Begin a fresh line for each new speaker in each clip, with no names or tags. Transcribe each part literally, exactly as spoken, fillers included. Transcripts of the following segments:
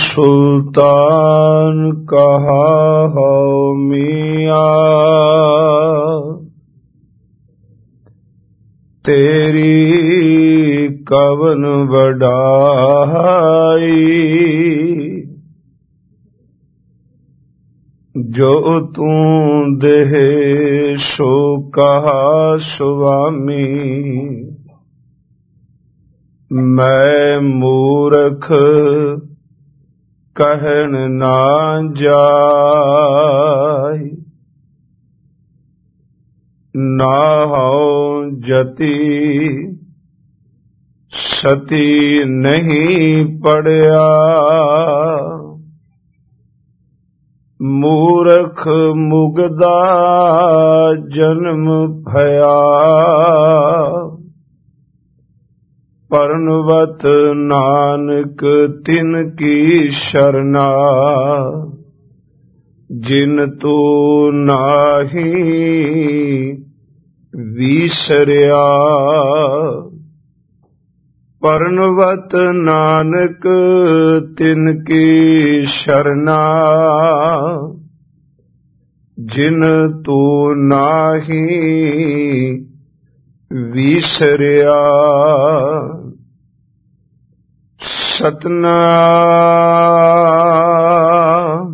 सुल्तान कहा हो मियां, तेरी कवन बढ़ाई, जो तू देह सो कहा स्वामी। मैं मूर्ख कहन ना जाय, ना हो जति सती नहीं पड़या। मूर्ख मुगदा जन्म भया, परनवत नानक तिन की शरणा। जिन तू नाही विसरिया, परनवत नानक तिन की शरणा। जिन तू नाही विसरिया। सतनाम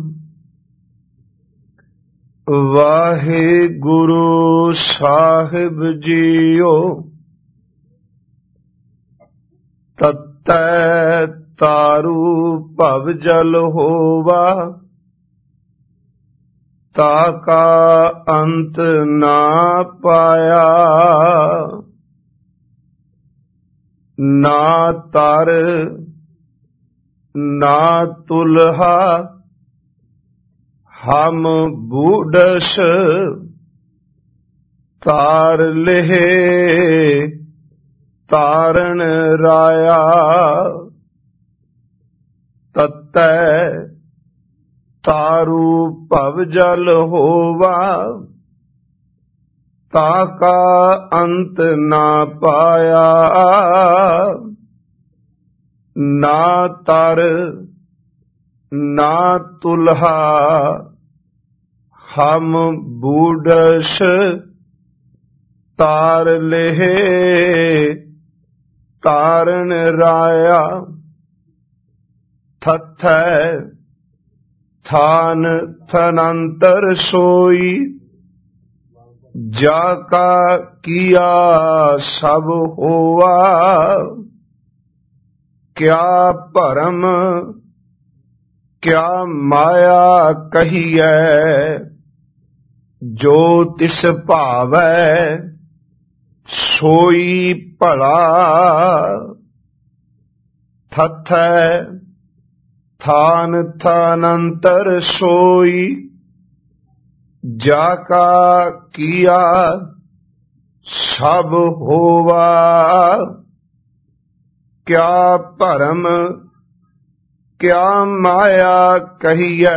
वाहिगुरु साहिब जीओ, तत्तै तारू भव जल होवा। ताका अंत ना पाया, ना तर ना तुलहा। हम बूढ़स तार लेहे, तारण राया। तत्तै तारू भव जल होवा, ताका अंत ना पाया। ना तर ना तुलहा, हम बूढ़स तार लेहे, तारण राया। थथै थान थनंतर सोई, जाका किया सब होवा। क्या भरम क्या माया कहिए, जो तिस भावै सोई भला। थथै थान थानंतर सोई, जाका किया सब होवा। क्या भरम क्या माया कहिए,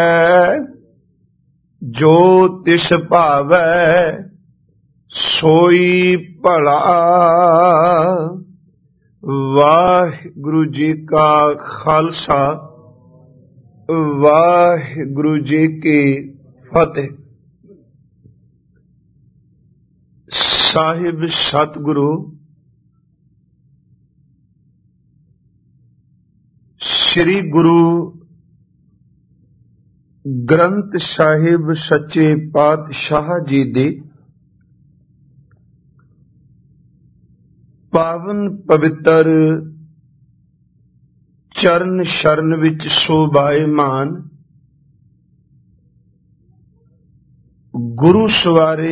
जो तिस भावै सोई भला। वाहिगुरु जी का खालसा, वाहिगुरु जी की फतेह। साहिब सतगुरु श्री गुरु ग्रंथ साहिब सच्चे पातशाह जी दे पावन पवित्र चरण शरण विच शोभायमान गुरु सवारे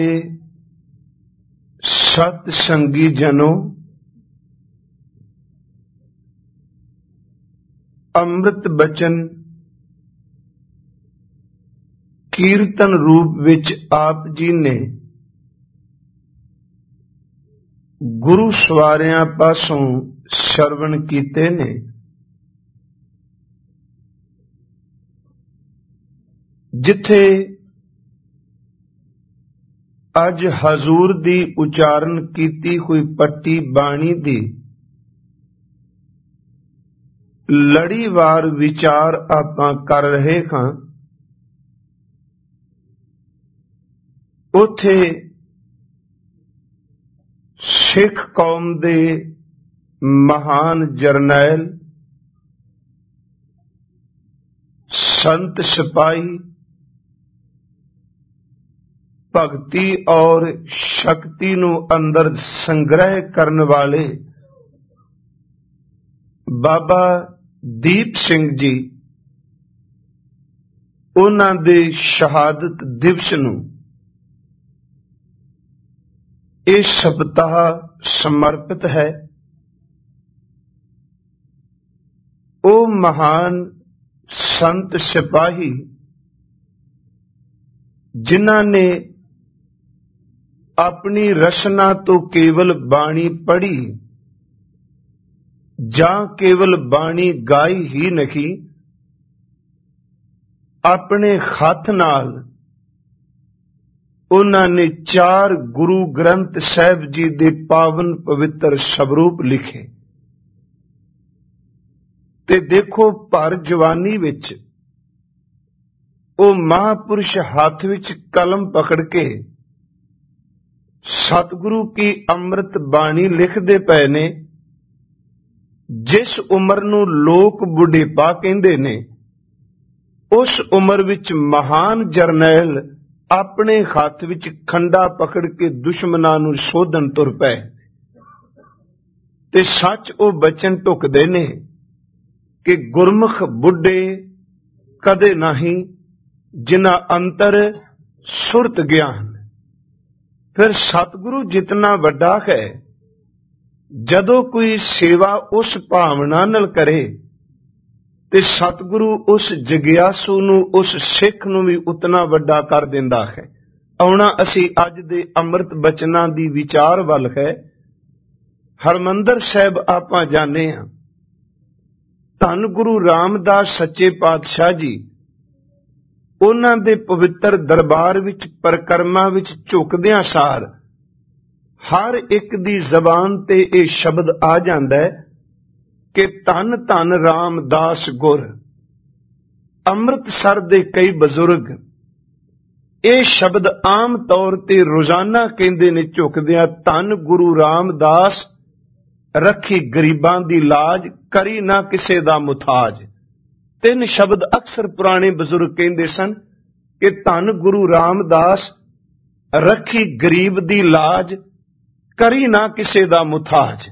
सत संगी जनों, अमृत बचन कीर्तन रूप विच आप जी ने गुरु सवारियां पासों श्रवण कीते ने। जिथे अज हजूर दी उचारण कीती हुई पट्टी बाणी दी ਲੜੀਵਾਰ ਵਿਚਾਰ ਆਪਾਂ ਕਰ ਰਹੇ ਹਾਂ। ਉੱਥੇ ਸਿੱਖ ਕੌਮ ਦੇ ਮਹਾਨ ਜਰਨੈਲ, ਸੰਤ ਸਿਪਾਹੀ, ਭਗਤੀ ਔਰ ਸ਼ਕਤੀ ਨੂੰ ਅੰਦਰ ਸੰਗ੍ਰਹਿ ਕਰਨ ਵਾਲੇ ਬਾਬਾ ਦੀਪ ਸਿੰਘ ਜੀ, ਉਹਨਾਂ ਦੇ ਸ਼ਹਾਦਤ ਦਿਵਸ ਨੂੰ ਇਹ ਸਪਤਾਹ ਸਮਰਪਿਤ ਹੈ। ਉਹ ਮਹਾਨ ਸੰਤ ਸਿਪਾਹੀ ਜਿਨ੍ਹਾਂ ਨੇ ਆਪਣੀ ਰਚਨਾ ਤੋਂ ਕੇਵਲ ਬਾਣੀ ਪੜ੍ਹੀ ਜਾਂ ਕੇਵਲ ਬਾਣੀ ਗਾਈ ਹੀ ਨਹੀਂ, ਆਪਣੇ ਹੱਥ ਨਾਲ ਉਹਨਾਂ ਨੇ ਚਾਰ ਗੁਰੂ ਗ੍ਰੰਥ ਸਾਹਿਬ ਜੀ ਦੇ ਪਾਵਨ ਪਵਿੱਤਰ ਸਵਰੂਪ ਲਿਖੇ। ਤੇ ਦੇਖੋ, ਭਰ ਜਵਾਨੀ ਵਿੱਚ ਉਹ ਮਹਾਂਪੁਰਸ਼ ਹੱਥ ਵਿੱਚ ਕਲਮ ਪਕੜ ਕੇ ਸਤਿਗੁਰੂ ਕੀ ਅੰਮ੍ਰਿਤ ਬਾਣੀ ਲਿਖਦੇ ਪਏ ਨੇ। ਜਿਸ ਉਮਰ ਨੂੰ ਲੋਕ ਬੁਢੇਪਾ ਕਹਿੰਦੇ ਨੇ, ਉਸ ਉਮਰ ਵਿੱਚ ਮਹਾਨ ਜਰਨੈਲ ਆਪਣੇ ਹੱਥ ਵਿੱਚ ਖੰਡਾ ਪਕੜ ਕੇ ਦੁਸ਼ਮਣਾਂ ਨੂੰ ਸੋਧਣ ਤੁਰ ਪਏ। ਤੇ ਸੱਚ ਉਹ ਬਚਨ ਢੁਕਦੇ ਨੇ ਕਿ ਗੁਰਮੁਖ ਬੁੱਢੇ ਕਦੇ ਨਹੀਂ, ਜਿਨ੍ਹਾਂ ਅੰਤਰ ਸੁਰਤ ਗਿਆਨ। ਫਿਰ ਸਤਿਗੁਰੂ ਜਿਤਨਾ ਵੱਡਾ ਹੈ, ਜਦੋਂ ਕੋਈ ਸੇਵਾ ਉਸ ਭਾਵਨਾ ਨਾਲ ਕਰੇ ਤੇ ਸਤਿਗੁਰੂ ਉਸ ਜਗਿਆਸੂ ਨੂੰ, ਉਸ ਸਿੱਖ ਨੂੰ ਵੀ ਉਤਨਾ ਵੱਡਾ ਕਰ ਦਿੰਦਾ ਹੈ। ਆਉਣਾ ਅਸੀਂ ਅੱਜ ਦੇ ਅੰਮ੍ਰਿਤ ਬਚਨਾਂ ਦੀ ਵਿਚਾਰ ਵੱਲ ਹੈ। ਹਰਿਮੰਦਰ ਸਾਹਿਬ ਆਪਾਂ ਜਾਣੇ ਹਾਂ। ਧੰਨ ਗੁਰੂ ਰਾਮਦਾਸ ਸੱਚੇ ਪਾਤਸ਼ਾਹ ਜੀ, ਉਹਨਾਂ ਦੇ ਪਵਿੱਤਰ ਦਰਬਾਰ ਵਿੱਚ ਪਰਿਕਰਮਾ ਵਿੱਚ ਝੁਕਦਿਆਂ ਸਾਰ ਹਰ ਇੱਕ ਦੀ ਜ਼ਬਾਨ ਤੇ ਇਹ ਸ਼ਬਦ ਆ ਜਾਂਦਾ ਹੈ ਕਿ ਧੰਨ ਧੰਨ ਰਾਮਦਾਸ ਗੁਰ। ਅੰਮ੍ਰਿਤਸਰ ਦੇ ਕਈ ਬਜ਼ੁਰਗ ਇਹ ਸ਼ਬਦ ਆਮ ਤੌਰ ਤੇ ਰੋਜ਼ਾਨਾ ਕਹਿੰਦੇ ਨੇ ਝੁਕਦਿਆਂ, ਧੰਨ ਗੁਰੂ ਰਾਮਦਾਸ ਰੱਖੀ ਗਰੀਬਾਂ ਦੀ ਲਾਜ, ਕਰੀ ਨਾ ਕਿਸੇ ਦਾ ਮੁਤਾਜ। ਤਿੰਨ ਸ਼ਬਦ ਅਕਸਰ ਪੁਰਾਣੇ ਬਜ਼ੁਰਗ ਕਹਿੰਦੇ ਸਨ ਕਿ ਧੰਨ ਗੁਰੂ ਰਾਮਦਾਸ ਰੱਖੀ ਗਰੀਬ ਦੀ ਲਾਜ, ਕਰੀ ਨਾ ਕਿਸੇ ਦਾ ਮੁਤਾਜ।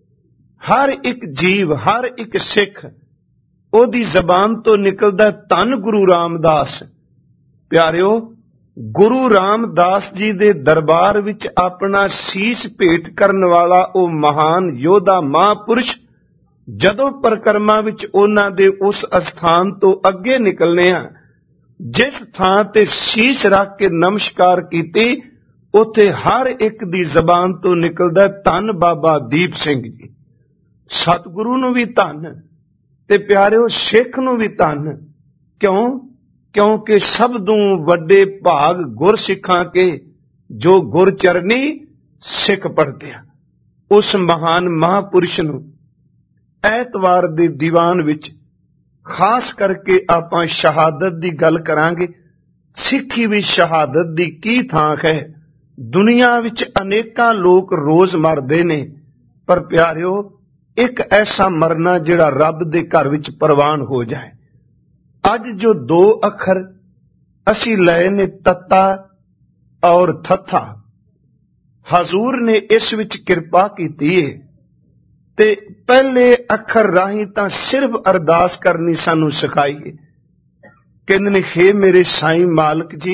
ਹਰ ਇੱਕ ਜੀਵ, ਹਰ ਇੱਕ ਸਿੱਖ, ਉਹਦੀ ਜ਼ਬਾਨ ਤੋਂ ਨਿਕਲਦਾ ਧੰਨ ਗੁਰੂ ਰਾਮਦਾਸ। ਪਿਆਰਿਓ, ਗੁਰੂ ਰਾਮਦਾਸ ਜੀ ਦੇ ਦਰਬਾਰ ਵਿੱਚ ਆਪਣਾ ਸੀਸ ਭੇਟ ਕਰਨ ਵਾਲਾ ਉਹ ਮਹਾਨ ਯੋਧਾ ਮਹਾਂਪੁਰਸ਼, ਜਦੋਂ ਪਰਿਕਰਮਾ ਵਿੱਚ ਉਹਨਾਂ ਦੇ ਉਸ ਅਸਥਾਨ ਤੋਂ ਅੱਗੇ ਨਿਕਲਨੇ ਆ, ਜਿਸ ਥਾਂ ਤੇ ਸੀਸ ਰੱਖ ਕੇ ਨਮਸਕਾਰ ਕੀਤੀ, ਉੱਥੇ ਹਰ ਇੱਕ ਦੀ ਜ਼ਬਾਨ ਤੋਂ ਨਿਕਲਦਾ ਧੰਨ ਬਾਬਾ ਦੀਪ ਸਿੰਘ ਜੀ। ਸਤਿਗੁਰੂ ਨੂੰ ਵੀ ਧੰਨ ਤੇ ਪਿਆਰਿਓ ਸਿੱਖ ਨੂੰ ਵੀ ਧੰਨ। ਕਿਉਂ? ਕਿਉਂਕਿ ਸਭ ਤੋਂ ਵੱਡੇ ਭਾਗ ਗੁਰਸਿੱਖਾਂ ਕੇ ਜੋ ਗੁਰਚਰਨੀ ਸਿੱਖ ਪੜ੍ਹਦੇ ਆ। ਉਸ ਮਹਾਨ ਮਹਾਂਪੁਰਸ਼ ਨੂੰ ਐਤਵਾਰ ਦੇ ਦੀਵਾਨ ਵਿੱਚ ਖਾਸ ਕਰਕੇ ਆਪਾਂ ਸ਼ਹਾਦਤ ਦੀ ਗੱਲ ਕਰਾਂਗੇ। ਸਿੱਖੀ ਵਿੱਚ ਸ਼ਹਾਦਤ ਦੀ ਕੀ ਥਾਂ ਹੈ? ਦੁਨੀਆ ਵਿੱਚ ਅਨੇਕਾਂ ਲੋਕ ਰੋਜ਼ ਮਰਦੇ ਨੇ, ਪਰ ਪਿਆਰਿਓ ਇੱਕ ਐਸਾ ਮਰਨਾ ਜਿਹੜਾ ਰੱਬ ਦੇ ਘਰ ਵਿੱਚ ਪ੍ਰਵਾਨ ਹੋ ਜਾਏ। ਅੱਜ ਜੋ ਦੋ ਅੱਖਰ ਅਸੀਂ ਲਏ ਨੇ, ਤੱਤਾ ਔਰ ਥੱਥਾ, ਹਜ਼ੂਰ ਨੇ ਇਸ ਵਿੱਚ ਕਿਰਪਾ ਕੀਤੀ ਹੈ। ਤੇ ਪਹਿਲੇ ਅੱਖਰ ਰਾਹੀਂ ਤਾਂ ਸਿਰਫ ਅਰਦਾਸ ਕਰਨੀ ਸਾਨੂੰ ਸਿਖਾਈ ਹੈ। ਕਹਿੰਦੇ ਨੇ, ਹੇ ਮੇਰੇ ਸਾਈਂ ਮਾਲਕ ਜੀ,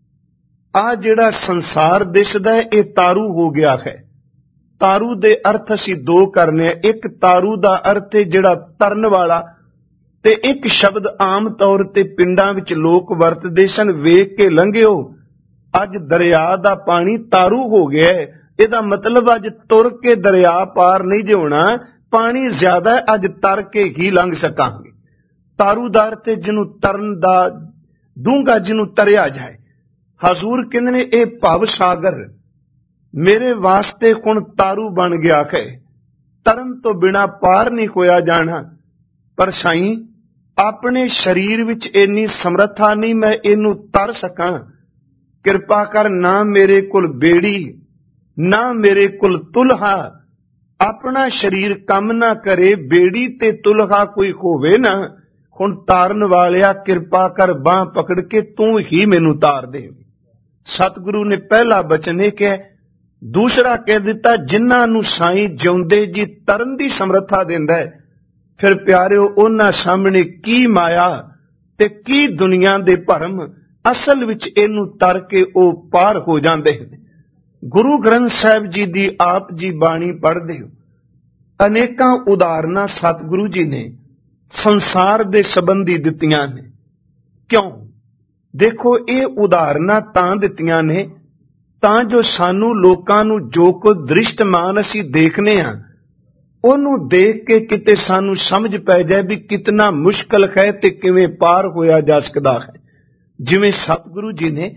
ਆ ਜਿਹੜਾ ਸੰਸਾਰ ਦਿਸਦਾ ਹੈ ਇਹ ਤਾਰੂ ਹੋ ਗਿਆ ਹੈ। ਤਾਰੂ ਦੇ ਅਰਥ ਅਸੀਂ ਦੋ ਕਰਨੇ ਆ। ਇੱਕ ਤਾਰੂ ਦਾ ਅਰਥ ਹੈ ਜਿਹੜਾ ਤਰਨ ਵਾਲਾ, ਤੇ ਇੱਕ ਸ਼ਬਦ ਆਮ ਤੌਰ ਤੇ ਪਿੰਡਾਂ ਵਿੱਚ ਲੋਕ ਵਰਤਦੇ ਸਨ, ਵੇਖ ਕੇ ਲੰਘਿਓ, ਅੱਜ ਦਰਿਆ ਦਾ ਪਾਣੀ ਤਾਰੂ ਹੋ ਗਿਆ ਹੈ। ਇਹਦਾ ਮਤਲਬ ਅੱਜ ਤੁਰ ਕੇ ਦਰਿਆ ਪਾਰ ਨਹੀਂ ਜਿਉਣਾ, ਪਾਣੀ ਜ਼ਿਆਦਾ, ਅੱਜ ਤਰ ਕੇ ਹੀ ਲੰਘ ਸਕਾਂਗੇ। ਤਾਰੂ ਦਾ ਅਰਥ ਹੈ ਜਿਹਨੂੰ ਤਰਨ ਦਾ, ਡੂੰਘਾ ਜਿਹਨੂੰ ਤਰਿਆ ਜਾਏ। ਹਜ਼ੂਰ ਕਹਿੰਦੇ ਨੇ, ਇਹ ਭਵ ਸਾਗਰ ਮੇਰੇ ਵਾਸਤੇ ਹੁਣ ਤਾਰੂ ਬਣ ਗਿਆ ਹੈ, ਤਰਨ ਤੋਂ ਬਿਨਾ ਪਾਰ ਨਹੀਂ ਹੋਇਆ ਜਾਣਾ। ਪਰ ਸਾਈਂ ਆਪਣੇ ਸਰੀਰ ਵਿੱਚ ਇੰਨੀ ਸਮਰੱਥਾ ਨਹੀਂ ਮੈਂ ਇਹਨੂੰ ਤਰ ਸਕਾਂ। ਕਿਰਪਾ ਕਰ, ਨਾ ਮੇਰੇ ਕੋਲ ਬੇੜੀ ਨਾ ਮੇਰੇ ਕੋਲ ਤੁਲਹਾ, ਆਪਣਾ ਸਰੀਰ ਕੰਮ ਨਾ ਕਰੇ, ਬੇੜੀ ਤੇ ਤੁਲਹਾ ਕੋਈ ਹੋਵੇ ਨਾ। ਹੁਣ ਤਾਰਨ ਵਾਲਿਆ ਕਿਰਪਾ ਕਰ, ਬਾਂਹ ਪਕੜ ਕੇ ਤੂੰ ਹੀ ਮੈਨੂੰ ਤਾਰ ਦੇ। ਸਤਿਗੁਰੂ ਨੇ ਪਹਿਲਾ ਬਚਨ ਇਹ ਕਿਹਾ। ਦੂਸਰਾ ਕਹਿ ਦਿੱਤਾ, ਜਿਨ੍ਹਾਂ ਨੂੰ ਸਾਈਂ ਜਿਉਂਦੇ ਜੀ ਤਰਨ ਦੀ ਸਮਰੱਥਾ ਦਿੰਦਾ ਹੈ, ਫਿਰ ਪਿਆਰਿਓ ਉਹਨਾਂ ਸਾਹਮਣੇ ਕੀ ਮਾਇਆ ਤੇ ਕੀ ਦੁਨੀਆ ਦੇ ਭਰਮ, ਅਸਲ ਵਿੱਚ ਇਹਨੂੰ ਤਰ ਕੇ ਉਹ ਪਾਰ ਹੋ ਜਾਂਦੇ ਨੇ। ਗੁਰੂ ਗ੍ਰੰਥ ਸਾਹਿਬ ਜੀ ਦੀ ਆਪ ਜੀ ਬਾਣੀ ਪੜ੍ਹਦੇ ਹੋ, ਅਨੇਕਾਂ ਉਦਾਹਰਨਾਂ ਸਤਿਗੁਰੂ ਜੀ ਨੇ ਸੰਸਾਰ ਦੇ ਸੰਬੰਧੀ ਦਿੱਤੀਆਂ ਨੇ। ਕਿਉਂ? ਦੇਖੋ, ਇਹ ਉਦਾਹਰਨਾਂ ਤਾਂ ਦਿੱਤੀਆਂ ਨੇ ਤਾਂ ਜੋ ਸਾਨੂੰ ਲੋਕਾਂ ਨੂੰ ਜੋ ਕੁਝ ਦ੍ਰਿਸ਼ਟਮਾਨ ਅਸੀਂ ਦੇਖਨੇ ਹਾਂ ਉਹਨੂੰ ਦੇਖ ਕੇ ਕਿਤੇ ਸਾਨੂੰ ਸਮਝ ਪੈ ਜਾਏ ਵੀ ਕਿਤਨਾ ਮੁਸ਼ਕਲ ਹੈ ਤੇ ਕਿਵੇਂ ਪਾਰ ਹੋਇਆ ਜਾ ਸਕਦਾ ਹੈ। ਜਿਵੇਂ ਸਤਿਗੁਰੂ ਜੀ ਨੇ,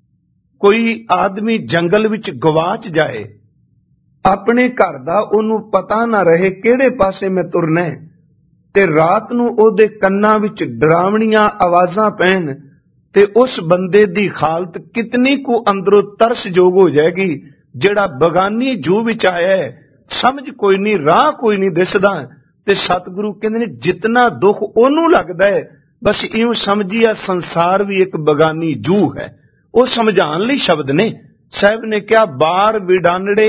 ਕੋਈ ਆਦਮੀ ਜੰਗਲ ਵਿੱਚ ਗਵਾਚ ਜਾਏ, ਆਪਣੇ ਘਰ ਦਾ ਉਹਨੂੰ ਪਤਾ ਨਾ ਰਹੇ ਕਿਹੜੇ ਪਾਸੇ ਮੈਂ ਤੁਰਨਾ ਹੈ, ਤੇ ਰਾਤ ਨੂੰ ਉਹਦੇ ਕੰਨਾਂ ਵਿੱਚ ਡਰਾਵਣੀਆਂ ਆਵਾਜ਼ਾਂ ਪੈਣ, ਤੇ ਉਸ ਬੰਦੇ ਦੀ ਹਾਲਤ ਕਿਤਨੀ ਕੁ ਅੰਦਰੋਂ ਤਰਸਯੋਗ ਹੋ ਜਾਏਗੀ। ਜਿਹੜਾ ਬਗਾਨੀ ਜੂ ਵਿੱਚ ਆਇਆ ਹੈ, ਸਮਝ ਕੋਈ ਨਹੀਂ, ਰਾਹ ਕੋਈ ਨਹੀਂ ਦਿਸਦਾ, ਤੇ ਸਤਿਗੁਰੂ ਕਹਿੰਦੇ ਨੇ ਜਿਤਨਾ ਦੁੱਖ ਉਹਨੂੰ ਲੱਗਦਾ ਹੈ, ਬਸ ਇਉਂ ਸਮਝੀਆ ਸੰਸਾਰ ਵੀ ਇੱਕ ਬਗਾਨੀ ਜੂ ਹੈ। ਉਹ ਸਮਝਾਉਣ ਲਈ ਸ਼ਬਦ ਨੇ। ਸਾਹਿਬ ਨੇ ਕਿਹਾ, ਬਾਰ ਵਿਡਾਨੜੇ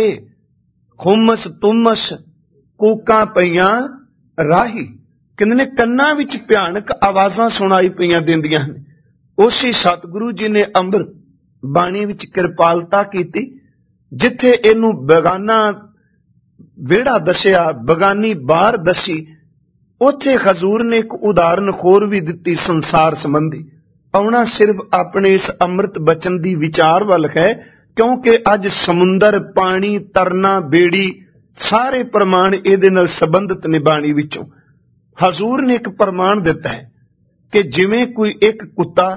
ਖੁਮਸ ਤੁਮਸ ਕੂਕਾਂ ਪਈਆਂ ਰਾਹੀ। ਕਹਿੰਦੇ ਨੇ ਕੰਨਾਂ ਵਿੱਚ ਭਿਆਨਕ ਆਵਾਜ਼ਾਂ ਸੁਣਾਈ ਪਈਆਂ ਦਿੰਦੀਆਂ ਨੇ। ਉਸੇ ਸਤਿਗੁਰੂ ਜੀ ਨੇ ਅੰਮ੍ਰਿਤ ਬਾਣੀ ਵਿੱਚ ਕਿਰਪਾਲਤਾ ਕੀਤੀ। ਜਿੱਥੇ ਇਹਨੂੰ ਬੇਗਾਨਾ ਵਿਹੜਾ ਦੱਸਿਆ, ਬਗਾਨੀ ਬਾਹਰ ਦੱਸੀ, ਉੱਥੇ ਹਜ਼ੂਰ ਨੇ ਇੱਕ ਉਦਾਹਰਨ ਹੋਰ ਵੀ ਦਿੱਤੀ ਸੰਸਾਰ ਸੰਬੰਧੀ। ਆਉਣਾ ਸਿਰਫ ਆਪਣੇ ਇਸ ਅੰਮ੍ਰਿਤ ਬਚਨ ਦੀ ਵਿਚਾਰ ਵੱਲ ਹੈ, ਕਿਉਂਕਿ ਅੱਜ ਸਮੁੰਦਰ, ਪਾਣੀ, ਤਰਨਾ, ਬੇੜੀ, ਸਾਰੇ ਪ੍ਰਮਾਣ ਇਹਦੇ ਨਾਲ ਸੰਬੰਧਿਤ ਨੇ। ਬਾਣੀ ਵਿੱਚੋਂ ਹਜ਼ੂਰ ਨੇ ਇੱਕ ਪ੍ਰਮਾਣ ਦਿੱਤਾ ਹੈ ਕਿ ਜਿਵੇਂ ਕੋਈ ਇੱਕ ਕੁੱਤਾ,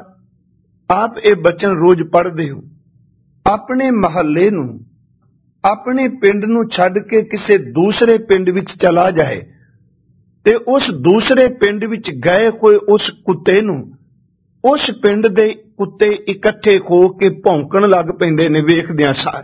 ਆਪ ਇਹ ਬਚਨ ਰੋਜ਼ ਪੜ੍ਹਦੇ ਹੋ, ਆਪਣੇ ਮਹੱਲੇ ਨੂੰ, ਆਪਣੇ ਪਿੰਡ ਨੂੰ ਛੱਡ ਕੇ ਕਿਸੇ ਦੂਸਰੇ ਪਿੰਡ ਵਿੱਚ ਚਲਾ ਜਾਏ, ਤੇ ਉਸ ਦੂਸਰੇ ਪਿੰਡ ਵਿੱਚ ਗਏ ਹੋਏ ਉਸ ਕੁੱਤੇ ਨੂੰ ਉਸ ਪਿੰਡ ਦੇ ਕੁੱਤੇ ਇਕੱਠੇ ਹੋ ਕੇ ਭੌਂਕਣ ਲੱਗ ਪੈਂਦੇ ਨੇ ਵੇਖਦਿਆਂ ਸਾਰ।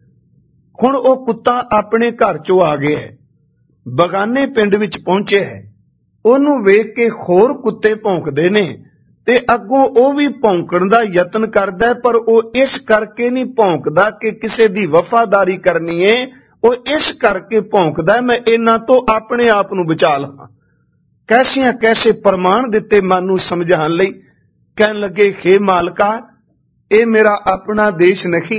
ਹੁਣ ਉਹ ਕੁੱਤਾ ਆਪਣੇ ਘਰ ਚੋਂ ਆ ਗਿਆ ਹੈ, ਬਗਾਨੇ ਪਿੰਡ ਵਿੱਚ ਪਹੁੰਚਿਆ ਹੈ, ਉਹਨੂੰ ਵੇਖ ਕੇ ਹੋਰ ਕੁੱਤੇ ਭੌਂਕਦੇ ਨੇ, ਤੇ ਅੱਗੋਂ ਉਹ ਵੀ ਭੌਂਕਣ ਦਾ ਯਤਨ ਕਰਦਾ ਹੈ, ਪਰ ਉਹ ਇਸ ਕਰਕੇ ਨਹੀਂ ਭੌਂਕਦਾ ਕਿ ਕਿਸੇ ਦੀ ਵਫਾਦਾਰੀ ਕਰਨੀ ਏ, ਉਹ ਇਸ ਕਰਕੇ ਭੌਂਕਦਾ ਮੈਂ ਇਹਨਾਂ ਤੋਂ ਆਪਣੇ ਆਪ ਨੂੰ ਬਚਾ ਲਵਾਂ। ਕੈਸੀਆਂ ਕੈਸੇ ਪ੍ਰਮਾਣ ਦਿੱਤੇ ਮਨ ਨੂੰ ਸਮਝਾਉਣ ਲਈ। ਕਹਿਣ ਲੱਗੇ, ਹੇ ਮਾਲਕਾ, ਇਹ ਮੇਰਾ ਆਪਣਾ ਦੇਸ਼ ਨਹੀਂ,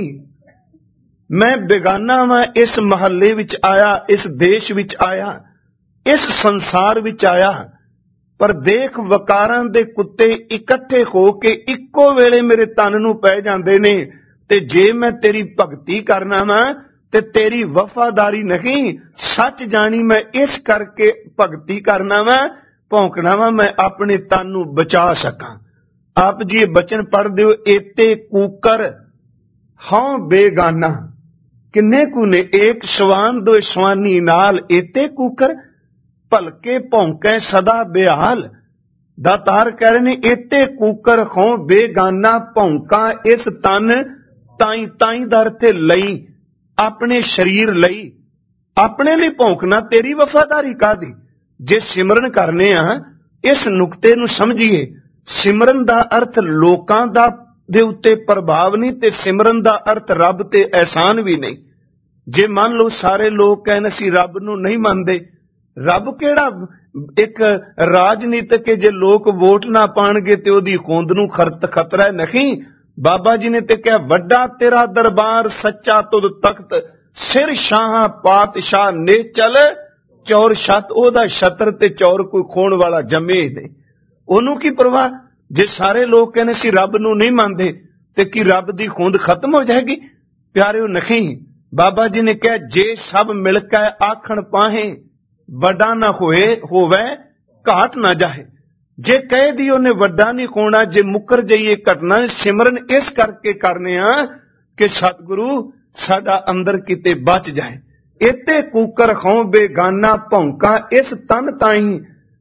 ਮੈਂ ਬੇਗਾਨਾ ਵਾਂ, ਇਸ ਮਹੱਲੇ ਵਿੱਚ ਆਇਆ, ਇਸ ਦੇਸ਼ ਵਿੱਚ ਆਇਆ, ਇਸ ਸੰਸਾਰ ਵਿੱਚ ਆਇਆ, ਪਰ ਦੇਖ ਵਕਾਰਾਂ ਦੇ ਕੁੱਤੇ ਇਕੱਠੇ ਹੋ ਕੇ ਇੱਕੋ ਵੇਲੇ ਮੇਰੇ ਤਨ ਨੂੰ ਪੈ ਜਾਂਦੇ ਨੇ, ਤੇ ਜੇ ਮੈਂ ਤੇਰੀ ਭਗਤੀ ਕਰਨਾ ਵਾਂ ਤੇ ਤੇਰੀ ਵਫਾਦਾਰੀ ਨਹੀਂ, ਸੱਚ ਜਾਣੀ ਮੈਂ ਇਸ ਕਰਕੇ ਭਗਤੀ ਕਰਨਾ ਵਾਂ, ਭੌਂਕਣਾ ਵਾਂ, ਮੈਂ ਆਪਣੇ ਤਨ ਨੂੰ ਬਚਾ ਸਕਾਂ। ਆਪ ਜੀ ਇਹ ਬਚਨ ਪੜ੍ਹਦੇ ਹੋ, ਏਤੇ ਕੂਕਰ ਹਉ ਬੇਗਾਨਾ। ਕਿੰਨੇ ਕੁ ਨੇ? ਏਕ ਸਵਾਨ ਦੋ ਸਵਾਨੀ ਨਾਲ, ਏਤੇ ਕੂਕਰ ਭਲਕੇ ਭੌਂਕੇ ਸਦਾ ਬਿਹਾਲ। ਦਾਤਾਰ ਕਹਿ ਰਹੇ ਨੇ, ਏਤੇ ਕੂਕਰ ਹਉ ਬੇਗਾਨਾ, ਭੌਂਕਾਂ ਇਸ ਤਨ ਤਾਈ ਤਾਈ ਦਰ ਤੇ ਲਈ, ਆਪਣੇ ਸਰੀਰ ਲਈ, ਆਪਣੇ ਲਈ ਭੌਂਕਣਾ, ਤੇਰੀ ਵਫਾਦਾਰੀ ਕਾਹਦੀ? ਜੇ ਸਿਮਰਨ ਕਰਨੇ ਆ, ਇਸ ਨੁਕਤੇ ਨੂੰ ਸਮਝੀਏ। ਸਿਮਰਨ ਦਾ ਅਰਥ ਲੋਕਾਂ ਦਾ ਦੇ ਉੱਤੇ ਪ੍ਰਭਾਵ ਨਹੀਂ, ਤੇ ਸਿਮਰਨ ਦਾ ਅਰਥ ਰੱਬ ਤੇ ਅਹਿਸਾਨ ਵੀ ਨਹੀਂ। ਜੇ ਮੰਨ ਲਓ ਸਾਰੇ ਲੋਕ ਕਹਿਣ ਅਸੀਂ ਰੱਬ ਨੂੰ ਨਹੀਂ ਮੰਨਦੇ, ਰੱਬ ਕਿਹੜਾ ਇੱਕ ਰਾਜਨੀਤਿਕ, ਜੇ ਲੋਕ ਵੋਟ ਨਾ ਪਾਣਗੇ ਤੇ ਉਹਦੀ ਹੋਂਦ ਨੂੰ ਖਤਰਾ ਨਹੀਂ। ਬਾਬਾ ਜੀ ਨੇ ਤੇ ਕਿਹਾ, ਵੱਡਾ ਤੇਰਾ ਦਰਬਾਰ ਸੱਚਾ ਤੁਧ ਤਖਤ, ਸਿਰ ਸ਼ਾਹਾਂ ਪਾਤਸ਼ਾਹ ਨੇ ਚਲ, ਚੌਰ ਛੱਤ ਉਹਦਾ ਛਤਰ, ਤੇ ਚੌਰ ਕੋਈ ਖੋਣ ਵਾਲਾ ਜੰਮੇ ਨਹੀਂ। ਉਹਨੂੰ ਕੀ ਪਰਵਾਹ? ਜੇ ਸਾਰੇ ਲੋਕ ਕਹਿੰਦੇ ਸੀ ਰੱਬ ਨੂੰ ਨਹੀਂ ਮੰਨਦੇ, ਤੇ ਕੀ ਰੱਬ ਦੀ ਹੋਂਦ ਖਤਮ ਹੋ ਜਾਏਗੀ? ਪਿਆਰਿਓ ਨਹੀਂ। ਬਾਬਾ ਜੀ ਨੇ ਕਿਹਾ, ਜੇ ਸਭ ਮਿਲ ਕੇ ਆਖਣ ਪਾਹੇ, ਵੱਡਾ ਨਾ ਹੋਏ ਹੋਵੇ ਘਾਟ ਨਾ ਜਾਏ। ਜੇ ਕਹਿ ਦੀ ਉਹਨੇ ਵੱਡਾ ਨਹੀਂ ਹੋਣਾ, ਜੇ ਮੁੱਕਰ ਜਾਈਏ ਘਟਨਾ। ਸਿਮਰਨ ਇਸ ਕਰਕੇ ਕਰਨੇ ਆ ਕਿ ਸਤਿਗੁਰੂ ਸਾਡਾ ਅੰਦਰ ਕਿਤੇ ਬਚ ਜਾਏ। ਇਤੇ ਕੂਕਰ ਹਉ ਬੇਗਾਨਾ, ਭੌਂਕਾਂ ਇਸ ਤਨ ਤਾਈ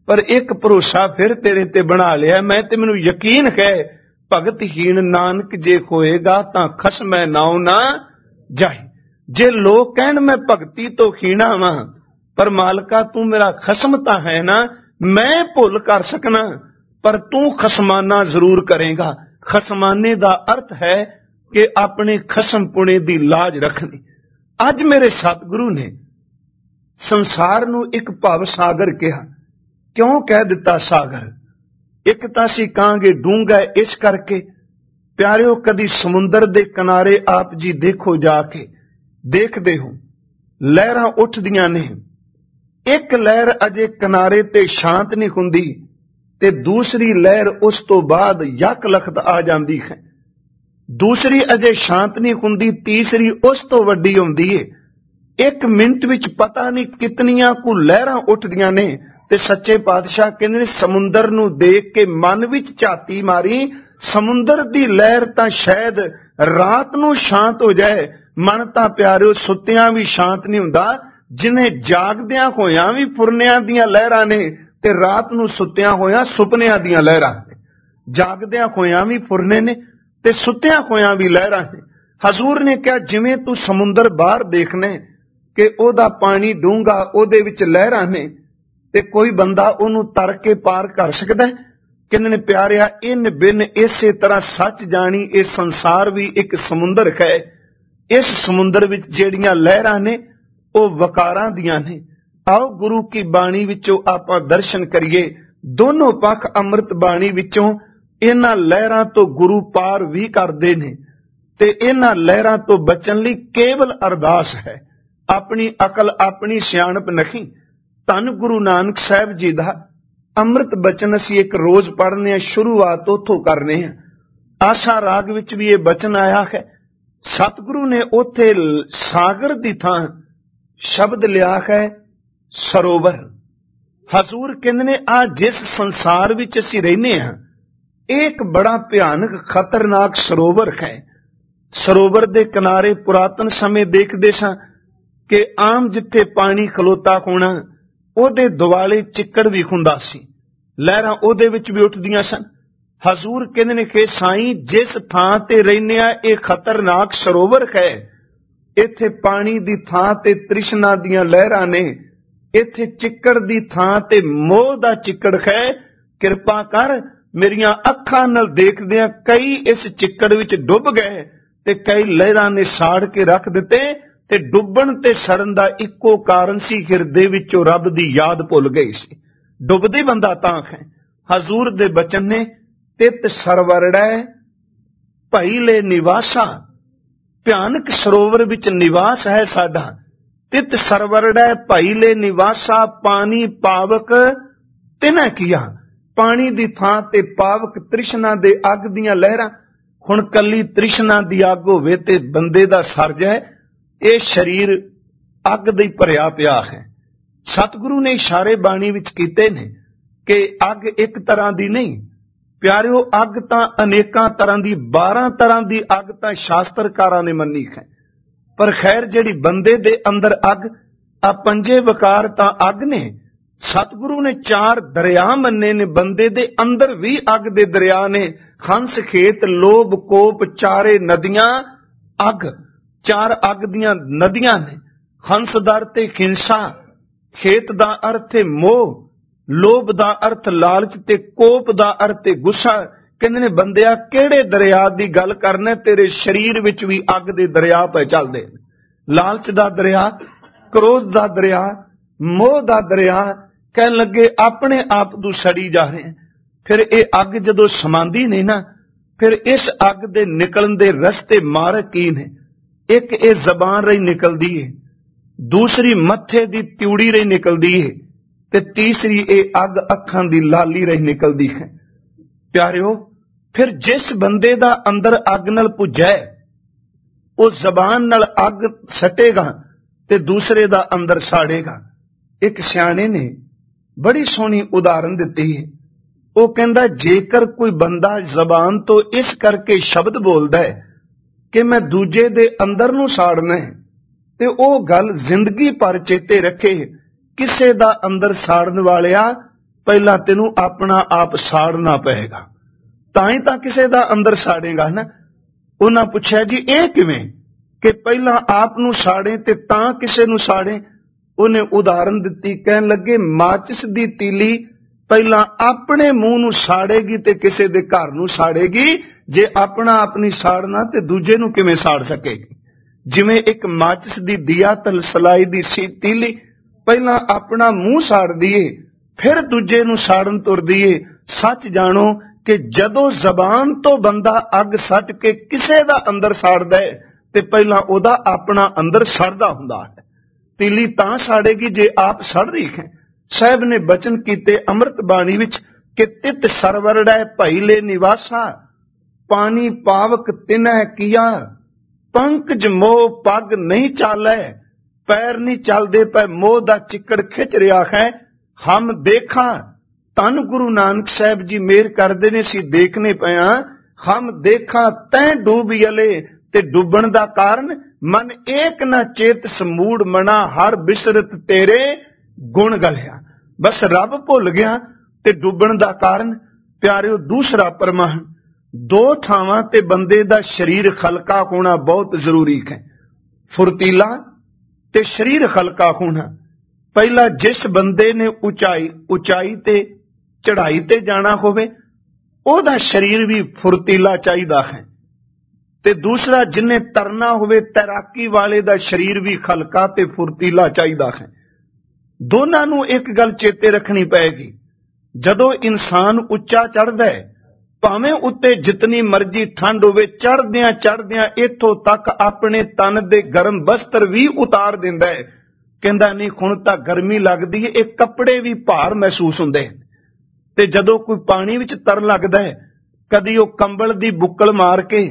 पर एक भरोसा फिर तेरे ते बना लिया मैं ते मैनू यकीन है भगतहीन नानक जे होएगा तां खसमै नाउ ना जाए। जे लोग कहण मैं भगती तो हीणा वां पर मालका तू मेरा खसम तां है ना, मैं भुल कर सकना पर तू खसमाना जरूर करेगा। खसमाने दा अर्थ है कि अपने खसम पुणे दी लाज रखनी। अज मेरे सतगुरु ने संसार नू एक भव सागर कहा। क्यों कह दिता सागर? एक तां असीं कहांगे डूंगा इस करके प्यारिओ कदी समुंदर दे किनारे आप जी देखो जाके, देखदे हो लहरां उठदियां ने, एक लहर अजे किनारे ते शांत नहीं हुंदी ते दूसरी लहर उस तो बाद यक लखत आ जांदी है। दूसरी अजे शांत नहीं हुंदी, तीसरी उस तो वड्डी हुंदी है। एक मिनट विच पता नहीं कितनियां कु लहरां उठदियां ने ते सच्चे पातशाह कहंदे ने समुंदर नू देख के मन विच झाती मारी, समुंदर दी लहर तां शायद रात नू शांत हो जाए, मन तां प्यारिओ सुत्तियां भी शांत नहीं हुंदा। जिन्हें जागदियां होयां भी फुरनियां दियां लहरां ने ते रात नू सुत्तियां होयां सुपनियां दियां लहरां ने। जागदियां होयां भी फुरने ने ते सुत्तियां होयां भी लहरां ने। हजूर ने कहा जिवें तू समुंदर बाहर देखने कि ओदा पानी डूंगा, ओदे विच लहरां ने ते कोई बंदा ओनू तर के पार कर सकदा है? कहंदे ने प्यारिआ इन बिन इसे तरह सच जानी ये संसार भी एक समुंदर है। इस समुंदर विच जेड़ियां लहरां ने ਉਹ ਵਕਾਰਾਂ ਦੀਆਂ ਨੇ। आओ गुरु की बाणी विचों आपां दर्शन करिए। दोनों पक्ष ਅੰਮ੍ਰਿਤ ਬਾਣੀ विचों इन्हां लहरां तो गुरु पार भी करदे ने ते इन्हां लहरां तो बचन लई केवल अरदास है, अपनी अकल अपनी सियाणप नहीं। धन गुरु नानक साहब जी दा ਅੰਮ੍ਰਿਤ बचन असीं एक रोज पढ़ने हैं, शुरुआत उथों करने हैं। आशा राग विच भी ये बचन आया है। सतगुरु ने उथे सागर दी थां शब्द लिया है सरोवर। हजूर कहंदे ने आ जिस संसार विच असीं रहने हां एक बड़ा भयानक खतरनाक सरोवर है। सरोवर दे किनारे पुरातन समय देखदे सां कि आम जिथे पानी खलोता होना ओदे दुआले चिक्कड़ भी हुंदा सी, लहरां ओदे विच भी उठदियां सन। हजूर कहंदे ने कि साईं जिस थां ते रहने आ ये खतरनाक सरोवर है, इत्थे पानी दी थां ते तृष्णा दियां लहरां ने, इत्थे चिक्कड़ दी थां ते मोह दा चिक्कड़ है। किरपा कर मेरियां अखां नाल देखदियां कई इस चिक्कड़ विच डुब गए ते कई लहरां ने साड़ के रख दिते ते डुबण ते सड़न दा इक्को कारण सी, हिरदे विचों रब दी याद भुल गई सी। डुबदे बंदा तां है। हजूर दे बचन ने तित सरवरड़ै भई ले निवासा, भयानक सरोवर विच निवास है साडा। तित सरवरड़ै भई ले निवासा, पानी पावक तिन्हां किया। पानी दी थां ते पावक तृष्णा दे अग दियां लहरां। हुण कल्ली तृष्णा दी अग होवे ते बंदे दा सर जाए, ये शरीर अग दे भरिया पिया है। सतगुरु ने इशारे बाणी विच कीते ने कि अग एक तरह दी नहीं प्यारिओ, अग तां अनेकां तरह दी, बारह तरह दी अग तां शास्त्रकारां ने मन्नी है। पर खैर जिहड़ी बंदे दे अंदर अग, आ पंजे वकार तां अग ने। सतगुरु ने चार दरिया मन्ने ने, बंदे दे अंदर भी अग दे दरिया ने। हंस खेत लोभ कोप चारे नदियां अग, चार अग दियां नदियां ने। हंस दा अर्थ है हिंसा, खेत दा अर्थ है मोह, लोभ दा अर्थ लालच ते कोप दा अर्थ गुस्सा। कहंदे ने बंदिया किहड़े दरिया दी गल करना, तेरे शरीर विच भी अग दे दरिया पे चलदे। लालच दा दरिया, क्रोध दा दरिया, मोह दा दरिया। कहन लगे अपने आप तू सड़ी जा रहे हैं। फिर ये अग जदों समांदी नहीं ना, फिर इस अग दे निकलण दे रस्ते मार्ग की ने। एक ये जबान रही निकलदी है, दूसरी मत्थे दी त्यूड़ी रही निकलदी है ते तीसरी ये अग अखां दी लाली रही निकलदी है। प्यारिओ फिर जिस बंदे दा अंदर अग नाल भुज्जा है वो जबान नाल अग सटेगा ते दूसरे दा अंदर साड़ेगा। एक सियाणे ने बड़ी सोहनी उदाहरण दिती है। वो कहंदा जेकर कोई बंदा जबान तो इस करके शब्द बोलदा है कि मैं दूजे दे अंदर नूं साड़ना है ते वो गल जिंदगी भर चेते रखे, किसे दा अंदर साड़न वालिया ਪਹਿਲਾਂ ਤੈਨੂੰ ਆਪਣਾ ਆਪ ਸਾੜਨਾ ਪਏਗਾ, ਤਾਂ ਹੀ ਤਾਂ ਕਿਸੇ ਦਾ ਅੰਦਰ ਸਾੜੇਗਾ ਨਾ। ਉਹਨਾਂ ਪੁੱਛਿਆ ਜੀ ਇਹ ਕਿਵੇਂ ਕਿ ਪਹਿਲਾਂ ਆਪ ਨੂੰ ਸਾੜੇ ਤੇ ਤਾਂ ਕਿਸੇ ਨੂੰ ਸਾੜੇ? ਉਹਨੇ ਉਦਾਹਰਨ ਦਿੱਤੀ, ਕਹਿਣ ਲੱਗੇ ਮਾਚਿਸ ਦੀ ਤੀਲੀ ਪਹਿਲਾਂ ਆਪਣੇ ਮੂੰਹ ਨੂੰ ਸਾੜੇਗੀ ਤੇ ਕਿਸੇ ਦੇ ਘਰ ਨੂੰ ਸਾੜੇਗੀ। ਜੇ ਆਪਣਾ ਆਪ ਨਹੀਂ ਸਾੜਨਾ ਤੇ ਦੂਜੇ ਨੂੰ ਕਿਵੇਂ ਸਾੜ ਸਕੇਗੀ? ਜਿਵੇਂ ਇੱਕ ਮਾਚਿਸ ਦੀ ਦੀਆ ਤਲ ਸਲਾਈ ਦੀ ਸੀ ਤੀਲੀ ਪਹਿਲਾਂ ਆਪਣਾ ਮੂੰਹ ਸਾੜਦੀ ਏ ਫਿਰ ਦੂਜੇ ਨੂੰ ਸਾੜਨ ਤੁਰਦੀ ਏ। ਸੱਚ ਜਾਣੋ ਕਿ ਜਦੋਂ ਜ਼ਬਾਨ ਤੋਂ ਬੰਦਾ ਅੱਗ ਸੱਟ ਕੇ ਕਿਸੇ ਦਾ ਅੰਦਰ ਸਾੜਦਾ ਹੈ ਤੇ ਪਹਿਲਾਂ ਉਹਦਾ ਆਪਣਾ ਅੰਦਰ ਸੜਦਾ ਹੁੰਦਾ ਹੈ। ਤੀਲੀ ਤਾਂ ਸਾੜੇਗੀ ਜੇ ਆਪ ਸੜ ਰਹੀ ਹੈ। ਸਾਹਿਬ ਨੇ ਬਚਨ ਕੀਤੇ ਅੰਮ੍ਰਿਤ ਬਾਣੀ ਵਿੱਚ ਕਿ ਤਿਤ ਸਰਵਰੜੈ ਭਈ ਲੈ ਨਿਵਾਸਾ, ਪਾਣੀ ਪਾਵਕ ਤਿਨੈ ਕੀਆ, ਪੰਕਜ ਮੋਹ ਪੱਗ ਨਹੀਂ ਚਾਲੈ, ਪੈਰ ਨਹੀਂ ਚੱਲਦੇ ਪਏ ਮੋਹ ਦਾ ਚਿੱਕੜ ਖਿੱਚ ਰਿਹਾ ਹੈ। ਹਮ ਦੇਖਾਂ, ਧੰਨ ਗੁਰੂ ਨਾਨਕ ਸਾਹਿਬ ਜੀ ਮਿਹਰ ਕਰਦੇ ਨੇ, ਅਸੀਂ ਦੇਖਨੇ ਪਿਆ। ਹਮ ਦੇਖਾਂ ਤੈਂ ਡੂਬਿਅਲੇ, ਤੇ ਡੁੱਬਣ ਦਾ ਕਾਰਨ ਮਨ ਏਕ ਨਾ ਚੇਤ ਸਮੂੜ ਮਨਾ, ਹਰ ਬਿਸਰਤ ਤੇਰੇ ਗੁਣ ਗਲਿਆ। ਬਸ ਰੱਬ ਭੁੱਲ ਗਿਆ ਤੇ ਡੁੱਬਣ ਦਾ ਕਾਰਨ ਪਿਆਰਿਓ ਦੂਸਰਾ ਪ੍ਰਮਾਣ, ਦੋ ਥਾਵਾਂ ਤੇ ਬੰਦੇ ਦਾ ਸਰੀਰ ਖਲਕਾ ਹੋਣਾ ਬਹੁਤ ਜ਼ਰੂਰੀ ਹੈ, ਫੁਰਤੀਲਾ ਤੇ ਸਰੀਰ ਖਲਕਾ ਹੋਣਾ। ਪਹਿਲਾ ਜਿਸ ਬੰਦੇ ਨੇ ਉਚਾਈ ਉਚਾਈ ਤੇ ਚੜਾਈ ਤੇ ਜਾਣਾ ਹੋਵੇ ਉਹਦਾ ਸਰੀਰ ਵੀ ਫੁਰਤੀਲਾ ਚਾਹੀਦਾ ਹੈ, ਤੇ ਦੂਸਰਾ ਜਿਨੇ ਤਰਨਾ ਹੋਵੇ ਤੈਰਾਕੀ ਵਾਲੇ ਦਾ ਸਰੀਰ ਵੀ ਖਲਕਾ ਤੇ ਫੁਰਤੀਲਾ ਚਾਹੀਦਾ ਹੈ। ਦੋਨਾਂ ਨੂੰ ਇੱਕ ਗੱਲ ਚੇਤੇ ਰੱਖਣੀ ਪਏਗੀ, ਜਦੋਂ ਇਨਸਾਨ ਉੱਚਾ ਚੜ੍ਹਦਾ ਹੈ ਭਾਵੇਂ ਉੱਤੇ ਜਿਤਨੀ ਮਰਜ਼ੀ ਠੰਡ ਹੋਵੇ, ਚੜ੍ਹਦਿਆਂ ਚੜ੍ਹਦਿਆਂ ਇੱਥੋਂ ਤੱਕ ਆਪਣੇ ਤਨ ਦੇ ਗਰਮ ਵਸਤਰ ਵੀ ਉਤਾਰ ਦਿੰਦਾ ਹੈ। ਕਹਿੰਦਾ ਨਹੀਂ ਹੁਣ ਤਾਂ ਗਰਮੀ ਲੱਗਦੀ ਹੈ, ਇਹ ਕੱਪੜੇ ਵੀ ਭਾਰ ਮਹਿਸੂਸ ਹੁੰਦੇ। ਤੇ ਜਦੋਂ ਕੋਈ ਪਾਣੀ ਵਿੱਚ ਤਰਨ ਲੱਗਦਾ ਹੈ, ਕਦੀ ਉਹ ਕੰਬਲ ਦੀ ਬੁੱਕਲ ਮਾਰ ਕੇ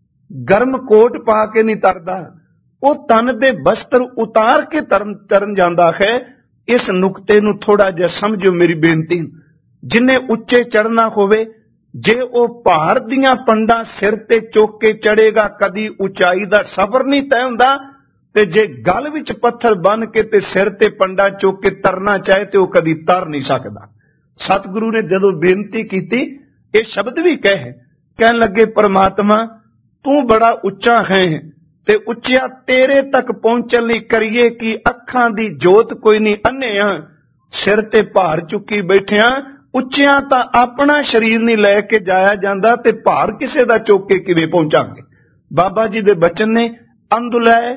ਗਰਮ ਕੋਟ ਪਾ ਕੇ ਨਹੀਂ ਤਰਦਾ, ਉਹ ਤਨ ਦੇ ਵਸਤਰ ਉਤਾਰ ਕੇ ਤਰਨ ਤਰਨ ਜਾਂਦਾ ਹੈ। ਇਸ ਨੁਕਤੇ ਨੂੰ ਥੋੜਾ ਜਿਹਾ ਸਮਝੋ ਮੇਰੀ ਬੇਨਤੀ। ਜਿਨੇ ਉੱਚੇ ਚੜ੍ਹਨਾ ਹੋਵੇ, ਜੇ ਉਹ ਭਾਰ ਦੀਆਂ ਪੰਡਾਂ ਸਿਰ ਤੇ ਚੁੱਕ ਕੇ ਚੜ੍ਹੇਗਾ, ਕਦੀ ਉਚਾਈ ਦਾ ਸਫ਼ਰ ਨਹੀਂ ਤੈਅ ਹੁੰਦਾ। ਤੇ ਜੇ ਗਲ ਵਿੱਚ ਪੱਥਰ ਬੰਨ ਕੇ ਤੇ ਸਿਰ ਤੇ ਪੰਡਾ ਚੁੱਕ ਕੇ ਤਰਨਾ ਚਾਹੇ ਤੇ ਉਹ ਕਦੀ ਤਰ ਨਹੀਂ ਸਕਦਾ। ਸਤਿਗੁਰੂ ਨੇ ਜਦੋਂ ਬੇਨਤੀ ਕੀਤੀ, ਇਹ ਸ਼ਬਦ ਵੀ ਕਹੇ, ਕਹਿਣ ਲੱਗੇ ਪਰਮਾਤਮਾ ਤੂੰ ਬੜਾ ਉੱਚਾ ਹੈ ਤੇ ਉੱਚਿਆ ਤੇਰੇ ਤੱਕ ਪਹੁੰਚਣ ਲਈ ਕਰੀਏ ਕਿ ਅੱਖਾਂ ਦੀ ਜੋਤ ਕੋਈ ਨਹੀਂ, ਅੰਨੇ ਆ ਸਿਰ ਤੇ ਭਾਰ ਚੁੱਕੀ ਬੈਠਿਆਂ। ਉੱਚਿਆਂ ਤਾਂ ਆਪਣਾ ਸਰੀਰ ਨਹੀਂ ਲੈ ਕੇ ਜਾਇਆ ਜਾਂਦਾ ਤੇ ਭਾਰ ਕਿਸੇ ਦਾ ਚੁੱਕ ਕੇ ਕਿਵੇਂ ਪਹੁੰਚਾਂਗੇ? ਬਾਬਾ ਜੀ ਦੇ ਬਚਨ ਨੇ, ਅੰਦੁਲੈ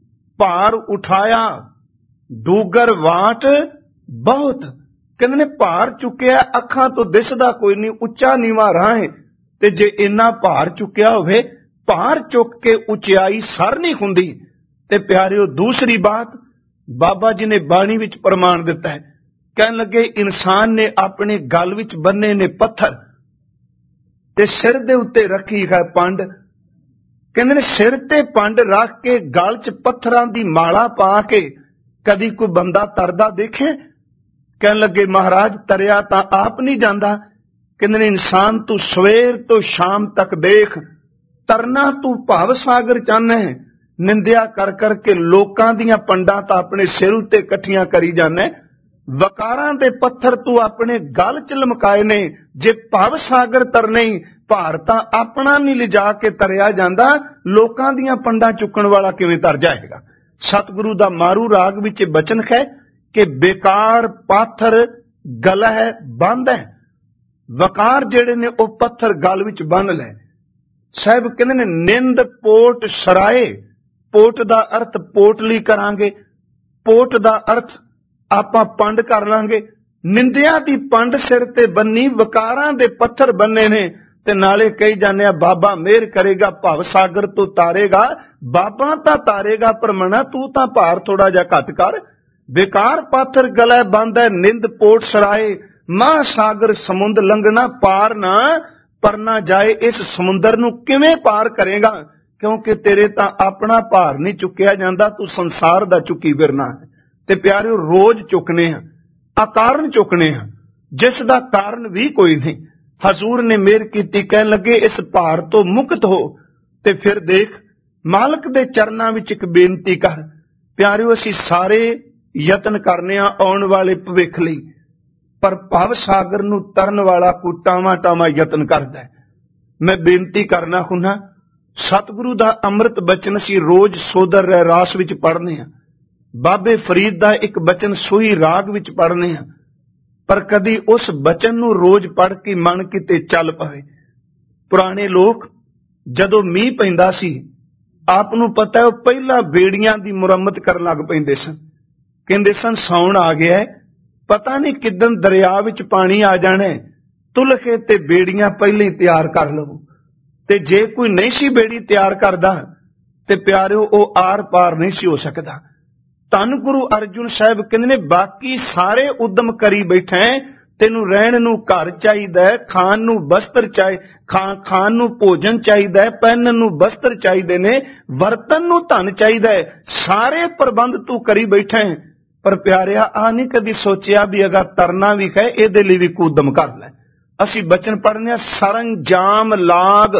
ਭਾਰ ਉਠਾਇਆ ਡੂਗਰ ਵਾਟ ਬਹੁਤ। ਕਹਿੰਦੇ ਨੇ ਭਾਰ ਚੁੱਕਿਆ, ਅੱਖਾਂ ਤੋਂ ਦਿਸਦਾ ਕੋਈ ਨਹੀਂ, ਉੱਚਾ ਨੀਵਾਂ ਰਾਹ ਹੈ। ਤੇ ਜੇ ਇੰਨਾ ਭਾਰ ਚੁੱਕਿਆ ਹੋਵੇ, ਭਾਰ ਚੁੱਕ ਕੇ ਉਚਾਈ ਸਰ ਨਹੀਂ ਹੁੰਦੀ। ਤੇ ਪਿਆਰਿਓ ਦੂਸਰੀ ਬਾਤ ਬਾਬਾ ਜੀ ਨੇ ਬਾਣੀ ਵਿੱਚ ਪ੍ਰਮਾਣ ਦਿੱਤਾ ਹੈ, ਕਹਿਣ ਲੱਗੇ ਇਨਸਾਨ ਨੇ ਆਪਣੇ ਗਲ ਵਿੱਚ ਬੰਨੇ ਨੇ ਪੱਥਰ ਤੇ ਸਿਰ ਦੇ ਉੱਤੇ ਰੱਖੀ ਹੈ ਪੰਡ। ਕਹਿੰਦੇ ਨੇ ਸਿਰ ਤੇ ਪੰਡ ਰੱਖ ਕੇ ਗਲ 'ਚ ਪੱਥਰਾਂ ਦੀ ਮਾਲਾ ਪਾ ਕੇ ਕਦੀ ਕੋਈ ਬੰਦਾ ਤਰਦਾ ਦੇਖੇ? ਕਹਿਣ ਲੱਗੇ ਮਹਾਰਾਜ ਤਰਿਆ ਤਾਂ ਆਪ ਨਹੀਂ ਜਾਂਦਾ। ਕਹਿੰਦੇ ਨੇ ਇਨਸਾਨ ਤੂੰ ਸਵੇਰ ਤੋਂ ਸ਼ਾਮ ਤੱਕ ਦੇਖ, ਤਰਨਾ ਤੂੰ ਭਵ ਸਾਗਰ ਚਾਹਨਾ ਹੈ। ਨਿੰਦਿਆ ਕਰ ਕਰਕੇ ਲੋਕਾਂ ਦੀਆਂ ਪੰਡਾਂ ਤਾਂ ਆਪਣੇ ਸਿਰ ਉੱਤੇ ਇਕੱਠੀਆਂ ਕਰੀ ਜਾਂਦਾ। ਵਕਾਰਾਂ ਦੇ ਪੱਥਰ ਤੂੰ ਆਪਣੇ ਗਲ 'ਚ ਲਮਕਾਏ ਨੇ। ਜੇ ਭਵ ਸਾਗਰ ਤਰਨੇ ਭਾਰ ਤਾਂ ਆਪਣਾ ਨਹੀਂ ਲਿਜਾ ਕੇ ਤਰਿਆ ਜਾਂਦਾ, ਲੋਕਾਂ ਦੀਆਂ ਪੰਡਾਂ ਚੁੱਕਣ ਵਾਲਾ ਕਿਵੇਂ ਤਰ ਜਾਏਗਾ? ਸਤਿਗੁਰੂ ਦਾ ਮਾਰੂ ਰਾਗ ਵਿੱਚ ਬਚਨ ਹੈ ਕਿ ਬੇਕਾਰ ਪਾਥਰ ਗਲਾ ਹੈ ਬੰਦ ਹੈ। ਵਕਾਰ ਜਿਹੜੇ ਨੇ ਉਹ ਪੱਥਰ ਗਲ ਵਿੱਚ ਬੰਨ ਲੈ। ਸਾਹਿਬ ਕਹਿੰਦੇ ਨੇ ਨਿੰਦ ਪੋਟ ਸਰਾਏ। ਪੋਟ ਦਾ ਅਰਥ ਪੋਟਲੀ ਕਰਾਂਗੇ, ਪੋਟ ਦਾ ਅਰਥ ਆਪਾਂ ਪੰਡ ਕਰ ਲਾਂਗੇ। ਨਿੰਦਿਆ ਦੀ ਪੰਡ ਸਿਰ ਤੇ ਬੰਨੀ, ਵਕਾਰਾਂ ਦੇ ਪੱਥਰ ਬੰਨੇ ਨੇ ਤੇ ਨਾਲੇ ਕਹੀ ਜਾਂਦੇ ਆ ਬਾਬਾ ਮਿਹਰ ਕਰੇਗਾ, ਭਵ ਸਾਗਰ ਤੋਂ ਤਾਰੇਗਾ। ਬਾਬਾ ਤਾਂ ਤਾਰੇਗਾ ਪਰ ਮਨਾ ਤੂੰ ਤਾਂ ਭਾਰ ਥੋੜਾ ਜਿਹਾ ਘੱਟ ਕਰ। ਬੇਕਾਰ ਪਾਥਰ ਗਲੇ ਬੰਦ ਹੈ, ਨਿੰਦ ਪੋਟ ਸਰਾਏ। ਮਹਾ ਸਾਗਰ ਸਮੁੰਦ ਲੰਘਣਾ ਪਾਰ ਨਾ ਪਰਨਾ ਜਾਏ। ਇਸ ਸਮੁੰਦਰ ਨੂੰ ਕਿਵੇਂ ਪਾਰ ਕਰੇਗਾ? ਕਿਉਂਕਿ ਤੇਰੇ ਤਾਂ ਆਪਣਾ ਭਾਰ ਨਹੀਂ ਚੁੱਕਿਆ ਜਾਂਦਾ, ਤੂੰ ਸੰਸਾਰ ਦਾ ਚੁੱਕੀ ਫਿਰਨਾ ਹੈ। ਤੇ ਪਿਆਰਿਓ ਰੋਜ਼ ਚੁੱਕਨੇ ਆ, ਅਕਾਰਨ ਚੁੱਕਨੇ ਆ, ਜਿਸ ਦਾ ਕਾਰਨ ਵੀ ਕੋਈ ਨਹੀਂ। ਹਜ਼ੂਰ ਨੇ ਮਿਹਰ ਕੀਤੀ, ਕਹਿਣ ਲੱਗੇ ਇਸ ਭਾਰ ਤੋਂ ਮੁਕਤ ਹੋ। ਤੇ ਫਿਰ ਦੇਖ ਮਾਲਕ ਦੇ ਚਰਨਾਂ ਵਿੱਚ ਇੱਕ ਬੇਨਤੀ ਕਰ। ਪਿਆਰਿਓ ਅਸੀਂ ਸਾਰੇ ਯਤਨ ਕਰਨੇ ਆ ਆਉਣ ਵਾਲੇ ਭਵਿੱਖ ਲਈ। ਪਰ ਭਵ ਸਾਗਰ ਨੂੰ ਤਰਨ ਵਾਲਾ ਕੋਈ ਟਾਵਾਂ ਟਾਵਾਂ ਯਤਨ ਕਰਦਾ ਹੈ। ਮੈਂ ਬੇਨਤੀ ਕਰਨਾ ਹੁੰਨਾ, ਸਤਿਗੁਰੂ ਦਾ ਅੰਮ੍ਰਿਤ ਬਚਨ ਅਸੀਂ ਰੋਜ਼ ਸੋਦਰ ਰਹਿ ਰਾਸ ਵਿੱਚ ਪੜ੍ਹਨੇ ਹਾਂ। ਬਾਬੇ ਫਰੀਦ ਦਾ ਇੱਕ ਬਚਨ ਸੂਹੀ ਰਾਗ ਵਿੱਚ ਪੜ੍ਹਨੇ ਹਾਂ, ਪਰ ਕਦੀ ਉਸ ਬਚਨ ਨੂੰ ਰੋਜ਼ ਪੜ੍ਹ ਕੇ ਮਨ ਕਿਤੇ ਚੱਲ ਪਵੇ। ਪੁਰਾਣੇ ਲੋਕ ਜਦੋਂ ਮੀਂਹ ਪੈਂਦਾ ਸੀ, ਆਪ ਨੂੰ ਪਤਾ ਉਹ ਪਹਿਲਾਂ ਬੇੜੀਆਂ ਦੀ ਮੁਰੰਮਤ ਕਰਨ ਲੱਗ ਪੈਂਦੇ ਸਨ। ਕਹਿੰਦੇ ਸਨ ਸਾਉਣ ਆ ਗਿਆ, ਪਤਾ ਨਹੀਂ ਕਿੱਦਣ ਦਰਿਆ ਵਿੱਚ ਪਾਣੀ ਆ ਜਾਣਾ, ਤੁਲਖੇ ਤੇ ਬੇੜੀਆਂ ਪਹਿਲਾਂ ਹੀ ਤਿਆਰ ਕਰ ਲਵੋ। ਤੇ ਜੇ ਕੋਈ ਨਹੀਂ ਸੀ ਬੇੜੀ ਤਿਆਰ ਕਰਦਾ ਤੇ ਪਿਆਰਿਓ ਉਹ ਆਰ ਪਾਰ ਨਹੀਂ ਸੀ ਹੋ ਸਕਦਾ। ਧੰਨ ਗੁਰੂ ਅਰਜੁਨ ਸਾਹਿਬ ਕਹਿੰਦੇ ਨੇ, ਬਾਕੀ ਸਾਰੇ ਉਦਮ ਕਰੀ ਬੈਠੇ, ਤੈਨੂੰ ਰਹਿਣ ਨੂੰ ਘਰ ਚਾਹੀਦਾ, ਖਾਣ ਨੂੰ ਬਸਤਰ ਚਾਹੀ ਖਾਣ ਖਾਣ ਨੂੰ ਭੋਜਨ ਚਾਹੀਦਾ, ਪਹਿਨਣ ਨੂੰ ਬਸਤਰ ਚਾਹੀਦੇ ਨੇ, ਵਰਤਨ ਨੂੰ ਧਨ ਚਾਹੀਦਾ, ਸਾਰੇ ਪ੍ਰਬੰਧ ਤੂੰ ਕਰੀ ਬੈਠਾ। ਪਰ ਪਿਆਰਿਆ ਆ ਨਹੀਂ ਕਦੀ ਸੋਚਿਆ ਵੀ ਅਗਰ ਤਰਨਾ ਵੀ ਕਹੇ ਇਹਦੇ ਲਈ ਵੀ ਕੂਦਮ ਕਰ ਲੈ। ਅਸੀਂ ਬਚਨ ਪੜ੍ਹਨੇ ਆ, ਸਰੰਜਾਮ ਲਾਗ,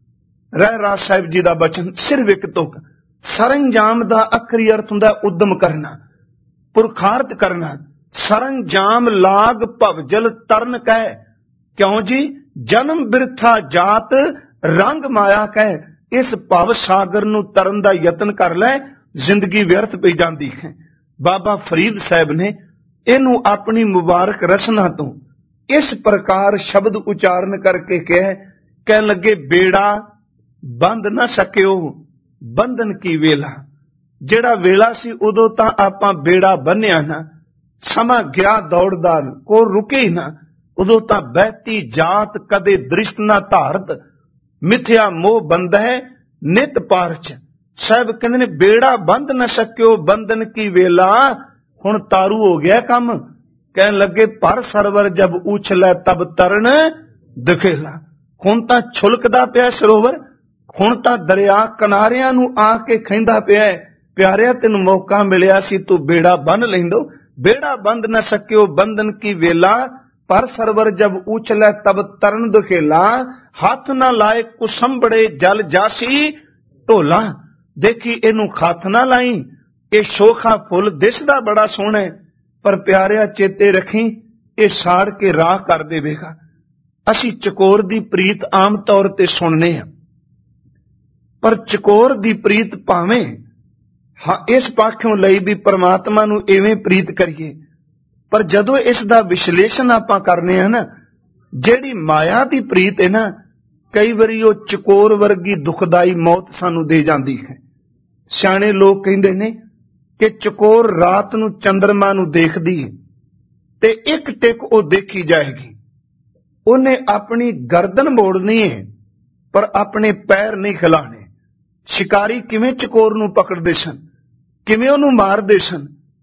ਰਹਿ ਰਾਸ ਸਾਹਿਬ ਜੀ ਦਾ ਬਚਨ, ਸਿਰਫ ਇੱਕ ਤੁਕ। ਸਰੰਜਾਮ ਦਾ ਅਖਰੀ ਅਰਥ ਹੁੰਦਾ ਉਦਮ ਕਰਨਾ, ਪੁਰਖਾਰਥ ਕਰਨਾ। ਸਰੰਜਾਮ ਲਾਗ ਭਵਜਲ ਤਰਨ ਕਹਿ, ਕਿਉਂ ਜੀ? ਜਨਮ ਬਿਰਥਾ ਜਾਤ ਰੰਗ ਮਾਇਆ ਕਹਿ। ਇਸ ਭਵ ਸਾਗਰ ਨੂੰ ਤਰਨ ਦਾ ਯਤਨ ਕਰ ਲੈ, ਜ਼ਿੰਦਗੀ ਵਿਅਰਥ ਪਈ ਜਾਂਦੀ ਹੈ। ਬਾਬਾ ਫਰੀਦ ਸਾਹਿਬ ਨੇ ਇਹਨੂੰ ਆਪਣੀ ਮੁਬਾਰਕ ਰਸਨਾ ਤੋਂ ਇਸ ਪ੍ਰਕਾਰ ਸ਼ਬਦ ਉਚਾਰਨ ਕਰਕੇ ਕਹਿ ਕਹਿਣ ਲੱਗੇ, ਬੇੜਾ ਬੰਦ ਨਾ ਸਕਿਓ ਬੰਧਨ ਕੀ ਵੇਲਾ। ਜਿਹੜਾ ਵੇਲਾ ਸੀ ਉਦੋਂ ਤਾਂ ਆਪਾਂ ਬੇੜਾ ਬੰਨਿਆ ਨਾ, ਸਮਾਂ ਗਿਆ ਦੌੜਦਾ ਕੋ ਰੁਕੇ ਹੀ ਨਾ। ਉਦੋਂ ਤਾਂ ਬਹਿਤੀ ਜਾਤ ਕਦੇ ਦ੍ਰਿਸ਼ਟ ਨਾ ਧਾਰਤ, ਮਿਥਿਆ ਮੋਹ ਬੰਦਾ ਹੈ ਨਿਤ ਪਾਰਚ। ਸਾਹਿਬ ਕਹਿੰਦੇ ਨੇ ਬੇੜਾ ਬੰਦ ਨਾ ਸਕਿਓ ਬੰਧਨ ਕੀ ਵੇਲਾ। ਹੁਣ ਤਾਰੂ ਹੋ ਗਿਆ ਕੰਮ। ਕਹਿਣ ਲੱਗੇ ਪਰ ਸਰਵਰ ਜਬ ਉਛਲੇ ਤਬ ਤਰਨ ਦਿਖੇਲਾ। ਹੁਣ ਤਾਂ ਛੁਲਕਦਾ ਪਿਆ ਸਰੋਵਰ, ਹੁਣ ਤਾਂ ਦਰਿਆ ਕਿਨਾਰਿਆਂ ਨੂੰ ਆ ਕੇ ਖੈਂਦਾ ਪਿਆ। ਪਿਆਰਿਆ ਤੈਨੂੰ ਮੌਕਾ ਮਿਲਿਆ ਸੀ, ਤੂੰ ਬੇੜਾ ਬੰਨ ਲੈਂਦੋ। ਬੇੜਾ ਬੰਦ ਨਾ ਸਕਿਓ ਬੰਧਨ ਕੀ ਵੇਲਾ, ਪਰ ਸਰਵਰ ਜਬ ਉਛਲੇ ਤਬ ਤਰਨ ਦਿਖੇਲਾ। ਹੱਥ ਨਾ ਲਾਏ ਕੁਸੰਬੜੇ ਜਲ ਜਾਸੀ ਢੋਲਾ। ਦੇਖੀ ਇਹਨੂੰ ਹੱਥ ਨਾ ਲਾਈ, ਇਹ ਸ਼ੋਖਾ ਫੁੱਲ ਦਿਸਦਾ ਬੜਾ ਸੋਹਣਾ, ਪਰ ਪਿਆਰਿਆ ਚੇਤੇ ਰੱਖੀ ਇਹ ਸਾੜ ਕੇ ਰਾਹ ਕਰ ਦੇਵੇਗਾ। ਅਸੀਂ ਚਕੋਰ ਦੀ ਪ੍ਰੀਤ ਆਮ ਤੌਰ ਤੇ ਸੁਣਨੇ ਹਾਂ, ਪਰ ਚਕੋਰ ਦੀ ਪ੍ਰੀਤ ਭਾਵੇਂ ਹਾਂ ਇਸ ਪਾਖੋਂ ਲਈ ਵੀ ਪਰਮਾਤਮਾ ਨੂੰ ਇਵੇਂ ਪ੍ਰੀਤ ਕਰੀਏ, ਪਰ ਜਦੋਂ ਇਸ ਦਾ ਵਿਸ਼ਲੇਸ਼ਣ ਆਪਾਂ ਕਰਨੇ ਆ ਨਾ, ਜਿਹੜੀ ਮਾਇਆ ਦੀ ਪ੍ਰੀਤ ਹੈ ਨਾ, ਕਈ ਵਾਰੀ ਉਹ ਚਕੋਰ ਵਰਗੀ ਦੁਖਦਾਈ ਮੌਤ ਸਾਨੂੰ ਦੇ ਜਾਂਦੀ ਹੈ। ਸਿਆਣੇ ਲੋਕ ਕਹਿੰਦੇ ਨੇ ਕਿ ਚਕੋਰ ਰਾਤ ਨੂੰ ਚੰਦਰਮਾ ਨੂੰ ਦੇਖਦੀ ਹੈ ਤੇ ਇੱਕ ਟਿਕ ਉਹ ਦੇਖੀ ਜਾਏਗੀ। ਉਹਨੇ ਆਪਣੀ ਗਰਦਨ ਮੋੜਨੀ ਹੈ ਪਰ ਆਪਣੇ ਪੈਰ ਨਹੀਂ ਖਿਲਾਣੇ। ਸ਼ਿਕਾਰੀ ਕਿਵੇਂ ਚਕੋਰ ਨੂੰ ਪਕੜਦੇ ਸਨ, ਕਿਵੇਂ ਉਹਨੂੰ ਮਾਰਦੇ ਸਨ।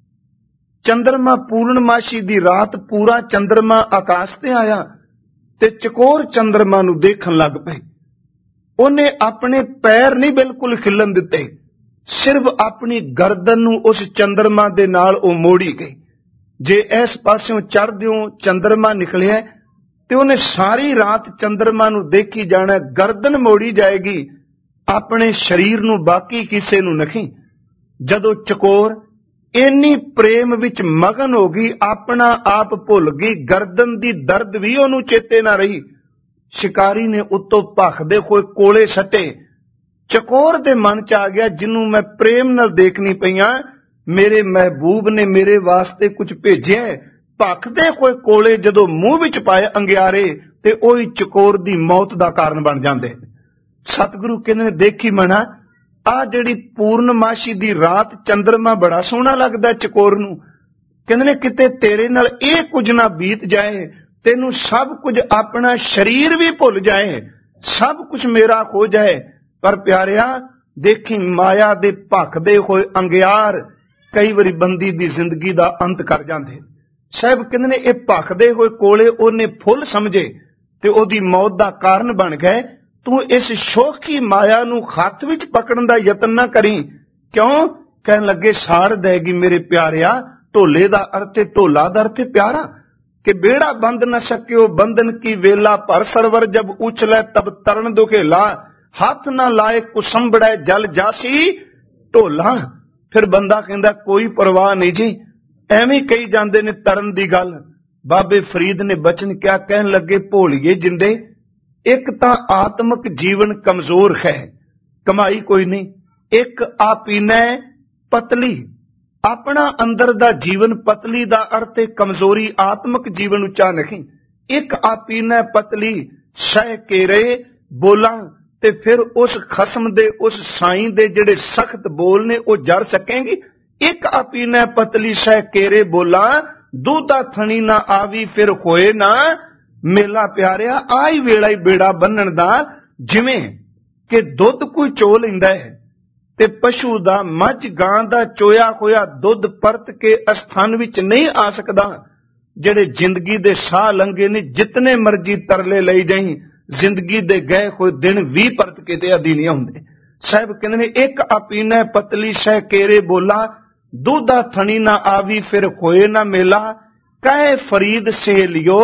ਚੰਦਰਮਾ ਪੂਰਨਮਾਸ਼ੀ ਦੀ ਰਾਤ ਪੂਰਾ ਚੰਦਰਮਾ ਆਕਾਸ਼ ਤੇ ਆਇਆ ਤੇ ਚਕੋਰ ਚੰਦਰਮਾ ਨੂੰ ਦੇਖਣ ਲੱਗ ਪਏ। ਉਹਨੇ ਆਪਣੇ ਪੈਰ ਨਹੀਂ ਬਿਲਕੁਲ ਖਿੱਲਣ ਦਿੱਤੇ, ਸਿਰਫ ਆਪਣੀ ਗਰਦਨ ਨੂੰ ਉਸ ਚੰਦਰਮਾ ਦੇ ਨਾਲ ਉਹ ਮੋੜੀ ਗਈ। ਜੇ ਇਸ ਪਾਸਿਓਂ ਚੜ੍ਹਦਿਓਂ ਚੰਦਰਮਾ ਨਿਕਲਿਆ ਤੇ ਉਹਨੇ ਸਾਰੀ ਰਾਤ ਚੰਦਰਮਾ ਨੂੰ ਦੇਖੀ ਜਾਣਾ, ਗਰਦਨ ਮੋੜੀ ਜਾਏਗੀ, ਆਪਣੇ ਸਰੀਰ ਨੂੰ ਬਾਕੀ ਕਿਸੇ ਨੂੰ ਨਹੀਂ। ਜਦੋਂ ਚਕੋਰ ਇੰਨੀ ਪ੍ਰੇਮ ਵਿੱਚ ਮਗਨ ਹੋ ਗਈ, ਆਪਣਾ ਆਪ ਭੁੱਲ ਗਈ, ਗਰਦਨ ਦੀ ਦਰਦ ਵੀ ਉਹਨੂੰ ਚੇਤੇ ਨਾ ਰਹੀ। ਸ਼ਿਕਾਰੀ ਨੇ ਉੱਤੋਂ ਭਖਦੇ ਹੋਏ ਕੋਲੇ ਸੱਟੇ। ਚਕੋਰ ਦੇ ਮਨ ਚ ਆ ਗਿਆ, ਜਿਹਨੂੰ ਮੈਂ ਪ੍ਰੇਮ ਨਾਲ ਦੇਖਣੀ ਪਈਆਂ, ਮੇਰੇ ਮਹਿਬੂਬ ਨੇ ਮੇਰੇ ਵਾਸਤੇ ਕੁਝ ਭੇਜਿਆ। ਭਖਦੇ ਹੋਏ ਕੋਲੇ ਜਦੋਂ ਮੂੰਹ ਵਿੱਚ ਪਾਏ ਅੰਗਿਆਰੇ ਤੇ ਉਹੀ ਚਕੋਰ ਦੀ ਮੌਤ ਦਾ ਕਾਰਨ ਬਣ ਜਾਂਦੇ। ਸਤਿਗੁਰੂ ਕਹਿੰਦੇ ਨੇ ਦੇਖੀ ਮਣਾ, ਆ ਜਿਹੜੀ ਪੂਰਨਮਾਸ਼ੀ ਦੀ ਰਾਤ ਚੰਦਰਮਾ ਬੜਾ ਸੋਹਣਾ ਲੱਗਦਾ ਚਕੋਰ ਨੂੰ। ਕਹਿੰਦੇ ਨੇ ਕਿਤੇ ਤੇਰੇ ਨਾਲ ਇਹ ਕੁਝ ਨਾ ਬੀਤ ਜਾਏ, ਤੈਨੂੰ ਸਭ ਕੁਝ ਆਪਣਾ ਸਰੀਰ ਵੀ ਭੁੱਲ ਜਾਏ, ਸਭ ਕੁਝ ਮੇਰਾ ਹੋ ਜਾਏ। ਪਰ ਪਿਆਰਿਆ ਦੇਖੀ ਮਾਇਆ ਦੇ ਭਖਦੇ ਹੋਏ ਅੰਗਿਆਰ ਕਈ ਵਾਰੀ ਬੰਦੀ ਦੀ ਜ਼ਿੰਦਗੀ ਦਾ ਅੰਤ ਕਰ ਜਾਂਦੇ। ਸਾਹਿਬ ਕਹਿੰਦੇ ਨੇ ਇਹ ਭਖਦੇ ਹੋਏ ਕੋਲੇ ਉਹਨੇ ਫੁੱਲ ਸਮਝੇ ਤੇ ਉਹਦੀ ਮੌਤ ਦਾ ਕਾਰਨ ਬਣ ਗਏ। ਤੂੰ ਇਸ ਸ਼ੋਖੀ ਮਾਇਆ ਨੂੰ ਹੱਥ ਵਿੱਚ ਪਕੜਨ ਦਾ ਯਤਨ ਨਾ ਕਰੀ। ਕਿਉਂ? ਕਹਿਣ ਲੱਗੇ ਸਾੜ ਦੇਗੀ ਮੇਰੇ ਪਿਆਰਿਆ। ਢੋਲੇ ਦਾ ਅਰਥ ਹੈ ਢੋਲਾ ਦਾ ਅਰਥ ਹੈ ਪਿਆਰਾ। ਕਿ ਬੇੜਾ ਬੰਦ ਨਾ ਸਕਿਓ ਬੰਧਨ ਕੀ ਵੇਲਾ, ਪਰ ਸਰਵਰ ਜਬ ਉਛਲੇ ਤਬ ਤਰਨ ਦੁਖੇਲਾ। ਹੱਥ ਨਾ ਲਾਏ ਕੁਸੰਬੜੈ ਜਲ ਜਾਸੀ ਢੋਲਾ। ਫਿਰ ਬੰਦਾ ਕਹਿੰਦਾ ਕੋਈ ਪਰਵਾਹ ਨਹੀਂ ਜੀ, ਐਵੇਂ ਕਹੀ ਜਾਂਦੇ ਨੇ ਤਰਨ ਦੀ ਗੱਲ, ਬਾਬੇ ਫਰੀਦ ਨੇ ਬਚਨ ਕਿਆ ਕਹਿਣ ਲੱਗੇ, ਭੋਲੀਏ ਜਿੰਦੇ, ਇੱਕ ਤਾਂ ਆਤਮਿਕ ਜੀਵਨ ਕਮਜ਼ੋਰ ਹੈ, ਕਮਾਈ ਕੋਈ ਨਹੀਂ। ਇੱਕ ਆ ਪੀਨਾ ਪਤਲੀ, ਆਪਣਾ ਅੰਦਰ ਦਾ ਜੀਵਨ ਪਤਲੀ ਦਾ ਅਰਥ ਹੈ ਕਮਜ਼ੋਰੀ, ਆਤਮਿਕ ਜੀਵਨ ਉੱਚਾ ਨਹੀਂ। ਇੱਕ ਆ ਪੀਨਾ ਪਤਲੀ ਸਹਿ ਕੇਰੇ ਬੋਲਾਂ, ਤੇ ਫਿਰ ਉਸ ਖਸਮ ਦੇ, ਉਸ ਸਾਈਂ ਦੇ ਜਿਹੜੇ ਸਖਤ ਬੋਲ ਨੇ ਉਹ ਜਰ ਸਕੇਂਗੀ। ਇੱਕ ਆ ਪੀਨਾ ਪਤਲੀ ਸਹਿ ਕੇਰੇ ਬੋਲਾਂ, ਦੁੱਧਾ ਥਣੀ ਨਾ ਆਵੀ ਫਿਰ ਹੋਏ ਨਾ ਮੇਲਾ। ਪਿਆਰਿਆ, ਆ ਹੀ ਵੇਲਾ ਹੀ ਬੇੜਾ ਬੰਨਣ ਦਾ। ਜਿਵੇਂ ਕਿ ਦੁੱਧ ਕੋਈ ਚੋ ਲੈਂਦਾ ਹੈ ਤੇ ਪਸ਼ੂ ਦਾ, ਮੱਝ ਗਾਂ ਦਾ ਚੋਇਆ ਹੋਇਆ ਦੁੱਧ ਪਰਤ ਕੇ ਅਸਥਾਨ ਵਿੱਚ ਨਹੀਂ ਆ ਸਕਦਾ। ਜਿਹੜੇ ਜ਼ਿੰਦਗੀ ਦੇ ਸਾਹ ਲੰਘੇ ਨੇ, ਜਿਤਨੇ ਮਰਜ਼ੀ ਤਰਲੇ ਲਈ ਜਾਈ, ਜ਼ਿੰਦਗੀ ਦੇ ਗਏ ਹੋਏ ਦਿਨ ਵੀ ਪਰਤ ਕੇ ਤੇ ਆਦੀ ਨਹੀਂ ਆਉਂਦੇ। ਸਾਹਿਬ ਕਹਿੰਦੇ ਨੇ, ਇੱਕ ਆਪੀਨਾ ਪਤਲੀ ਸਹਿ ਕੇਰੇ ਬੋਲਾ, ਦੁੱਧਾ ਥਣੀ ਨਾ ਆਵੀ ਫਿਰ ਹੋਏ ਨਾ ਮੇਲਾ। ਕਹੇ ਫਰੀਦ ਸਹੇਲਿਓ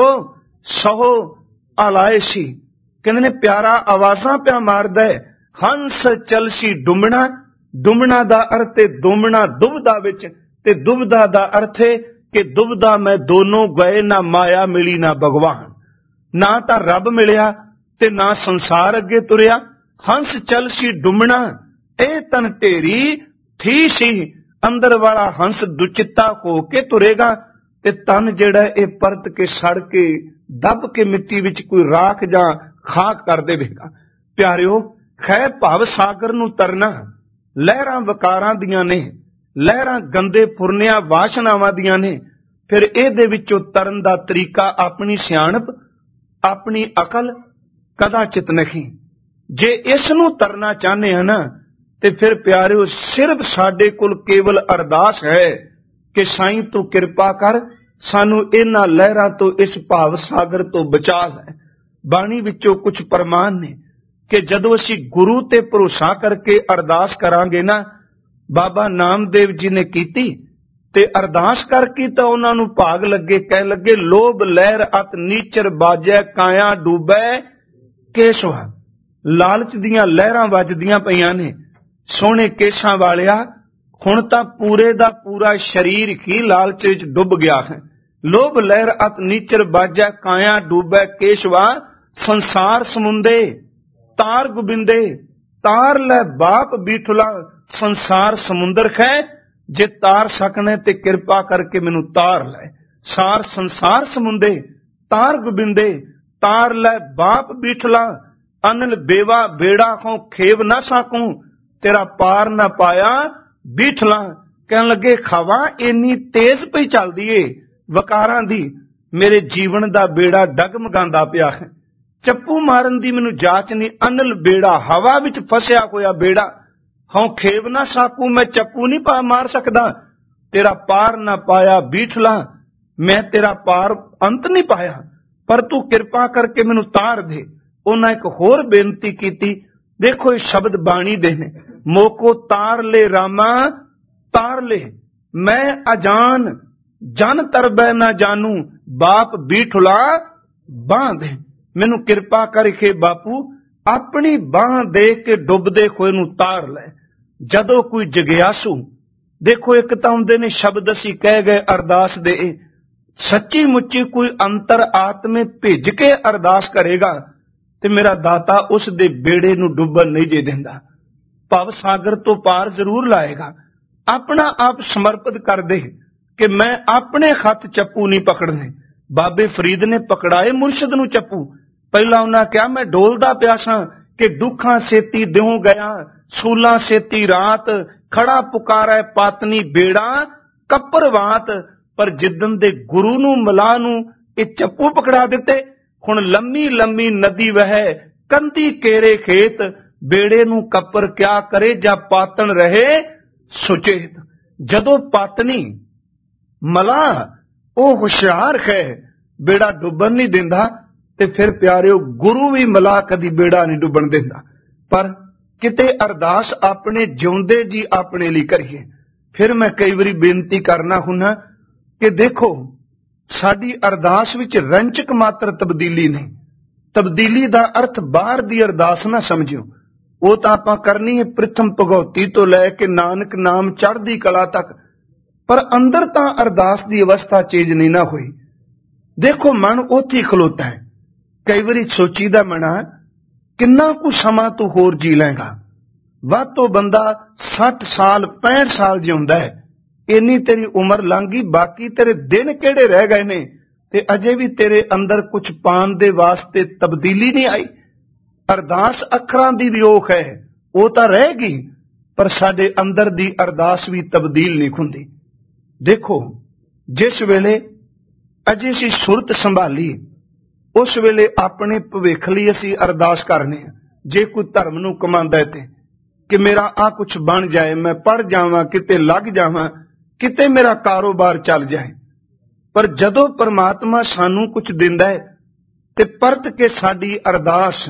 ਸਹੋ ਆਲਾਏ ਸੀ। ਕਹਿੰਦੇ ਨੇ ਪਿਆਰਾ ਆਵਾਜ਼ਾਂ ਪਿਆ ਮਾਰਦਾ ਹੈ, ਹੰਸ ਚਲਸੀ ਡੁੰਮਣਾ। ਡੁੰਮਣਾ ਦਾ ਅਰਥ ਹੈ ਦੁਮਣਾ ਦੁਬਦਾ ਵਿੱਚ, ਤੇ ਦੁਬਦਾ ਦਾ ਅਰਥ ਹੈ ਕਿ ਦੁਬਦਾ ਮੈਂ ਦੋਨੋਂ ਗਏ, ਨਾ ਮਾਇਆ ਮਿਲੀ ਨਾ ਭਗਵਾਨ। ਨਾ ਤਾਂ ਰੱਬ ਮਿਲਿਆ ਤੇ ਨਾ ਸੰਸਾਰ ਅੱਗੇ ਤੁਰਿਆ। ਹੰਸ ਚਲਸੀ ਡੁੰਮਣਾ, ਇਹ ਤਨ ਢੇਰੀ ਥੀ ਸੀ। ਅੰਦਰ ਵਾਲਾ ਹੰਸ ਦੁਚਿੱਤਾ ਹੋ ਕੇ ਤੁਰੇਗਾ ਤੇ ਤਨ ਜਿਹੜਾ ਇਹ ਪਰਤ ਕੇ ਸੜ ਕੇ ਦੱਬ ਕੇ ਮਿੱਟੀ ਵਿੱਚ ਕੋਈ ਰਾਖ ਜਾਂ ਖਾਕ ਕਰ ਦੇਵੇਗਾ। ਪਿਆਰਿਓ, ਖੈ ਭਵ ਸਾਗਰ ਨੂੰ ਤਰਨਾ ਲਹਿਰਾਂ ਵਕਾਰਾਂ ਦੀਆਂ ਨੇ, ਲਹਿਰਾਂ ਗੰਦੇ ਫੁਰਨਿਆਂ ਵਾਸ਼ਨਾਵਾਂ ਦੀਆਂ ਨੇ। ਫਿਰ ਇਹਦੇ ਵਿੱਚੋਂ ਤਰਨ ਦਾ ਤਰੀਕਾ ਆਪਣੀ ਸਿਆਣਪ, ਆਪਣੀ ਅਕਲ ਕਦਾਚਿਤ ਨਹੀਂ। ਜੇ ਇਸ ਨੂੰ ਤਰਨਾ ਚਾਹੁੰਦੇ ਆ ਨਾ, ਤੇ ਫਿਰ ਪਿਆਰਿਓ ਸਿਰਫ ਸਾਡੇ ਕੋਲ ਕੇਵਲ ਅਰਦਾਸ ਹੈ ਕਿ ਸਾਈਂ ਤੂੰ ਕਿਰਪਾ ਕਰ, ਸਾਨੂੰ ਇਹਨਾਂ ਲਹਿਰਾਂ ਤੋਂ, ਇਸ ਭਾਵ ਸਾਗਰ ਤੋਂ ਬਚਾ ਲੈ। ਬਾਣੀ ਵਿੱਚੋਂ ਕੁਝ ਪ੍ਰਮਾਣ ਨੇ ਕਿ ਜਦੋਂ ਅਸੀਂ ਗੁਰੂ ਤੇ ਭਰੋਸਾ ਕਰਕੇ ਅਰਦਾਸ ਕਰਾਂਗੇ ਨਾ, ਬਾਬਾ ਨਾਮਦੇਵ ਜੀ ਨੇ ਕੀਤੀ ਤੇ ਅਰਦਾਸ ਕਰਕੇ ਤਾਂ ਉਹਨਾਂ ਨੂੰ ਭਾਗ ਲੱਗੇ, ਕਹਿਣ ਲੱਗੇ, ਲੋਭ ਲਹਿਰ ਅਤ ਨੀਚਰ ਬਾਜੈ ਕਾਇਆ ਡੂਬੈ ਕੇਸ਼ਵਾ। ਲਾਲਚ ਦੀਆਂ ਲਹਿਰਾਂ ਵੱਜਦੀਆਂ ਪਈਆਂ ਨੇ, ਸੋਹਣੇ ਕੇਸਾਂ ਵਾਲਿਆ, ਹੁਣ ਤਾਂ ਪੂਰੇ ਦਾ ਪੂਰਾ ਸਰੀਰ ਹੀ ਲਾਲਚ ਵਿੱਚ ਡੁੱਬ ਗਿਆ ਹੈ। ਲੋਭ ਲਹਿਰ ਅਤ ਨੀਚਰ ਬਾਜੈ ਕਾਇਆ ਡੂਬੈ ਕੇਸ਼ਵਾ। ਸੰਸਾਰ ਸਮੁੰਦੇ ਤਾਰ ਗੋਬਿੰਦੇ, ਤਾਰ ਲੈ ਬਾਪ ਬੀਠੁਲਾ। ਸੰਸਾਰ ਸਮੁੰਦਰ ਹੈ, ਜੇ ਤਾਰ ਸਕਣੇ ਤੇ ਕਿਰਪਾ ਕਰਕੇ ਮੈਨੂੰ ਤਾਰ ਲੈ। ਸਾਰ ਸੰਸਾਰ ਸਮੁੰਦੇ ਤਾਰ ਗੋਬਿੰਦੇ, ਤਾਰ ਲੈ ਬਾਪ ਬੀਠਲਾ। ਅਨਲ ਬੇਵਾ ਬੇੜਾ ਹੋਂ ਖੇਵ ਨਾ ਸਾਕੂੰ, ਤੇਰਾ ਪਾਰ ਨਾ ਪਾਇਆ ਬੀਠਲਾ। ਕਹਿਣ ਲੱਗੇ, ਖਵਾ ਇੰਨੀ ਤੇਜ਼ ਪਈ ਚੱਲਦੀ ਏ ਵਕਾਰਾਂ ਦੀ, ਮੇਰੇ ਜੀਵਨ ਦਾ ਬੇੜਾ ਡਗਮਗਾਉਂਦਾ ਪਿਆ ਹੈ। ਚੱਪੂ ਮਾਰਨ ਦੀ ਮੈਨੂੰ ਜਾਚ ਨਹੀਂ। ਅਨਲ ਬੇੜਾ, ਹਵਾ ਵਿੱਚ ਫਸਿਆ ਹੋਇਆ ਬੇੜਾ। ਹਉ ਖੇਵ ਨਾ ਸਾਕੂ, ਮੈਂ ਚੱਪੂ ਨਹੀਂ ਪਾ ਮਾਰ ਸਕਦਾ। ਤੇਰਾ ਪਾਰ ਨਾ ਪਾਇਆ ਬੀਠਲਾ, ਮੈਂ ਤੇਰਾ ਪਾਰ ਅੰਤ ਨਹੀਂ ਪਾਇਆ, ਪਰ ਤੂੰ ਕਿਰਪਾ ਕਰਕੇ ਮੈਨੂੰ ਤਾਰ ਦੇ। ਉਹਨਾਂ ਇੱਕ ਹੋਰ ਬੇਨਤੀ ਕੀਤੀ, ਦੇਖੋ ਇਹ ਸ਼ਬਦ ਬਾਣੀ ਦੇ ਨੇ, ਮੋਕੋ ਤਾਰ ਲੈ ਰਾਮਾ ਤਾਰ ਲੈ, ਮੈਂ ਅਜਾਨ ਜਨ ਤਰਬੈ ਨਾ ਜਾਨੂ, ਬਾਪ ਬੀਠੁਲਾ ਬਾਂਹ ਦੇ। ਮੈਨੂੰ ਕਿਰਪਾ ਕਰਕੇ ਬਾਪੂ ਆਪਣੀ ਬਾਂਹ ਦੇ ਕੇ ਡੁੱਬਦੇ ਹੋਏ ਨੂੰ ਤਾਰ ਲੈ। ਜਦੋਂ ਕੋਈ ਜਗਿਆਸੂ, ਦੇਖੋ ਇੱਕ ਤਾਂ ਹੁੰਦੇ ਨੇ ਸ਼ਬਦ ਅਸੀਂ ਕਹਿ ਗਏ ਅਰਦਾਸ ਦੇ, ਸੱਚੀ ਮੁੱਚੀ ਕੋਈ ਅੰਤਰ ਆਤਮੇ ਭਿੱਜ ਕੇ ਅਰਦਾਸ ਕਰੇਗਾ ਤੇ ਮੇਰਾ ਦਾਤਾ ਉਸ ਦੇ ਬੇੜੇ ਨੂੰ ਡੁੱਬਣ ਨਹੀਂ ਜੇ ਦਿੰਦਾ, ਭਵ ਸਾਗਰ ਤੋਂ ਪਾਰ ਜ਼ਰੂਰ ਲਾਏਗਾ। ਆਪਣਾ ਆਪ ਸਮਰਪਿਤ ਕਰ ਦੇ ਕਿ ਮੈਂ ਆਪਣੇ ਹੱਥ ਚੱਪੂ ਨਹੀਂ ਪਕੜਨੇ। ਬਾਬੇ ਫਰੀਦ ਨੇ ਪਕੜਾਏ ਮੁਰਸ਼ਿਦ ਨੂੰ ਚੱਪੂ। ਪਹਿਲਾਂ ਉਹਨਾਂ ਕਿਹਾ, ਮੈਂ ਡੋਲਦਾ ਪਿਆ ਸਾਂ ਕਿ ਦੁੱਖਾਂ ਸੇਤੀ ਦਿਉ ਗਿਆ, ਸੂਲਾਂ ਸੇਤੀ ਰਾਤ, ਖੜਾ ਪੁਕਾਰੈ ਪਾਤਨੀ ਬੇੜਾ ਕੱਪਰਵਾਤ। ਪਰ ਜਿੱਦਨ ਦੇ ਗੁਰੂ ਨੂੰ ਮਲਾ ਨੂੰ ਇਹ ਚੱਪੂ ਪਕੜਾ ਦਿੱਤੇ, ਹੁਣ ਲੰਮੀ ਲੰਮੀ ਨਦੀ ਵਹਿ ਕੰਦੀ ਕੇਰੇ ਖੇਤ, ਬੇੜੇ ਨੂੰ ਕੱਪਰ ਕਿਆ ਕਰੇ ਜਾਂ ਪਾਤਣ ਰਹੇ ਸੁਚੇਤ। ਜਦੋਂ ਪਾਤਨੀ ਮਲਾ ਉਹ ਹੁਸ਼ਿਆਰ ਹੈ, ਬੇੜਾ ਡੁੱਬਣ ਨਹੀਂ ਦਿੰਦਾ, ਤੇ ਫਿਰ ਪਿਆਰਿਓ ਗੁਰੂ ਵੀ ਮਲਾ ਕਦੀ ਬੇੜਾ ਨਹੀਂ ਡੁੱਬਣ ਦਿੰਦਾ। ਪਰ ਕਿਤੇ ਅਰਦਾਸ ਆਪਣੇ ਜਿਉਂਦੇ ਜੀ ਆਪਣੇ ਲਈ ਕਰੀਏ। ਫਿਰ ਮੈਂ ਕਈ ਵਾਰੀ ਬੇਨਤੀ ਕਰਨਾ ਹੁੰਨਾ ਕਿ ਦੇਖੋ ਸਾਡੀ ਅਰਦਾਸ ਵਿੱਚ ਰੰਚਕ ਮਾਤਰ ਤਬਦੀਲੀ ਨਹੀਂ। ਤਬਦੀਲੀ ਦਾ ਅਰਥ ਬਾਹਰ ਦੀ ਅਰਦਾਸ ਨਾ ਸਮਝਿਓ, ਉਹ ਤਾਂ ਆਪਾਂ ਕਰਨੀ ਹੈ ਪ੍ਰਥਮ ਭਗਉਤੀ ਤੋਂ ਲੈ ਕੇ ਨਾਨਕ ਨਾਮ ਚੜ੍ਹਦੀ ਕਲਾ ਤੱਕ, ਪਰ ਅੰਦਰ ਤਾਂ ਅਰਦਾਸ ਦੀ ਅਵਸਥਾ ਚੇਂਜ ਨਹੀਂ ਨਾ ਹੋਈ। देखो मन उत्थे ही खलोता है। कई बारी सोचीदा मना किन्ना कु समा तू होर जी लेगा, वध तो बंदा सठ साल पैंठ साल जिउंदा है, इन्नी तेरी उम्र लंघ गई, बाकी तेरे दिन किहड़े रह गए ने ते अजे भी तेरे अंदर कुछ पाण दे वास्ते तब्दीली नहीं आई। अरदास अखरां दी भी ओख है, वो तां रह गई, पर साडे अंदर दी अरदास भी तब्दील नहीं हुंदी। देखो जिस वेले अजे असीं सुरत संभाली, उस वेले अपने भविख लई असीं अरदास करने आ। जे कोई धर्म नूं कमांदा है ते कि मेरा आ कुछ बन जाए, मैं पढ़ जावां, किते लग जावां, किते मेरा कारोबार चल जाए। पर जदों परमात्मा सानू कुछ दिंदा है ते परत के साडी अरदास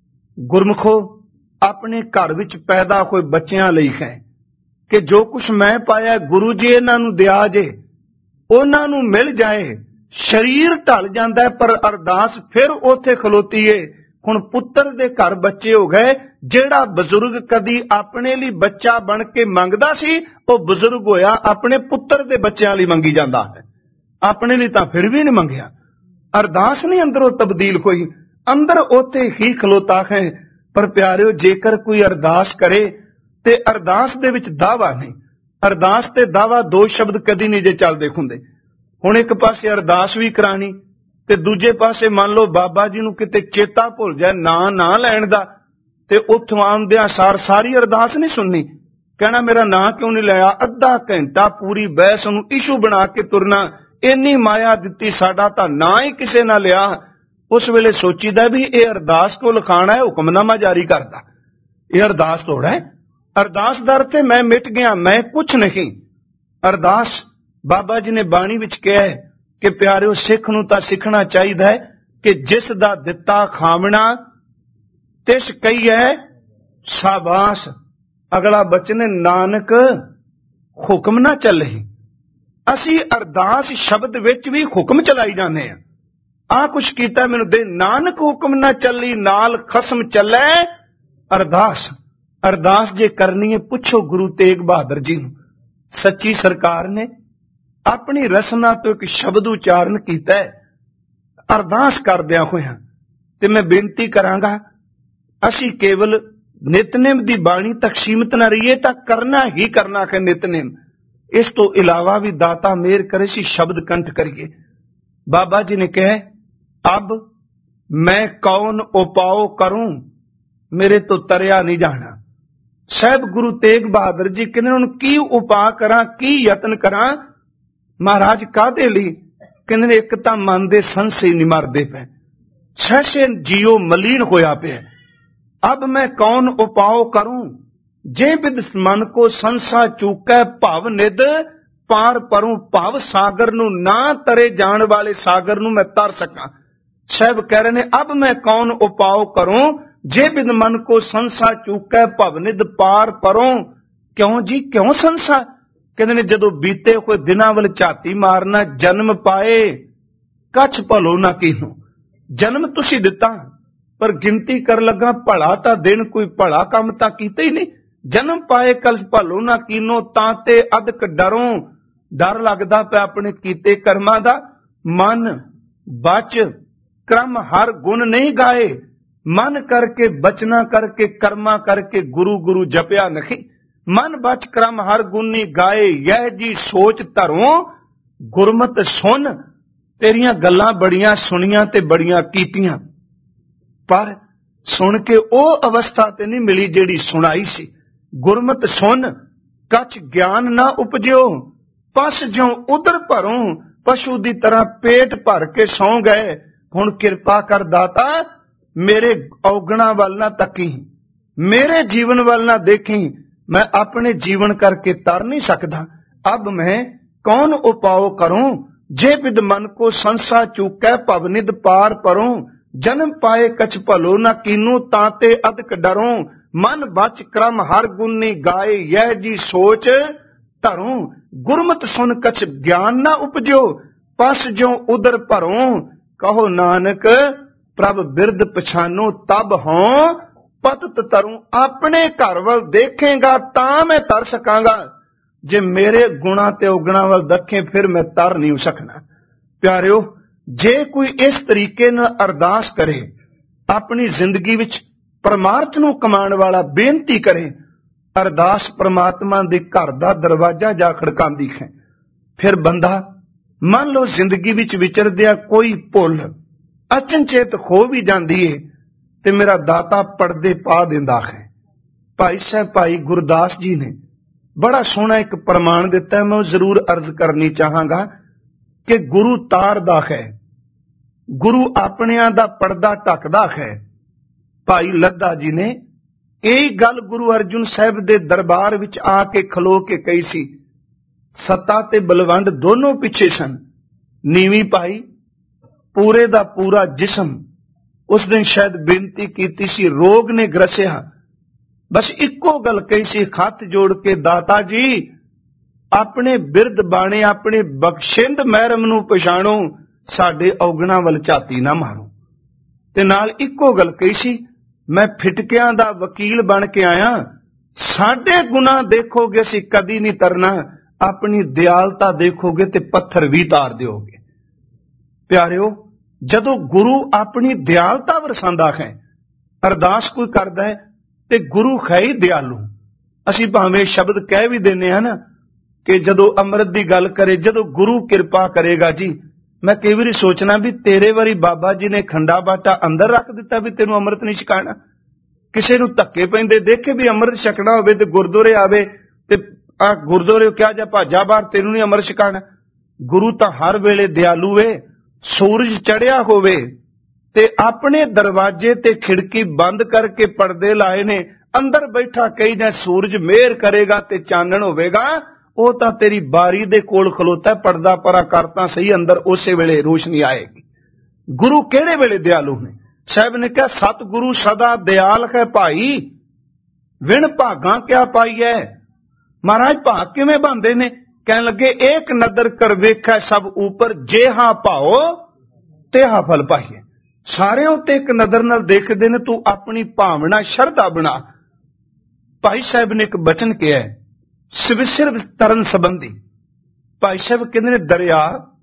गुरमुखो अपने घर विच पैदा होए बच्चियां लई है कि जो कुछ मैं पाया गुरु जी इन्हां नूं दिया जे, उन्हां नूं मिल जाए। शरीर ढल जांदा है पर अरदास फिर उत्थे खलोती है। हुण पुत्तर दे घर बच्चे हो गए, जेड़ा बजुर्ग कदी अपने लिए बच्चा बन के मंगदा सी, वो बजुर्ग होया अपने पुत्तर दे बच्चों लिए मंगी जांदा है, अपने लिए तां फिर भी नहीं मंगिया। अरदास नहीं अंदरों तब्दील होई, अंदर उत्थे ही खलोता है। पर प्यारिओ जेकर कोई अरदास करे ते अरदास दे विच दावा नहीं, अरदास ते दावा दो शब्द कदी नहीं जे चलदे हुंदे। हुण एक पासे अरदास भी करानी ते दूजे पासे मान लो बाबा जी नूं किते चेता भुल जाए ना ना लैण दा, ते उत्थों आउंदिआं सार सारी अरदास नहीं सुननी, कहना मेरा नां क्यों नहीं लिया, अद्धा घंटा पूरी बहस नूं इशू बना के तुरना, इन्नी माया दित्ती साडा तां ना ही किसे ना लिया। उस वेले सोचीदा भी ये अरदास को लिखाना है, हुक्मनामा जारी करदा, ये अरदास थोड़ा है। अरदास दा अर्थ है मैं मिट गया, मैं कुछ नहीं। अरदास बाबा जी ने बाणी विच कहा है कि प्यारिओ सिख नूं तां सिखना चाहिदा है कि जिस दा दिता खावना तिस कही है शाबाश। अगला बचन है नानक हुक्म ना चले। असी अरदास शब्द विच भी हुक्म चलाई जाने हैं। आ कुछ कीता मैनू दे, नानक हुक्म ना चली नाल खसम चले। अरदास अरदास जे करनी है पुछो गुरु तेग बहादुर जी नूं। सच्ची सरकार ने अपनी रसना तो एक शब्द उच्चारण कीता है अरदास करदिआं होइआं, ते मैं बेनती करांगा असी केवल नितनेम दी बाणी तक सीमित ना रहिए, तां करना ही करना है नितनेम। इस तो इलावा भी दाता मेहर करे सी शब्द कंठ करिए। बाबा जी ने कहा अब मैं कौन उपाओ करूं, मेरे तो तरिया नहीं जाना। साहब गुरु तेग बहादुर जी कहंदे हुण की उपा करा, की यतन करा महाराज कादे लई? कहंदे एक तां मन दे संशय नहीं मरदे पे, सहसे जियो मलीन होया पे। अब मैं कौन उपाओ करूं, जे बिद मन को संसा चूकै भव निद पार परूं। भव सागर नूं ना तरे जाण वाले सागर नूं मैं तर सकां। साहब कह रहे ने अब मैं कौन उपाओ करूं, जे बिद मन को संसा चूकै भव निद पार परूं। क्यों जी क्यों संसा? कहते ने जदों बीते हुए दिनां वल झाती मारना, जन्म पाए कछ भलो ना कीनो। जन्म तुसी दिता पर गिनती कर लगा भला तां दिन कोई भला काम तां कीता ही नहीं। जन्म पाए कल भलो ना कीनो, तां ते अदक डरों। डर लगदा पिया अपने कीते कर्मां दा। मन बच क्रम हर गुण नहीं गाए, मन करके बचना करके कर्मा करके गुरु गुरु जपया नहीं। मन बच क्रम हर गुण नहीं गाए, यह जी सोच धरों गुरमत सुन। तेरियां गल्लां बड़ियां सुनियां ते बड़ियां कीतियां, पर सुन के ओ अवस्था ते नहीं मिली जेड़ी सुनाई सी। गुरमत सुन कछ ज्ञान ना उपजियो, पस ज्यों उदर भरों। पशु दी तरह पेट भर के सौ गए। हुण किरपा कर दाता मेरे औगणा वाल ना तकी, मेरे जीवन वाल ना देखी। मैं अपने जीवन करके तर नहीं सकता। अब मैं कौन उपाओ करूं, जे बिद मन को संसा चूकै भवनिद पार परूं। जन्म पाए कछ भलो ना कीनू, ताते अदक डरूं। मन बच क्रम हर गुनी गाए, यह जी सोच धरूं। गुरमत सुन कछ ज्ञान ना उपजो, पस ज्यों उदर भरों। कहो नानक प्रभ बिरद पछानो, तब हों पतत तरूं। अपने घर वाल देखेगा तां मैं तर सकांगा, जे मेरे गुणा ते उगणा वाल दखें फिर मैं तर नहीं सकना। प्यारिओ जे कोई इस तरीके नाल अरदास करे, अपनी जिंदगी विच परमार्थ नूं कमाण वाला बेनती करे, अरदास परमात्मा दे घर दा दरवाजा जा खड़कांदी है। फिर बंदा मान लो जिंदगी विच विचरदिया कोई भुल अचनचेत हो भी जाती है ते मेरा दाता पड़दे पा दिंदा है। भाई साहब भाई गुरदास जी ने बड़ा सोहना एक प्रमाण दिता है, मैं जरूर अर्ज करनी चाहांगा कि गुरु तारदा है, गुरु अपनियां दा पर्दा ढकदा है। भाई लद्दा जी ने यही गल गुरु अर्जुन साहब दे दरबार विच आके खलो के कही सी। सत्ता ते बलवंड दोनों पिछे सन। नीवी भाई पूरे दा पूरा जिस्म उस दिन शायद बेनती कीती सी, रोग ने ग्रसिया, बस इक्को गल कही सी हथ जोड़ के, दाता जी अपने बिरद बाणे अपने बख्शिंद महरम नूं पछाणो, साडे औगणा वल झाती ना मारो। ते नाल इक्को गल कही सी, मैं फिटकियां दा वकील बन के आया, साडे गुनाह देखोगे असीं कदी नहीं तरना, अपनी दयालता देखोगे ते पत्थर भी तार दिओगे। प्यारिओ, जदों गुरु अपनी दयालता वरसांदा है, अरदास कोई करदा है ते गुरु है ही दयालु। असीं भावें शब्द कह भी देने हैं ना कि जदों अमृत की गल करे, जदों गुरु कृपा करेगा जी, मैं कई बारी सोचना भी तेरे वारी बाबा जी ने खंडा बाटा अंदर रख दिता भी तेनों अमृत नहीं छकाना। किसी नूं धक्के पैंदे देखे भी अमृत छकना होवे ते गुरदुआरे आवे ते आ गुरदुआरे क्या जा भाजा बाहर, तेनों नहीं अमृत छकाना। गुरु तां हर वेले दयालु है। सूरज चढ़िया होवे ते अपने दरवाजे ते खिड़की बंद करके पर्दे लाए ने, अंदर बैठा कही जाए सूरज मेहर करेगा ते चानण होवेगा, वो तां तेरी बारी दे कोल खलोता है, पर्दा परा करता सही, अंदर उसे वेले रोशनी आएगी। गुरु केड़े वेले दयालु ने? साहब ने कहा सतगुरु सदा दयाल है भाई, विण भागा क्या पाई है। महाराज भाग किवें बनदे ने? कहने लगे एक नदर कर वेखै सब ऊपर, जे हां पाओ ते हा फल पाइए। सारे उत्ते एक नदर नाल देखदे ने, तू अपनी भावना शरधा बना। भाई साहब ने एक बचन किया है सिर्फ तरन संबंधी। भाई साहब कहंदे ने दरिया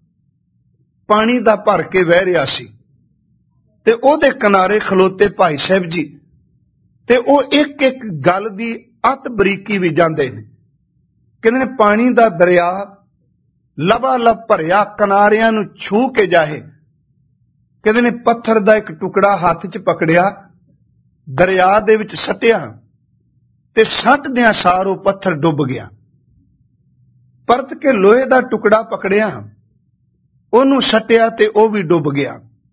पानी दा भर के वह रहा सी ते ओहदे किनारे खलोते भाई साहब जी, ते ओ एक एक गल दी अत बरीकी भी जांदे ने। कहंदे ने पानी दा दरिया लबा लब भरिया, किनारियां नूं छू के जाए। कहंदे ने पत्थर दा एक टुकड़ा हाथ च पकड़िया, दरिया दे विच सट्टिया ते सट्टदियां सार ओह पत्थर डुब गया। परत के लोहे दा टुकड़ा पकड़िया, ओनू सट्टिया ते ओह भी डुब गया।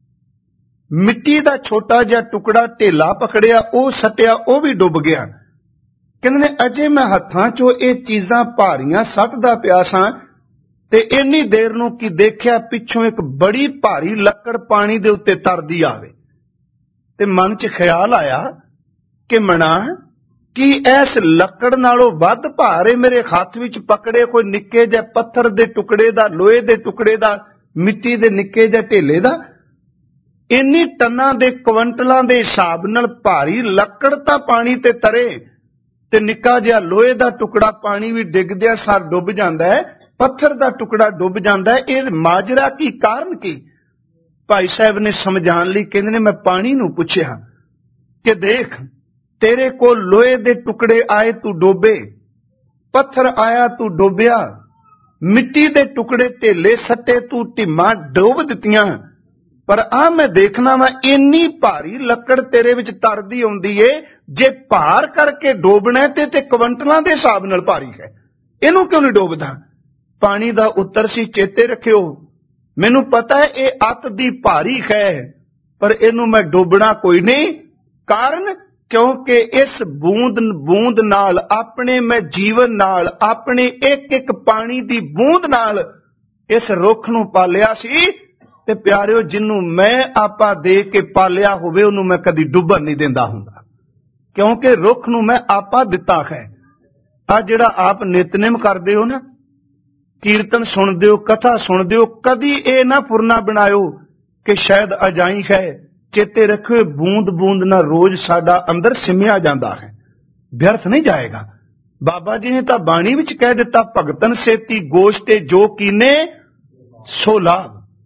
मिट्टी दा छोटा जिहा टुकड़ा ढेला पकड़िया, ओह सट्टिया ओह भी डुब गया। कहंदे ने अजे मैं हत्थां चों ये चीजां भारियां सट्टदा पिया सां ते इन्नी देर नूं कि देखिया पिछों एक बड़ी भारी लकड़ पानी दे उत्ते तरदी आवे। ते मन च ख्याल आया कि मना कि इस लकड़ नालों वध भारे मेरे हत्थ विच पकड़े कोई निक्के जिहे पत्थर दे टुकड़े दा, लोहे दे टुकड़े दा, मिट्टी दे निक्के जिहे ढेले दा, इन्नी टन्नां दे क्विंटलां दे हिसाब नाल भारी लकड़ तां पानी ते तरे ते निक्का जिहा लोहे दा टुकड़ा पानी भी डिगदिया सार डुब जांदा है, पत्थर दा टुकड़ा डुब जांदा है। इह माजरा की कारण की? भाई साहब ने समझाण लई कहंदे ने मैं पानी नूं पुछिया कि देख तेरे को लोहे दे टुकड़े आए तू डोबे, पत्थर आया तू डोबिया, मिट्टी दे टुकड़े ढेले सट्टे तू ढिम्मा डोब दित्तियां, पर आ मैं देखना वा इन्नी भारी लकड़ तेरे विच तरदी आउंदी ए, जे भार करके डोबना ते ते क्विंटलां दे हिसाब नाल भारी है, इहनूं क्यों नहीं डोबदा? पानी दा उत्तर सी चेते रखियो, मैनूं पता है ये अत दी भारी है, पर इहनूं मैं डोबना कोई नहीं। कारण क्योंकि इस बूंद बूंद नाल अपने मैं जीवन नाल अपने एक एक पानी दी बूंद नाल इस रुख नूं पालिया सी ते प्यारिओ जिन्नू मैं आपा दे के पालिया होवे उन्नू मैं कदी डुबन नहीं देंदा हुंदा, क्योंकि रुख नूं मैं आपा दिता है। आ जिहड़ा आप नितनेम करदे हो ना, कीर्तन सुनदे हो, कथा सुनदे हो, कदी ए ना फुरना बनायो कि शायद अजाई है। चेते रखियो बूंद बूंद ना रोज साडा अंदर सिमया जांदा है, व्यर्थ नहीं जाएगा। बाबा जी ने तां बाणी विच कह दिता, भगतन सेती गोश्ते जो कीने सो लाभ।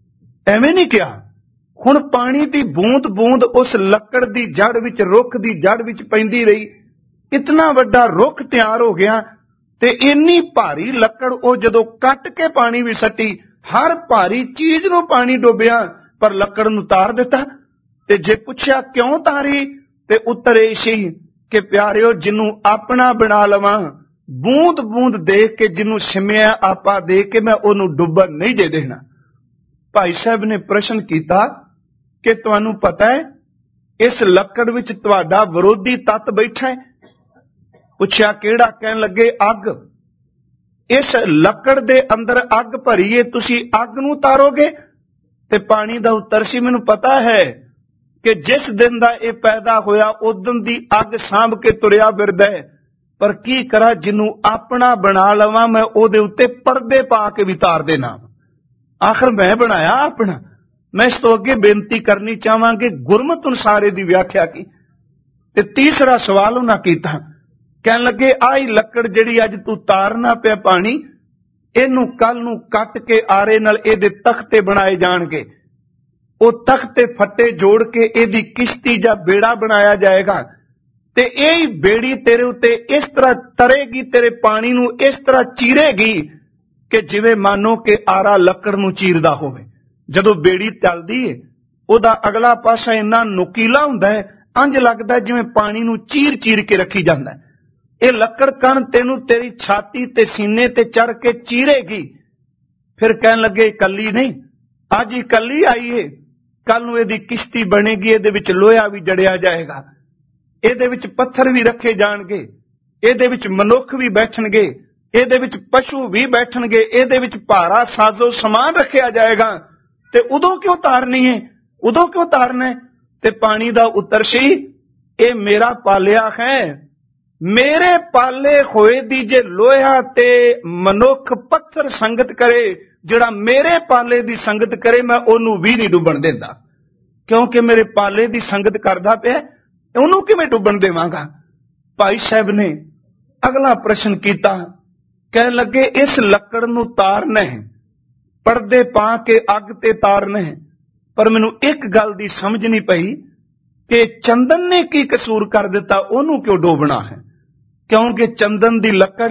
ਐਵੇਂ ਨਹੀਂ ਕਿਹਾ। ਹੁਣ ਪਾਣੀ ਦੀ ਬੂੰਦ ਬੂੰਦ ਉਸ ਲੱਕੜ ਦੀ ਜੜ ਵਿੱਚ, ਰੁੱਖ ਦੀ ਜੜ ਵਿੱਚ ਪੈਂਦੀ ਰਹੀ। ਇਤਨਾ ਵੱਡਾ ਰੁੱਖ ਤਿਆਰ ਹੋ ਗਿਆ ਤੇ ਇੰਨੀ ਭਾਰੀ ਲੱਕੜ ਉਹ ਜਦੋਂ ਕੱਟ ਕੇ ਪਾਣੀ ਵਿੱਚ ਸੱਟੀ, ਹਰ ਭਾਰੀ ਚੀਜ਼ ਨੂੰ ਪਾਣੀ ਡੁੱਬਿਆ ਪਰ ਲੱਕੜ ਨੂੰ ਤਾਰ ਦਿੱਤਾ। ਤੇ ਜੇ ਪੁੱਛਿਆ ਕਿਉਂ ਤਾਰੀ, ਤੇ ਉੱਤਰ ਇਹ ਸੀ ਕਿ ਪਿਆਰਿਓ, ਜਿਹਨੂੰ ਆਪਣਾ ਬਣਾ ਲਵਾਂ, ਬੂੰਦ ਬੂੰਦ ਦੇਖ ਕੇ, ਜਿਹਨੂੰ ਸਿਮਿਆ ਆਪਾ ਦੇ ਕੇ, ਮੈਂ ਉਹਨੂੰ ਡੁੱਬਣ ਨਹੀਂ ਦੇ ਦੇਣਾ। ਭਾਈ ਸਾਹਿਬ ਨੇ ਪ੍ਰਸ਼ਨ ਕੀਤਾ ਕਿ ਤੁਹਾਨੂੰ ਪਤਾ ਹੈ ਇਸ ਲੱਕੜ ਵਿੱਚ ਤੁਹਾਡਾ ਵਿਰੋਧੀ ਤੱਤ ਬੈਠਾ ਹੈ? ਪੁੱਛਿਆ ਕਿਹੜਾ? ਕਹਿਣ ਲੱਗੇ ਅੱਗ। ਇਸ ਲੱਕੜ ਦੇ ਅੰਦਰ ਅੱਗ ਭਰੀਏ, ਤੁਸੀਂ ਅੱਗ ਨੂੰ ਤਾਰੋਗੇ? ਤੇ ਪਾਣੀ ਦਾ ਉੱਤਰ ਸੀ, ਮੈਨੂੰ ਪਤਾ ਹੈ ਕਿ ਜਿਸ ਦਿਨ ਦਾ ਇਹ ਪੈਦਾ ਹੋਇਆ ਉਦੋਂ ਦੀ ਅੱਗ ਸਾਂਭ ਕੇ ਤੁਰਿਆ ਫਿਰਦਾ ਹੈ, ਪਰ ਕੀ ਕਰਾਂ, ਜਿਹਨੂੰ ਆਪਣਾ ਬਣਾ ਲਵਾਂ ਮੈਂ ਉਹਦੇ ਉੱਤੇ ਪਰਦੇ ਪਾ ਕੇ ਵੀ ਤਾਰ ਦੇਣਾ। ਆਖਰ ਮੈਂ ਬਣਾਇਆ ਆਪਣਾ। ਮੈਂ ਇਸ ਤੋਂ ਅੱਗੇ ਬੇਨਤੀ ਕਰਨੀ ਚਾਹਾਂਗੇ ਗੁਰਮਤਿ ਅਨੁਸਾਰ ਦੀ ਵਿਆਖਿਆ ਕੀ। ਤੇ ਤੀਸਰਾ ਸਵਾਲ ਉਹਨਾਂ ਕੀਤਾ, ਕਹਿਣ ਲੱਗੇ ਆਹੀ ਲੱਕੜ ਜਿਹੜੀ ਅੱਜ ਤੂੰ ਤਾਰਨਾ ਪਿਆ ਪਾਣੀ, ਇਹਨੂੰ ਕੱਲ ਨੂੰ ਕੱਟ ਕੇ ਆਰੇ ਨਾਲ ਇਹਦੇ ਤਖਤੇ ਬਣਾਏ ਜਾਣਗੇ। ਉਹ ਤਖਤੇ ਫੱਟੇ ਜੋੜ ਕੇ ਇਹਦੀ ਕਿਸ਼ਤੀ ਜਾਂ ਬੇੜਾ ਬਣਾਇਆ ਜਾਏਗਾ ਤੇ ਇਹ ਹੀ ਬੇੜੀ ਤੇਰੇ ਉੱਤੇ ਇਸ ਤਰ੍ਹਾਂ ਤਰੇਗੀ, ਤੇਰੇ ਪਾਣੀ ਨੂੰ ਇਸ ਤਰ੍ਹਾਂ ਚੀਰੇਗੀ ਕਿ ਜਿਵੇਂ ਮਾਨੋ ਕਿ ਆਰਾ ਲੱਕੜ ਨੂੰ ਚੀਰਦਾ ਹੋਵੇ। ਜਦੋਂ ਬੇੜੀ ਚੱਲਦੀ ਏ ਉਹਦਾ ਅਗਲਾ ਪਾਸਾ ਇੰਨਾ ਨੁਕੀਲਾ ਹੁੰਦਾ ਹੈ, ਇੰਜ ਲੱਗਦਾ ਜਿਵੇਂ ਪਾਣੀ ਨੂੰ ਚੀਰ ਚੀਰ ਕੇ ਰੱਖੀ ਜਾਂਦਾ ਹੈ। ਇਹ ਲੱਕੜ ਕਣ ਤੈਨੂੰ ਤੇਰੀ ਛਾਤੀ ਤੇ ਸੀਨੇ ਤੇ ਚੜ ਕੇ ਚੀਰੇਗੀ। ਫਿਰ ਕਹਿਣ ਲੱਗੇ ਇਕੱਲੀ ਨਹੀਂ, ਅੱਜ ਇਕੱਲੀ ਆਈ ਏ, ਕੱਲ ਨੂੰ ਇਹਦੀ ਕਿਸ਼ਤੀ ਬਣੇਗੀ, ਇਹਦੇ ਵਿੱਚ ਲੋਹਾ ਵੀ ਜੜਿਆ ਜਾਏਗਾ, ਇਹਦੇ ਵਿੱਚ ਪੱਥਰ ਵੀ ਰੱਖੇ ਜਾਣਗੇ, ਇਹਦੇ ਵਿੱਚ ਮਨੁੱਖ ਵੀ ਬੈਠਣਗੇ, ਇਹਦੇ ਵਿੱਚ ਪਸ਼ੂ ਵੀ ਬੈਠਣਗੇ, ਇਹਦੇ ਵਿੱਚ ਭਾਰਾ ਸਾਜ਼ੋ ਸਮਾਨ ਰੱਖਿਆ ਜਾਏਗਾ। ਤੇ ਉਦੋਂ ਕਿਉਂ ਤਾਰਨੀ ਹੈ? ਉਦੋਂ ਕਿਉਂ ਤਾਰਨਾ ਹੈ? ਤੇ ਪਾਣੀ ਦਾ ਉੱਤਰ ਸੀ, ਇਹ ਮੇਰਾ ਪਾਲਿਆ ਹੈ। ਮੇਰੇ ਪਾਲੇ ਹੋਏ ਦੀ ਜੇ ਲੋਹਾ ਤੇ ਮਨੁੱਖ ਪੱਥਰ ਸੰਗਤ ਕਰੇ, ਜਿਹੜਾ ਮੇਰੇ ਪਾਲੇ ਦੀ ਸੰਗਤ ਕਰੇ, ਮੈਂ ਉਹਨੂੰ ਵੀ ਨਹੀਂ ਡੁੱਬਣ ਦਿੰਦਾ। ਕਿਉਂਕਿ ਮੇਰੇ ਪਾਲੇ ਦੀ ਸੰਗਤ ਕਰਦਾ ਪਿਆ, ਉਹਨੂੰ ਕਿਵੇਂ ਡੁੱਬਣ ਦੇਵਾਂਗਾ? ਭਾਈ ਸਾਹਿਬ ਨੇ ਅਗਲਾ ਪ੍ਰਸ਼ਨ ਕੀਤਾ, ਕਹਿਣ ਲੱਗੇ ਇਸ ਲੱਕੜ ਨੂੰ ਤਾਰਨਾ ਹੈ, ਪਰਦੇ ਪਾ ਕੇ ਅੱਗ ਤੇ ਤਾਰਨਾ ਹੈ। ਪਰ ਮੈਨੂੰ ਇੱਕ ਗੱਲ ਦੀ ਸਮਝ ਨਹੀਂ ਪਈ ਕਿ ਚੰਦਨ ਨੇ ਕੀ ਕਸੂਰ ਕਰ ਦਿੱਤਾ, ਉਹਨੂੰ ਕਿਉਂ ਡੋਬਣਾ ਹੈ? ਕਿਉਂਕਿ ਚੰਦਨ ਦੀ ਲੱਕੜ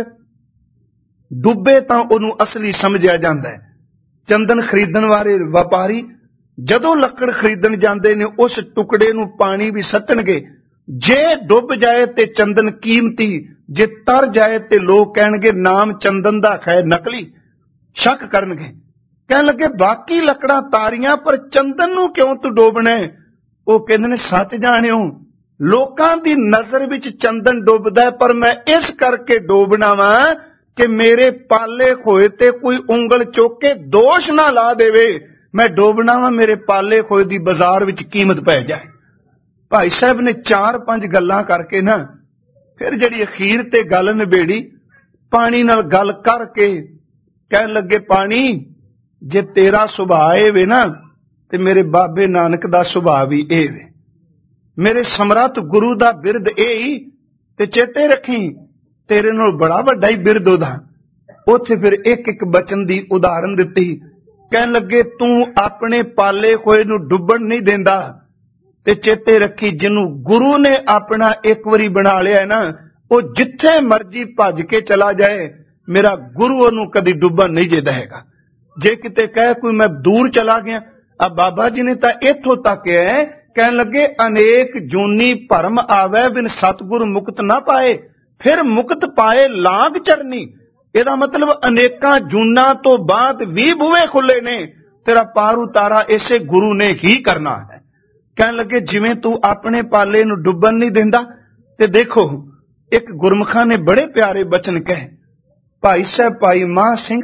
ਡੁੱਬੇ ਤਾਂ ਉਹਨੂੰ ਅਸਲੀ ਸਮਝਿਆ ਜਾਂਦਾ ਹੈ। ਚੰਦਨ ਖਰੀਦਣ ਵਾਲੇ ਵਪਾਰੀ ਜਦੋਂ ਲੱਕੜ ਖਰੀਦਣ ਜਾਂਦੇ ਨੇ, ਉਸ ਟੁਕੜੇ ਨੂੰ ਪਾਣੀ ਵੀ ਸੱਟਣਗੇ। ਜੇ ਡੁੱਬ ਜਾਏ ਤੇ ਚੰਦਨ ਕੀਮਤੀ, ਜੇ ਤਰ ਜਾਏ ਤੇ ਲੋਕ ਕਹਿਣਗੇ ਨਾਮ ਚੰਦਨ ਦਾ ਹੈ, ਨਕਲੀ, ਸ਼ੱਕ ਕਰਨਗੇ। ਕਹਿਣ ਲੱਗੇ ਬਾਕੀ ਲੱਕੜਾਂ ਤਾਰੀਆਂ, ਪਰ ਚੰਦਨ ਨੂੰ ਕਿਉਂ ਤੂੰ ਡੋਬਣਾ? ਉਹ ਕਹਿੰਦੇ ਨੇ ਸੱਚ ਜਾਣਿਓ, ਲੋਕਾਂ ਦੀ ਨਜ਼ਰ ਵਿੱਚ ਚੰਦਨ ਡੁੱਬਦਾ, ਪਰ ਮੈਂ ਇਸ ਕਰਕੇ ਡੋਬਣਾ ਵਾਂ ਕਿ ਮੇਰੇ ਪਾਲੇ ਹੋਏ ਤੇ ਕੋਈ ਉਂਗਲ ਚੁੱਕ ਕੇ ਦੋਸ਼ ਨਾ ਲਾ ਦੇਵੇ। ਮੈਂ ਡੋਬਣਾ ਵਾਂ, ਮੇਰੇ ਪਾਲੇ ਹੋਏ ਦੀ ਬਾਜ਼ਾਰ ਵਿੱਚ ਕੀਮਤ ਪੈ ਜਾਏ। ਭਾਈ ਸਾਹਿਬ ਨੇ ਚਾਰ ਪੰਜ ਗੱਲਾਂ ਕਰਕੇ ਨਾ ਫਿਰ ਜਿਹੜੀ ਅਖੀਰ ਤੇ ਗੱਲ ਨਿਬੇੜੀ, ਪਾਣੀ ਨਾਲ ਗੱਲ ਕਰਕੇ ਕਹਿਣ ਲੱਗੇ ਪਾਣੀ, ਜੇ ਤੇਰਾ ਸੁਭਾਅ ਇਹ ਵੇ ਨਾ, ਤੇ ਮੇਰੇ ਬਾਬੇ ਨਾਨਕ ਦਾ ਸੁਭਾਅ ਵੀ ਇਹ ਵੇ, ਮੇਰੇ ਸਮਰੱਥ ਗੁਰੂ ਦਾ ਬਿਰਦ ਇਹ ਹੀ, ਤੇ ਚੇਤੇ ਰੱਖੀ ਤੇਰੇ ਨਾਲ ਬੜਾ ਵੱਡਾ ਹੀ ਬਿਰਦ ਉਹਦਾ। ਉੱਥੇ ਫਿਰ ਇੱਕ ਇੱਕ ਬਚਨ ਦੀ ਉਦਾਹਰਨ ਦਿੱਤੀ। ਕਹਿਣ ਲੱਗੇ ਤੂੰ ਆਪਣੇ ਪਾਲੇ ਹੋਏ ਨੂੰ ਡੁੱਬਣ ਨਹੀਂ ਦਿੰਦਾ, ਤੇ ਚੇਤੇ ਰੱਖੀ ਜਿਹਨੂੰ ਗੁਰੂ ਨੇ ਆਪਣਾ ਇੱਕ ਵਾਰੀ ਬਣਾ ਲਿਆ ਨਾ, ਉਹ ਜਿੱਥੇ ਮਰਜੀ ਭੱਜ ਕੇ ਚਲਾ ਜਾਏ, ਮੇਰਾ ਗੁਰੂ ਉਹਨੂੰ ਕਦੀ ਡੁੱਬਣ ਨਹੀਂ ਜੇ ਦੇਗਾ। ਜੇ ਕਿਤੇ ਕਹੇ ਕੋਈ ਮੈਂ ਦੂਰ ਚਲਾ ਗਿਆ, ਆ ਬਾਬਾ ਜੀ ਨੇ ਤਾਂ ਇੱਥੋਂ ਤੱਕ ਹੈ, ਕਹਿਣ ਲੱਗੇ ਅਨੇਕ ਜੂਨੀ ਭਰਮ ਆਵੇ, ਬਿਨ ਸਤਿਗੁਰ ਮੁਕਤ ਨਾ ਪਾਏ, ਫਿਰ ਮੁਕਤ ਪਾਏ ਲਾਂਗ ਚਰਨੀ। ਇਹਦਾ ਮਤਲਬ ਅਨੇਕਾਂ ਜੂਨਾਂ ਤੋਂ ਬਾਅਦ ਵੀ ਬੂਹੇ ਖੁੱਲੇ ਨੇ, ਤੇਰਾ ਪਾਰ ਉਤਾਰਾ ਇਸੇ ਗੁਰੂ ਨੇ ਹੀ ਕਰਨਾ ਹੈ। ਕਹਿਣ ਲੱਗੇ ਜਿਵੇਂ ਤੂੰ ਆਪਣੇ ਪਾਲੇ ਨੂੰ ਡੁੱਬਣ ਨਹੀਂ ਦਿੰਦਾ, ਤੇ ਦੇਖੋ ਇੱਕ ਗੁਰਮੁਖਾਂ ਨੇ ਬੜੇ ਪਿਆਰੇ ਬਚਨ ਕਹੇ। ਭਾਈ ਸਾਹਿਬ ਭਾਈ ਮਾਹ ਸਿੰਘ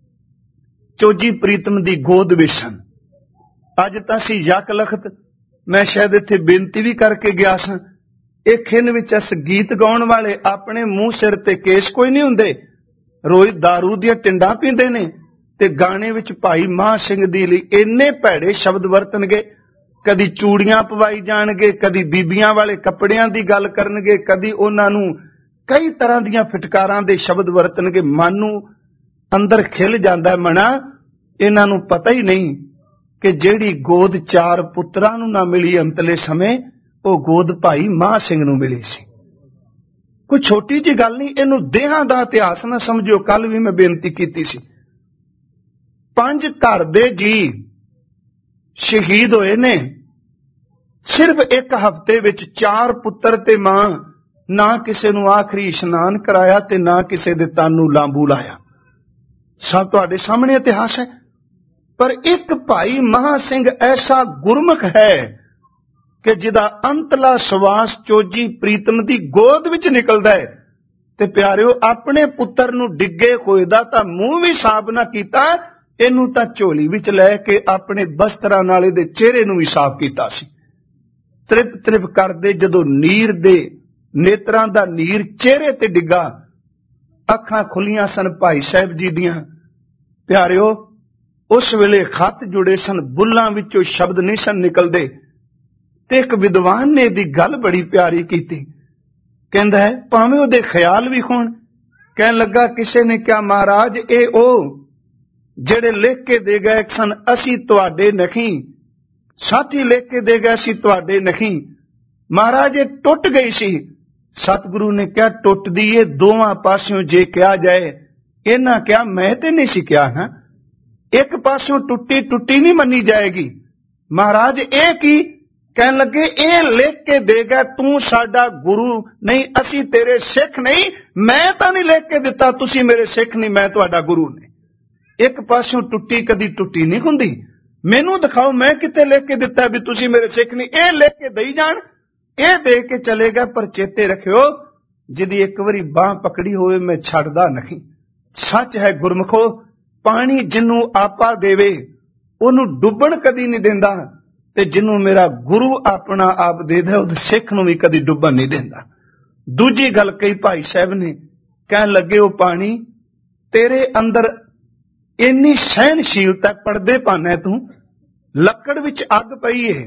ਚੋਜੀ ਪ੍ਰੀਤਮ ਦੀ ਗੋਦ ਵਿੱਚ ਸਨ। ਅੱਜ ਤਾਂ ਸੀ ਯਕ ਲਖਤ, ਮੈਂ ਸ਼ਾਇਦ ਇੱਥੇ ਬੇਨਤੀ ਵੀ ਕਰਕੇ ਗਿਆ ਸਾਂ, ਇਹ ਖਿੰਨ ਵਿੱਚ ਇਸ ਗੀਤ ਗਾਉਣ ਵਾਲੇ ਆਪਣੇ ਮੂੰਹ ਸਿਰ ਤੇ ਕੇਸ ਕੋਈ ਨਹੀਂ ਹੁੰਦੇ, ਰੋਜ਼ ਦਾਰੂ ਦੀਆਂ ਟਿੰਡਾਂ ਪੀਂਦੇ ਨੇ, ਤੇ ਗਾਣੇ ਵਿੱਚ ਭਾਈ ਮਾਹ ਸਿੰਘ ਦੀ ਲਈ ਇੰਨੇ ਭੈੜੇ ਸ਼ਬਦ ਵਰਤਣਗੇ, ਕਦੀ ਚੂੜੀਆਂ ਪਵਾਈ ਜਾਣਗੇ, ਕਦੀ ਬੀਬੀਆਂ ਵਾਲੇ ਕੱਪੜਿਆਂ ਦੀ ਗੱਲ ਕਰਨਗੇ, ਕਦੀ ਉਹਨਾਂ ਨੂੰ ਕਈ ਤਰ੍ਹਾਂ ਦੀਆਂ ਫਿਟਕਾਰਾਂ ਦੇ ਸ਼ਬਦ ਵਰਤਣਗੇ। ਮਨ ਨੂੰ ਅੰਦਰ ਖਿਲ ਜਾਂਦਾ ਮਣਾ, ਇਹਨਾਂ ਨੂੰ ਪਤਾ ਹੀ ਨਹੀਂ ਕਿ ਜਿਹੜੀ ਗੋਦ ਚਾਰ ਪੁੱਤਰਾਂ ਨੂੰ ਨਾ ਮਿਲੀ ਅੰਤਲੇ ਸਮੇਂ, ਉਹ ਗੋਦ ਭਾਈ ਮਹਾਂ ਸਿੰਘ ਨੂੰ ਮਿਲੀ ਸੀ। ਕੋਈ ਛੋਟੀ ਜਿਹੀ ਗੱਲ ਨਹੀਂ, ਇਹਨੂੰ ਦੇਹਾਂ ਦਾ ਇਤਿਹਾਸ ਨਾ ਸਮਝਿਓ। ਕੱਲ ਵੀ ਮੈਂ ਬੇਨਤੀ ਕੀਤੀ ਸੀ, ਪੰਜ ਘਰ ਦੇ ਜੀ ਸ਼ਹੀਦ ਹੋਏ ਨੇ ਸਿਰਫ ਇੱਕ ਹਫ਼ਤੇ ਵਿੱਚ। ਚਾਰ ਪੁੱਤਰ ਤੇ ਮਾਂ, ਨਾ ਕਿਸੇ ਨੂੰ ਆਖਰੀ ਇਸ਼ਨਾਨ ਕਰਾਇਆ ਤੇ ਨਾ ਕਿਸੇ ਦੇ ਤਨ ਨੂੰ ਲਾਂਬੂ ਲਾਇਆ। ਸਭ ਤੁਹਾਡੇ ਸਾਹਮਣੇ ਇਤਿਹਾਸ ਹੈ। ਪਰ ਇੱਕ ਭਾਈ ਮਹਾਂ ਸਿੰਘ ਐਸਾ ਗੁਰਮੁਖ ਹੈ ਕਿ ਜਿਹਦਾ ਅੰਤਲਾ ਸਵਾਸ ਚੋਜੀ ਪ੍ਰੀਤਮ ਦੀ ਗੋਦ ਵਿੱਚ ਨਿਕਲਦਾ ਹੈ। ਤੇ ਪਿਆਰਿਓ, ਆਪਣੇ ਪੁੱਤਰ ਨੂੰ ਡਿੱਗੇ ਹੋਏ ਦਾ ਤਾਂ ਮੂੰਹ ਵੀ ਸਾਫ਼ ਨਾ ਕੀਤਾ, ਇਹਨੂੰ ਤਾਂ ਝੋਲੀ ਵਿੱਚ ਲੈ ਕੇ ਆਪਣੇ ਬਸਤਰਾਂ ਨਾਲ ਇਹਦੇ ਚਿਹਰੇ ਨੂੰ ਵੀ ਸਾਫ਼ ਕੀਤਾ ਸੀ। ਤ੍ਰਿਪ ਤ੍ਰਿਪ ਕਰਦੇ ਜਦੋਂ ਨੀਰ ਦੇ ਨੇਤਰਾਂ ਦਾ ਨੀਰ ਚਿਹਰੇ ਤੇ ਡਿੱਗਾ, ਅੱਖਾਂ ਖੁੱਲੀਆਂ ਸਨ ਭਾਈ ਸਾਹਿਬ ਜੀ ਦੀਆਂ। ਪਿਆਰਿਓ, ਉਸ ਵੇਲੇ ਖੱਤ ਜੁੜੇ ਸਨ, ਬੁੱਲਾਂ ਵਿੱਚੋਂ ਸ਼ਬਦ ਨਹੀਂ ਸਨ ਨਿਕਲਦੇ। ਤੇ ਇੱਕ ਵਿਦਵਾਨ ਨੇ ਦੀ ਗੱਲ ਬੜੀ ਪਿਆਰੀ ਕੀਤੀ। ਕਹਿੰਦਾ ਹੈ, ਭਾਵੇਂ ਉਹਦੇ ਖਿਆਲ ਵੀ ਹੋਣ। ਕਹਿਣ ਲੱਗਾ, ਕਿਸੇ ਨੇ ਕਿਹਾ ਮਹਾਰਾਜ ਇਹ ਉਹ ਜਿਹੜੇ ਲਿਖ ਕੇ ਦੇ ਗਏ ਸਨ, ਅਸੀਂ ਤੁਹਾਡੇ ਨਹੀਂ। ਸਾਥੀ ਲਿਖ ਕੇ ਦੇ ਗਏ ਸੀ, ਤੁਹਾਡੇ ਨਹੀਂ। ਮਹਾਰਾਜ ਇਹ ਟੁੱਟ ਗਈ ਸੀ। ਸਤਿਗੁਰੂ ਨੇ ਕਿਹਾ, ਟੁੱਟਦੀ ਏ ਦੋਵਾਂ ਪਾਸਿਓਂ ਜੇ ਕਿਹਾ ਜਾਏ। ਇਹਨਾਂ ਕਿਹਾ, ਮੈਂ ਤੇ ਨਹੀਂ ਸੀ ਕਿਹਾ ਨਾ, ਇੱਕ ਪਾਸਿਓਂ ਟੁੱਟੀ ਟੁੱਟੀ ਨਹੀਂ ਮੰਨੀ ਜਾਏਗੀ। ਮਹਾਰਾਜ ਇਹ ਕੀ? ਕਹਿਣ ਲੱਗੇ, ਇਹ ਲਿਖ ਕੇ ਦੇ ਗਿਆ, ਤੂੰ ਸਾਡਾ ਗੁਰੂ ਨਹੀਂ, ਅਸੀਂ ਤੇਰੇ ਸਿੱਖ ਨਹੀਂ। ਮੈਂ ਤਾਂ ਨਹੀਂ ਲਿਖ ਕੇ ਦਿੱਤਾ, ਤੁਸੀਂ ਮੇਰੇ ਸਿੱਖ ਨਹੀਂ, ਮੈਂ ਤੁਹਾਡਾ ਗੁਰੂ ਨਹੀਂ। ਇੱਕ ਪਾਸਿਓਂ ਟੁੱਟੀ ਕਦੀ ਟੁੱਟੀ ਨਹੀਂ ਹੁੰਦੀ। ਮੈਨੂੰ ਦਿਖਾਓ, ਮੈਂ ਕਿਤੇ ਲਿਖ ਕੇ ਦਿੱਤਾ ਵੀ ਤੁਸੀਂ ਮੇਰੇ ਸਿੱਖ ਨਹੀਂ। ਇਹ ਲਿਖ ਕੇ ਦੇਈ ਜਾਣ, ਇਹ ਦੇ ਕੇ ਚਲੇਗਾ। ਪਰ ਚੇਤੇ ਰੱਖਿਓ, ਜਿਹਦੀ ਇੱਕ ਵਾਰੀ ਬਾਂਹ ਪਕੜੀ ਹੋਵੇ ਮੈਂ ਛੱਡਦਾ ਨਹੀਂ। ਸੱਚ ਹੈ ਗੁਰਮੁਖੋ, ਪਾਣੀ ਜਿਹਨੂੰ ਆਪਾ ਦੇਵੇ ਉਹਨੂੰ ਡੁੱਬਣ ਕਦੀ ਨਹੀਂ ਦਿੰਦਾ, ਤੇ ਜਿਹਨੂੰ ਮੇਰਾ ਗੁਰੂ ਆਪਣਾ ਆਪ ਦੇ ਦੇ ਉਹਦੇ ਸਿੱਖ ਨੂੰ ਵੀ ਕਦੀ ਡੁੱਬਣ ਨਹੀਂ ਦਿੰਦਾ। ਦੂਜੀ ਗੱਲ ਕਹੀ ਭਾਈ ਸਾਹਿਬ ਨੇ, ਕਹਿਣ ਲੱਗੇ, ਉਹ ਪਾਣੀ ਤੇਰੇ ਅੰਦਰ ਇੰਨੀ ਸਹਿਨਸ਼ੀਲਤਾ, ਪਰਦੇ ਪਾਣਾ ਤੂੰ। ਲੱਕੜ ਵਿੱਚ ਅੱਗ ਪਈ ਏ,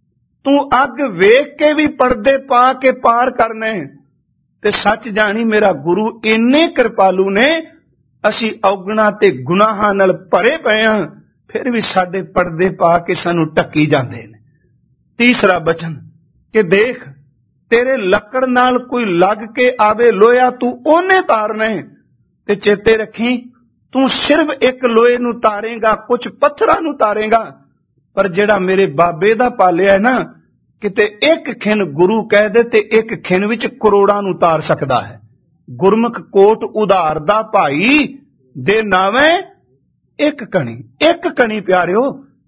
ਤੂੰ ਅੱਗ ਵੇਖ ਕੇ ਵੀ ਪਰਦੇ ਪਾ ਕੇ ਪਾਰ ਕਰਨਾ ਹੈ। ਤੇ ਸੱਚ ਜਾਣੀ, ਮੇਰਾ ਗੁਰੂ ਇੰਨੇ ਕਿਰਪਾਲੂ ਨੇ, ਅਸੀਂ ਔਗਣਾ ਤੇ ਗੁਨਾਹਾਂ ਨਾਲ ਭਰੇ ਪਏ ਹਾਂ, ਫਿਰ ਵੀ ਸਾਡੇ ਪਰਦੇ ਪਾ ਕੇ ਸਾਨੂੰ ਢੱਕੀ ਜਾਂਦੇ ਨੇ। ਤੀਸਰਾ ਬਚਨ ਕਿ ਦੇਖ, ਤੇਰੇ ਲੱਕੜ ਨਾਲ ਕੋਈ ਲੱਗ ਕੇ ਆਵੇ ਲੋਹਾ, ਤੂੰ ਉਹਨੇ ਤਾਰਨਾ ਹੈ। ਤੇ ਚੇਤੇ ਰੱਖੀ, ਤੂੰ ਸਿਰਫ ਇੱਕ ਲੋਹੇ ਨੂੰ ਤਾਰੇਗਾ, ਕੁਝ ਪੱਥਰਾਂ ਨੂੰ ਤਾਰੇਗਾ। ਪਰ ਜਿਹੜਾ ਮੇਰੇ ਬਾਬੇ ਦਾ ਪਾਲਿਆ ਹੈ ਨਾ, ਕਿਤੇ ਇੱਕ ਖਿੰਨ ਗੁਰੂ ਕਹਿ ਦੇ ਤੇ ਇੱਕ ਖਿੰਨ ਵਿੱਚ ਕਰੋੜਾਂ ਨੂੰ ਤਾਰ ਸਕਦਾ ਹੈ। ਗੁਰਮੁਖ ਕੋਟ ਉਧਾਰ ਦਾ ਭਾਈ ਦੇ ਨਾਵੇਂ ਇੱਕ ਕਣੀ। ਇੱਕ ਕਣੀ ਪਿਆਰਿਓ,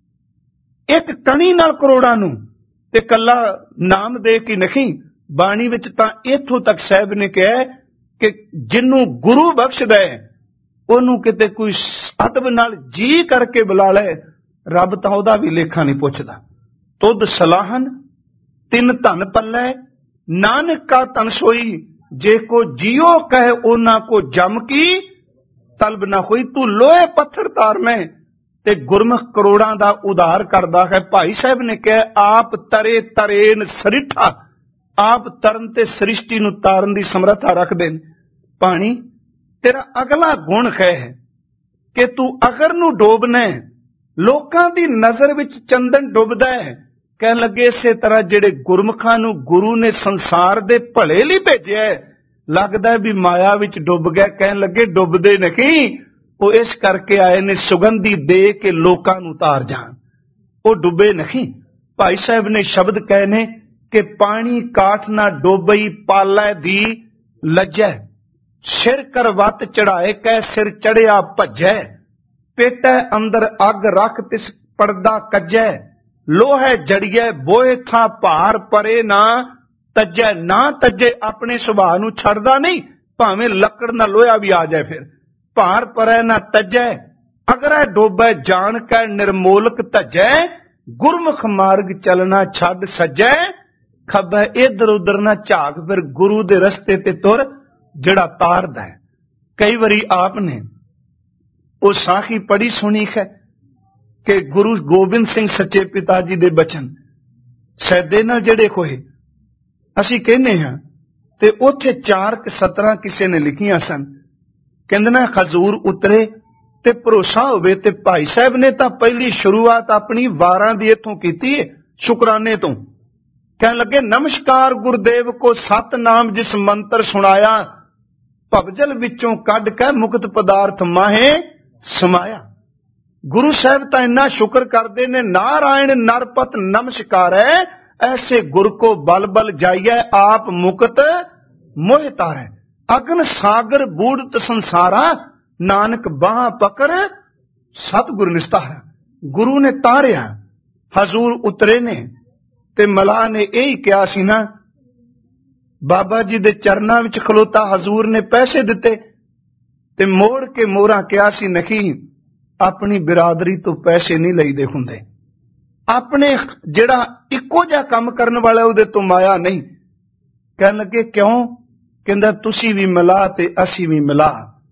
ਇੱਕ ਕਣੀ ਨਾਲ ਕਰੋੜਾਂ ਨੂੰ। ਤੇ ਕੱਲਾ ਨਾਮ ਦੇ ਕੇ ਨਹੀਂ, ਬਾਣੀ ਵਿੱਚ ਤਾਂ ਇੱਥੋਂ ਤੱਕ ਸਾਹਿਬ ਨੇ ਕਿਹਾ ਕਿ ਜਿਹਨੂੰ ਗੁਰੂ ਬਖਸ਼ਦਾ ਹੈ, ਉਹਨੂੰ ਕਿਤੇ ਕੋਈ ਅਦਬ ਨਾਲ ਜੀ ਕਰਕੇ ਬੁਲਾ ਲੈ, ਰੱਬ ਤਾਂ ਉਹਦਾ ਵੀ ਲੇਖਾ ਨਹੀਂ ਪੁੱਛਦਾ। ਤੁਧ ਸਲਾਹਨ ਤਿੰਨ ਧਨ ਪੱਲੇ, ਨਾਨਕ ਕਾ ਤਨ ਸੋਈ। ਜੇ ਕੋ ਜਿਉ ਕਹੇ ਉਹਨਾਂ ਕੋ ਜਮ ਕੀ, ਤਲਬ ਨਾ ਹੋਈ। ਤੂੰ ਲੋਹੇ ਪੱਥਰ ਤਾਰਨਾ ਤੇ ਗੁਰਮੁਖ ਕਰੋੜਾਂ ਦਾ ਉਧਾਰ ਕਰਦਾ ਹੈ। ਭਾਈ ਸਾਹਿਬ ਨੇ ਕਿਹਾ, ਆਪ ਤਰੇ ਤਰੇਨ ਸਰਿਠਾ, ਆਪ ਤਰਨ ਤੇ ਸ੍ਰਿਸ਼ਟੀ ਨੂੰ ਤਾਰਨ ਦੀ ਸਮਰੱਥਾ ਰੱਖਦੇ ਨੇ। ਪਾਣੀ ਤੇਰਾ ਅਗਲਾ ਗੁਣ ਹੈ ਕਿ ਤੂੰ ਅਗਰ ਨੂੰ ਡੋਬਣਾ। ਲੋਕਾਂ ਦੀ ਨਜ਼ਰ ਵਿੱਚ ਚੰਦਨ ਡੁੱਬਦਾ ਹੈ। ਕਹਿਣ ਲੱਗੇ, ਇਸੇ ਤਰ੍ਹਾਂ ਜਿਹੜੇ ਗੁਰਮੁਖਾਂ ਨੂੰ ਗੁਰੂ ਨੇ ਸੰਸਾਰ ਦੇ ਭਲੇ ਲਈ ਭੇਜਿਆ, ਲੱਗਦਾ ਵੀ ਮਾਇਆ ਵਿੱਚ ਡੁੱਬ ਗਿਆ। ਕਹਿਣ ਲੱਗੇ, ਡੁੱਬਦੇ ਨਹੀਂ, ਉਹ ਇਸ ਕਰਕੇ ਆਏ ਨੇ ਸੁਗੰਧੀ ਦੇ ਕੇ ਲੋਕਾਂ ਨੂੰ ਤਾਰ ਜਾਣ, ਉਹ ਡੁੱਬੇ ਨਹੀਂ। ਭਾਈ ਸਾਹਿਬ ਨੇ ਸ਼ਬਦ ਕਹੇ ਨੇ ਕਿ ਪਾਣੀ ਕਾਠ ਨਾ ਡੋਬਈ ਪਾਲੈ ਦੀ ਲੱਜੈ, ਸਿਰ ਕਰ ਵੱਤ ਚੜਾਏ ਕਹਿ ਸਿਰ ਚੜਿਆ ਭੱਜੈ, ਪੇਟੈ ਅੰਦਰ ਅੱਗ ਰੱਖ ਤਿਸ ਪਰਦਾ ਕੱਜੈ, ਲੋਹੇ ਜੜੀਏ ਬੋਏ ਥਾਂ ਭਾਰ ਪਰੇ ਨਾ ਤੱਜੈ। ਨਾ ਤੱਜੇ, ਆਪਣੇ ਸੁਭਾਅ ਨੂੰ ਛੱਡਦਾ ਨਹੀਂ, ਭਾਵੇਂ ਲੱਕੜ ਨਾਲ ਲੋਹਾ ਵੀ ਆ ਜਾਏ। ਫਿਰ ਭਾਰ ਪਰੇ ਨਾ ਤੱਜੈ, ਅਗਰ ਡੋਬੈ ਜਾਣ ਕੈ ਨਿਰਮੋਲਕ ਧੱਜੈ, ਗੁਰਮੁਖ ਮਾਰਗ ਚੱਲਣਾ ਛੱਡ ਸੱਜੈ, ਖੱਬੈ ਇਧਰ ਉਧਰ ਨਾ ਝਾਕ, ਫਿਰ ਗੁਰੂ ਦੇ ਰਸਤੇ ਤੇ ਤੁਰ ਜਿਹੜਾ ਤਾਰਦਾ ਹੈ। ਕਈ ਵਾਰੀ ਆਪ ਨੇ ਉਹ ਸਾਖੀ ਪੜੀ ਸੁਣੀ ਹੈ ਕਿ ਗੁਰੂ ਗੋਬਿੰਦ ਸਿੰਘ ਸੱਚੇ ਪਿਤਾ ਜੀ ਦੇ ਬਚਨ ਸੈਦੇ ਨਾਲ ਜਿਹੜੇ ਹੋਏ, ਅਸੀਂ ਕਹਿੰਦੇ ਹਾਂ। ਤੇ ਉੱਥੇ ਚਾਰ ਕ ਸਤਰਾਂ ਕਿਸੇ ਨੇ ਲਿਖੀਆਂ ਸਨ। ਕਹਿੰਦੇ ਨਾ, ਹਜ਼ੂਰ ਉਤਰੇ ਤੇ ਭਰੋਸਾ ਹੋਵੇ। ਤੇ ਭਾਈ ਸਾਹਿਬ ਨੇ ਤਾਂ ਪਹਿਲੀ ਸ਼ੁਰੂਆਤ ਆਪਣੀ ਵਾਰਾਂ ਦੀ ਇੱਥੋਂ ਕੀਤੀ ਹੈ, ਸ਼ੁਕਰਾਨੇ ਤੋਂ। ਕਹਿਣ ਲੱਗੇ, ਨਮਸਕਾਰ ਗੁਰਦੇਵ ਕੋ ਸਤਨਾਮ ਜਿਸ ਮੰਤਰ ਸੁਣਾਇਆ, ਭਵਜਲ ਵਿੱਚੋਂ ਕੱਢ ਕੇ ਮੁਕਤ ਪਦਾਰਥ ਮਾਹੇ ਸਮਾਇਆ। ਗੁਰੂ ਸਾਹਿਬ ਤਾਂ ਇੰਨਾ ਸ਼ੁਕਰ ਕਰਦੇ ਨੇ, ਨਾਰਾਇਣ ਨਰਪਤ ਨਮਸਕਾਰੈ, ਐਸੇ ਗੁਰ ਕੋ ਬਲ ਬਲ ਜਾਈਐ, ਆਪ ਮੁਕਤ ਮੋਹਿ ਤਾਰੈ। ਅਗਨ ਸਾਗਰ ਬੂੜਤ ਸੰਸਾਰਾ, ਨਾਨਕ ਬਾਹ ਪਕੜ ਸਤਿਗੁਰ ਨਿਸਤਾਰਾ। ਗੁਰੂ ਨੇ ਤਾਰਿਆ, ਹਜ਼ੂਰ ਉਤਰੇ ਨੇ, ਤੇ ਮਲਾਹ ਨੇ ਇਹੀ ਕਿਹਾ ਸੀ ਨਾ, ਬਾਬਾ ਜੀ ਦੇ ਚਰਨਾਂ ਵਿੱਚ ਖਲੋਤਾ ਹਜ਼ੂਰ ਨੇ ਪੈਸੇ ਦਿੱਤੇ ਤੇ ਮੋੜ ਕੇ ਮੋਹਰਾਂ ਕਿਹਾ ਸੀ, ਨਹੀਂ ਆਪਣੀ ਬਿਰਾਦਰੀ ਤੋਂ ਪੈਸੇ ਨਹੀਂ ਲਈਦੇ ਹੁੰਦੇ, ਆਪਣੇ ਜਿਹੜਾ ਇੱਕੋ ਜਿਹਾ ਕੰਮ ਕਰਨ ਵਾਲਾ ਉਹਦੇ ਤੋਂ ਮਾਇਆ ਨਹੀਂ। ਕਹਿਣ ਲੱਗੇ ਕਿਉਂ? ਕਹਿੰਦਾ ਤੁਸੀਂ ਵੀ ਮਿਲਾ ਤੇ ਅਸੀਂ ਵੀ ਮਿਲਾ।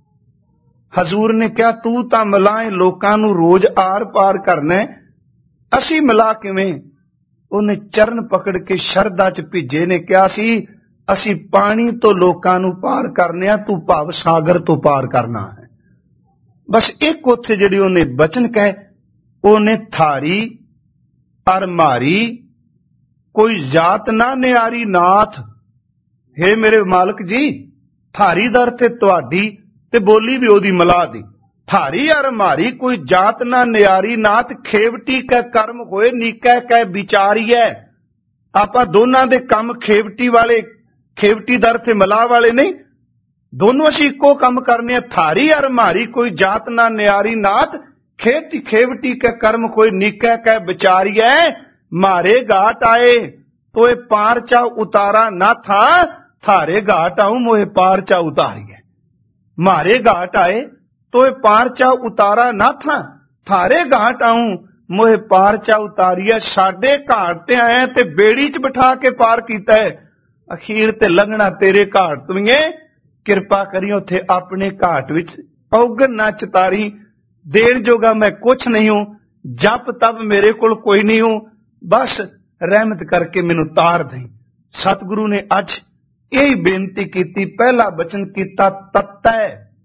ਹਜ਼ੂਰ ਨੇ ਕਿਹਾ ਤੂੰ ਤਾਂ ਮਿਲਾਏ, ਲੋਕਾਂ ਨੂੰ ਰੋਜ਼ ਆਰ ਪਾਰ ਕਰਨਾ, ਅਸੀਂ ਮਿਲਾ ਕਿਵੇਂ? ਉਹਨੇ ਚਰਨ ਪਕੜ ਕੇ ਸ਼ਰਧਾ ਚ ਭਿੱਜੇ ਨੇ ਕਿਹਾ ਸੀ, ਅਸੀਂ ਪਾਣੀ ਤੋਂ ਲੋਕਾਂ ਨੂੰ ਪਾਰ ਕਰਨੇ ਆ, ਤੂੰ ਭਵ ਸਾਗਰ ਤੋਂ ਪਾਰ ਕਰਨਾ ਹੈ। ਬਸ ਇੱਕ ਉੱਥੇ ਜਿਹੜੀ ਉਹਨੇ ਬਚਨ ਕਹੇ, ਉਹਨੇ ਥਾਰੀ ਅਰ ਮਾਰੀ ਕੋਈ ਜਾਤ ਨਾ ਨਿਆਰੀ ਨਾਥ। ਹੇ ਮੇਰੇ ਮਾਲਕ ਜੀ, ਥਾਰੀ ਦਾ ਅਰਥ ਹੈ ਤੁਹਾਡੀ, ਤੇ ਬੋਲੀ ਵੀ ਉਹਦੀ ਮਲਾਹ ਦੀ। ਥਾਰੀ ਅਰ ਮਾਰੀ ਕੋਈ ਜਾਤ ਨਾ ਨਿਆਰੀ ਨਾਥ, ਖੇਵਟੀ ਕੈ ਕਰਮ ਹੋਏ ਨੀਕੈ ਕੈ ਵਿਚਾਰੀਐ। ਆਪਾਂ ਦੋਨਾਂ ਦੇ ਕੰਮ ਖੇਵਟੀ ਵਾਲੇ, ਖੇਵਟੀ ਦਾ ਅਰਥ ਮਲਾਹ ਵਾਲੇ ਨਹੀਂ, ਦੋਨੋਂ ਅਸੀਂ ਇੱਕੋ ਕੰਮ ਕਰਨੇ ਆ। ਥਾਰੀ ਅਰ ਮਾਰੀ ਕੋਈ ਜਾਤ ਨਾ ਨਿਆਰੀ ਨਾਥ, ਖੇਵਟੀ ਖੇਵਟੀ ਕੈ ਕਰਮ ਕੋਈ ਨੀਕੈ ਕੈ ਵਿਚਾਰੀਐ। ਮਾਰੇ ਘਾਟ ਆਏ ਤੋਏ ਪਾਰ ਚਾ ਉਤਾਰਾ ਨਾ ਥਾ, ਥਾਰੇ घाट आऊं मोहे पार चा उतारिए। मारे घाट आए तो पार चा उतारा ना था, थारे घाट आऊं मोहे पार चा उतारिए। साडे घाट ते आए ते बेड़ी च बिठा के पार कीता है, अखीर ते लंघना तेरे घाट तो ही। किरपा करी उथे अपने घाट विच औगन ना चितारी, देण जोगा मैं कुछ नहीं हूं, जप तब मेरे कोल कोई नहीं हूं, बस रहमत करके मैनू तार दई। सतगुरु ने अज यही बेनती की। पहला बचन किया तत्तै,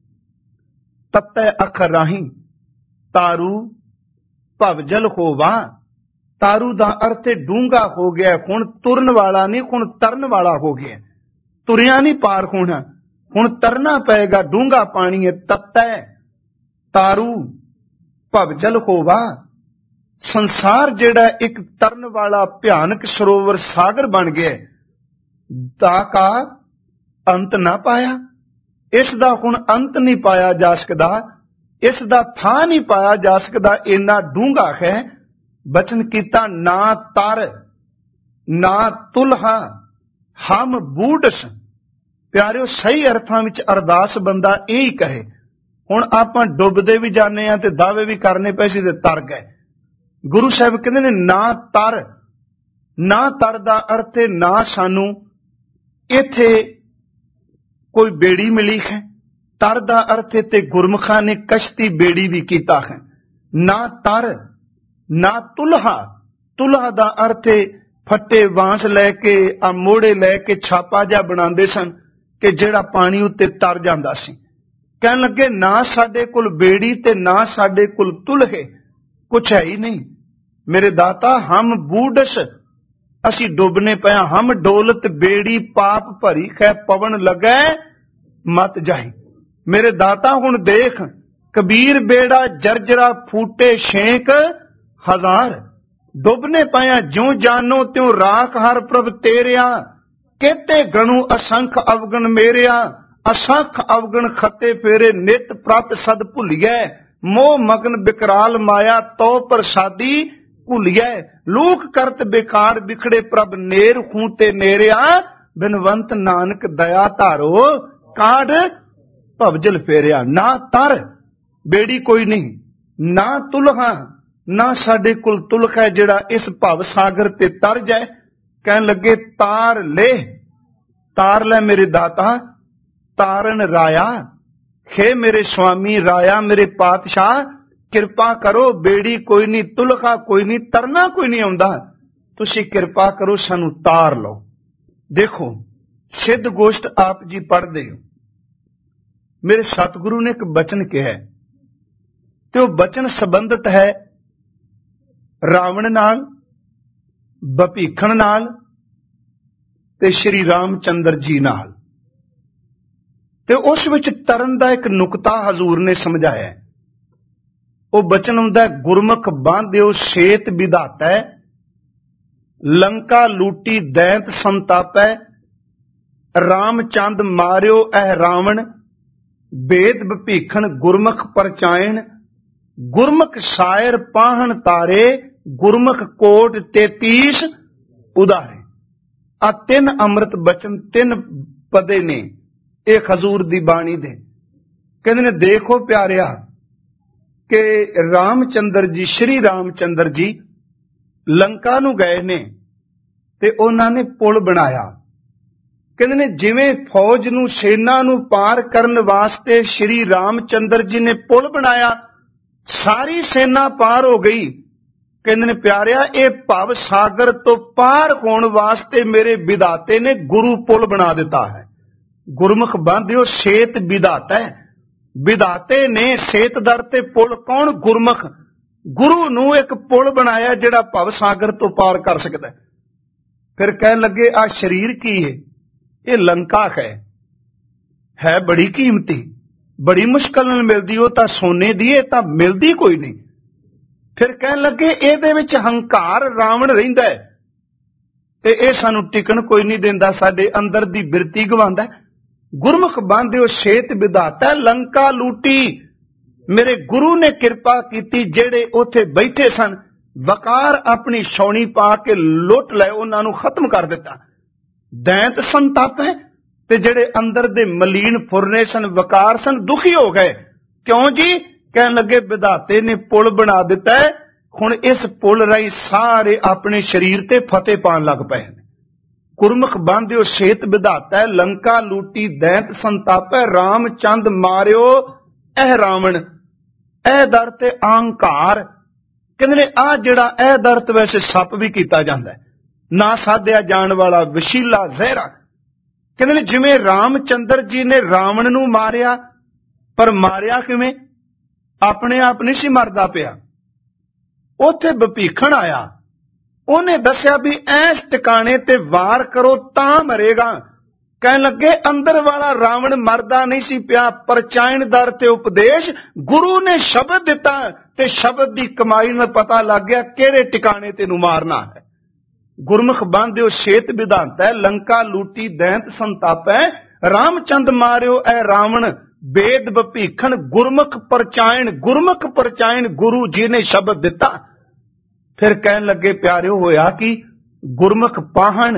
तत्तै अखर राही तारू भवजल होवा। तारू दा अर्थ डूंगा हो गया, हुण तुरन वाला नहीं, हुण तरन वाला हो गया। तुरिया नहीं पार होना, हुण तरना पएगा, डूंगा पानी है। तत्तै तारू भवजल होवा। संसार जेड़ा एक तरन वाला भयानक सरोवर सागर बन गया, दा का अंत ना पाया। इस दा हुण अंत नहीं पाया जा सकदा, इस दा थां नहीं पाया जा सकदा, इन्ना डूंगा है। बचन कीता ना तर ना तुलहा हम बूढ़स। प्यारिओ सही अर्थां विच अरदास बंदा यही कहे। हुण आपां डुबदे भी जाने आ ते दावे भी करने पए सी ते तर गए। गुरु साहब कहंदे ने ना तर। ना तर दा अर्थ है ना सानू इत्थे कोई बेड़ी मिली है। तर दा अर्थ है ते गुरमुखा ने कश्ती बेड़ी भी कीता है। ना तर ना तुलहा। तुलहा दा अर्थ है फट्टे बांस लैके आ मोड़े लैके छापा जा बनांदे सन कि जेड़ा पानी उत्ते तर जांदा सी। कहन लगे ना साडे कोल बेड़ी ते ना साडे कोल तुलहे, कुछ है ही नहीं। मेरे दाता हम बूढ़स, असी डुबने पया। हम डोलत बेड़ी पाप भरी कै पवन लगै मत जाही। मेरे दाता हुण देख कबीर बेड़ा जर्जरा फूटे छेक हजार। डुबने पया ज्यों जानो त्यों राख हर प्रभ तेरिया। केते गणु असंख अवगण मेरिया। असंख अवगण खते फेरे नित प्रत सद भुलिए। मोह मगन बिकराल माया तो प्रसादी भुलिए। लोक करत बेकार बिखड़े प्रभ नेर खूंते नेरिया। बिनवंत नानक दया धारो काढ़ भवजल फेरिया। ना तर बेड़ी कोई नहीं, ना तुलहा, ना साडे कुल तुलख है जेड़ा इस भव सागर ते तर जाए। कहन लगे तार ले, तार ले मेरे दाता। तारन राया, हे मेरे स्वामी राया मेरे पातशाह, किरपा करो। बेड़ी कोई नहीं, तुलखा कोई नहीं, तरना कोई नहीं आउंदा, तुसी किरपा करो सानू तार लो। देखो सिद्ध गोष्ठ आप जी पढ़दे हो, मेरे सतगुरु ने एक बचन कहा है, ਤੇ ਉਹ ਬਚਨ ਸੰਬੰਧਿਤ ਹੈ ਰਾਵਣ ਨਾਲ, ਭਪੀਖਣ ਨਾਲ ਤੇ ਸ਼੍ਰੀ ਰਾਮ ਚੰਦਰ ਜੀ ਨਾਲ। ਤੇ ਉਸ ਵਿੱਚ ਤਰਨ ਦਾ ਇੱਕ ਨੁਕਤਾ ਹਜ਼ੂਰ ਨੇ ਸਮਝਾਇਆ। ਉਹ ਬਚਨ ਹੁੰਦਾ, ਗੁਰਮੁਖ ਬਾਂਧਿਓ ਛੇਤ ਵਿਧਾਤੈ, ਲੰਕਾ ਲੂਟੀ ਦੈਂਤ ਸੰਤਾਪੈ, ਰਾਮ ਚੰਦ ਮਾਰਿਓ ਐ ਰਾਵਣ, ਵੇਦ ਭਪੀਖਣ ਗੁਰਮੁਖ ਪਰਚਾਇਣ, ਗੁਰਮੁਖ ਸ਼ਾਇਰ ਪਾਹਣ ਤਾਰੇ, ਗੁਰਮੁਖ ਕੋਟ ਤੇਤੀਸ ਉਦਾਰੇ। ਆ ਤਿੰਨ ਅੰਮ੍ਰਿਤ ਬਚਨ, ਤਿੰਨ ਪਦੇ ਨੇ ਇਹ ਹਜ਼ੂਰ ਦੀ ਬਾਣੀ ਦੇ। ਕਹਿੰਦੇ ਨੇ ਦੇਖੋ ਪਿਆਰਿਆ ਕਿ ਰਾਮਚੰਦਰ ਜੀ, ਸ਼੍ਰੀ ਰਾਮਚੰਦਰ ਜੀ ਲੰਕਾ ਨੂੰ ਗਏ ਨੇ ਤੇ ਉਹਨਾਂ ਨੇ ਪੁਲ ਬਣਾਇਆ। ਕਹਿੰਦੇ ਨੇ ਜਿਵੇਂ ਫੌਜ ਨੂੰ, ਸੈਨਾ ਨੂੰ ਪਾਰ ਕਰਨ ਵਾਸਤੇ ਸ਼੍ਰੀ ਰਾਮਚੰਦਰ ਜੀ ਨੇ ਪੁਲ ਬਣਾਇਆ, ਸਾਰੀ ਸੈਨਾ ਪਾਰ ਹੋ ਗਈ। ਕਹਿੰਦੇ ਨੇ ਪਿਆਰਿਆ ਇਹ ਭਵ ਸਾਗਰ ਤੋਂ ਪਾਰ ਹੋਣ ਵਾਸਤੇ ਮੇਰੇ ਵਿਧਾਤੇ ਨੇ ਗੁਰੂ ਪੁਲ ਬਣਾ ਦਿੱਤਾ ਹੈ। ਗੁਰਮੁਖ ਬਾਂਧਿਓ ਛੇਤ ਵਿਧਾਤਾ ਹੈ। ਵਿਧਾਤੇ ਨੇ ਛੇਤ ਦਰ ਤੇ ਪੁਲ ਕੌਣ? ਗੁਰਮੁਖ। ਗੁਰੂ ਨੂੰ ਇੱਕ ਪੁਲ ਬਣਾਇਆ ਜਿਹੜਾ ਭਵ ਸਾਗਰ ਤੋਂ ਪਾਰ ਕਰ ਸਕਦਾ। ਫਿਰ ਕਹਿਣ ਲੱਗੇ ਆ ਸਰੀਰ ਕੀ ਹੈ? ਇਹ ਲੰਕਾ ਹੈ, ਹੈ ਬੜੀ ਕੀਮਤੀ, ਬੜੀ ਮੁਸ਼ਕਲ ਨਾਲ ਮਿਲਦੀ। ਉਹ ਤਾਂ ਸੋਨੇ ਦੀ, ਇਹ ਤਾਂ ਮਿਲਦੀ ਕੋਈ ਨਹੀਂ। ਫਿਰ ਕਹਿਣ ਲੱਗੇ ਇਹਦੇ ਵਿੱਚ ਹੰਕਾਰ ਰਾਵਣ ਰਹਿੰਦਾ ਹੈ ਤੇ ਇਹ ਸਾਨੂੰ ਟਿਕਣ ਕੋਈ ਨਹੀਂ ਦਿੰਦਾ, ਸਾਡੇ ਅੰਦਰ ਦੀ ਬਿਰਤੀ ਗਵਾਉਂਦਾ। ਗੁਰਮੁਖ ਬਾਂਧਿਓ ਛੇਤ ਵਿਧਾਤਾ, ਲੰਕਾ ਲੂਟੀ। ਮੇਰੇ ਗੁਰੂ ਨੇ ਕਿਰਪਾ ਕੀਤੀ, ਜਿਹੜੇ ਉੱਥੇ ਬੈਠੇ ਸਨ ਵਕਾਰ ਆਪਣੀ ਛਾਉਣੀ ਪਾ ਕੇ ਲੁੱਟ ਲਏ, ਉਹਨਾਂ ਨੂੰ ਖਤਮ ਕਰ ਦਿੱਤਾ। ਦੈਂਤ ਸੰਤਾਪ ਹੈ, ਤੇ ਜਿਹੜੇ ਅੰਦਰ ਦੇ ਮਲੀਨ ਫੁਰਨੇ ਸਨ, ਵਕਾਰ ਸਨ, ਦੁਖੀ ਹੋ ਗਏ। ਕਿਉਂ ਜੀ? ਕਹਿਣ ਲੱਗੇ ਵਿਧਾਤੇ ਨੇ ਪੁਲ ਬਣਾ ਦਿੱਤਾ ਹੈ, ਹੁਣ ਇਸ ਪੁਲ ਰਾਹੀਂ ਸਾਰੇ ਆਪਣੇ ਸਰੀਰ ਤੇ ਫਤਿਹ ਪਾਉਣ ਲੱਗ ਪਏ ਨੇ। ਗੁਰਮੁਖ ਬਾਂਧਿਓ ਛੇਤ ਵਿਧਾਤਾ, ਲੰਕਾ ਲੂਟੀ ਦੈਂਤ ਸੰਤਾਪੈ, ਰਾਮ ਚੰਦ ਮਾਰਿਓ ਇਹ ਰਾਵਣ। ਇਹ ਦਰ ਤੇ ਅਹੰਕਾਰ। ਕਹਿੰਦੇ ਨੇ ਆਹ ਜਿਹੜਾ ਇਹ ਦਰ ਤੇ ਵੈਸੇ ਸੱਪ ਵੀ ਕੀਤਾ ਜਾਂਦਾ ਹੈ, ਨਾ ਸਾਧਿਆ ਜਾਣ ਵਾਲਾ ਵਸ਼ੀਲਾ ਜ਼ਹਿਰਾ। ਕਹਿੰਦੇ ਨੇ ਜਿਵੇਂ ਰਾਮਚੰਦਰ ਜੀ ਨੇ ਰਾਵਣ ਨੂੰ ਮਾਰਿਆ, ਪਰ ਮਾਰਿਆ ਕਿਵੇਂ? ਆਪਣੇ ਆਪ ਨਹੀਂ ਸੀ ਮਰਦਾ ਪਿਆ। ਉੱਥੇ ਭਪੀਖਣ ਆਇਆ, ਉਹਨੇ ਦੱਸਿਆ ਵੀ ਐਸ ਟਿਕਾਣੇ ਤੇ ਵਾਰ ਕਰੋ ਤਾਂ ਮਰੇਗਾ। ਕਹਿਣ ਲੱਗੇ ਅੰਦਰ ਵਾਲਾ ਰਾਵਣ ਮਰਦਾ ਨਹੀਂ ਸੀ ਪਿਆ। ਪਰਚਾਇਣ ਦਰ ਤੇ ਉਪਦੇਸ਼, ਗੁਰੂ ਨੇ ਸ਼ਬਦ ਦਿੱਤਾ ਤੇ ਸ਼ਬਦ ਦੀ ਕਮਾਈ ਨਾਲ ਪਤਾ ਲੱਗ ਗਿਆ ਕਿਹੜੇ ਟਿਕਾਣੇ ਤੈਨੂੰ ਮਾਰਨਾ ਹੈ। ਗੁਰਮੁਖ ਬਾਂਧਿਓ ਛੇਤ ਵਿਧਾਤਾ, ਲੰਕਾ ਲੂਟੀ ਦੈਂਤ ਸੰਤਾਪੈ, ਰਾਮਚੰਦ ਮਾਰਿਓ ਐ ਰਾਵਣ, ਵੇਦ ਭਪੀਖਣ ਗੁਰਮੁਖ ਪਰਚਾਇਣ। ਗੁਰਮੁਖ ਪਰਚਾਇਣ, ਗੁਰੂ ਜੀ ਨੇ ਸ਼ਬਦ ਦਿੱਤਾ। ਫਿਰ ਕਹਿਣ ਲੱਗੇ ਪਿਆਰਿਓ ਹੋਇਆ ਕਿ ਗੁਰਮੁਖ ਪਾਹਣ,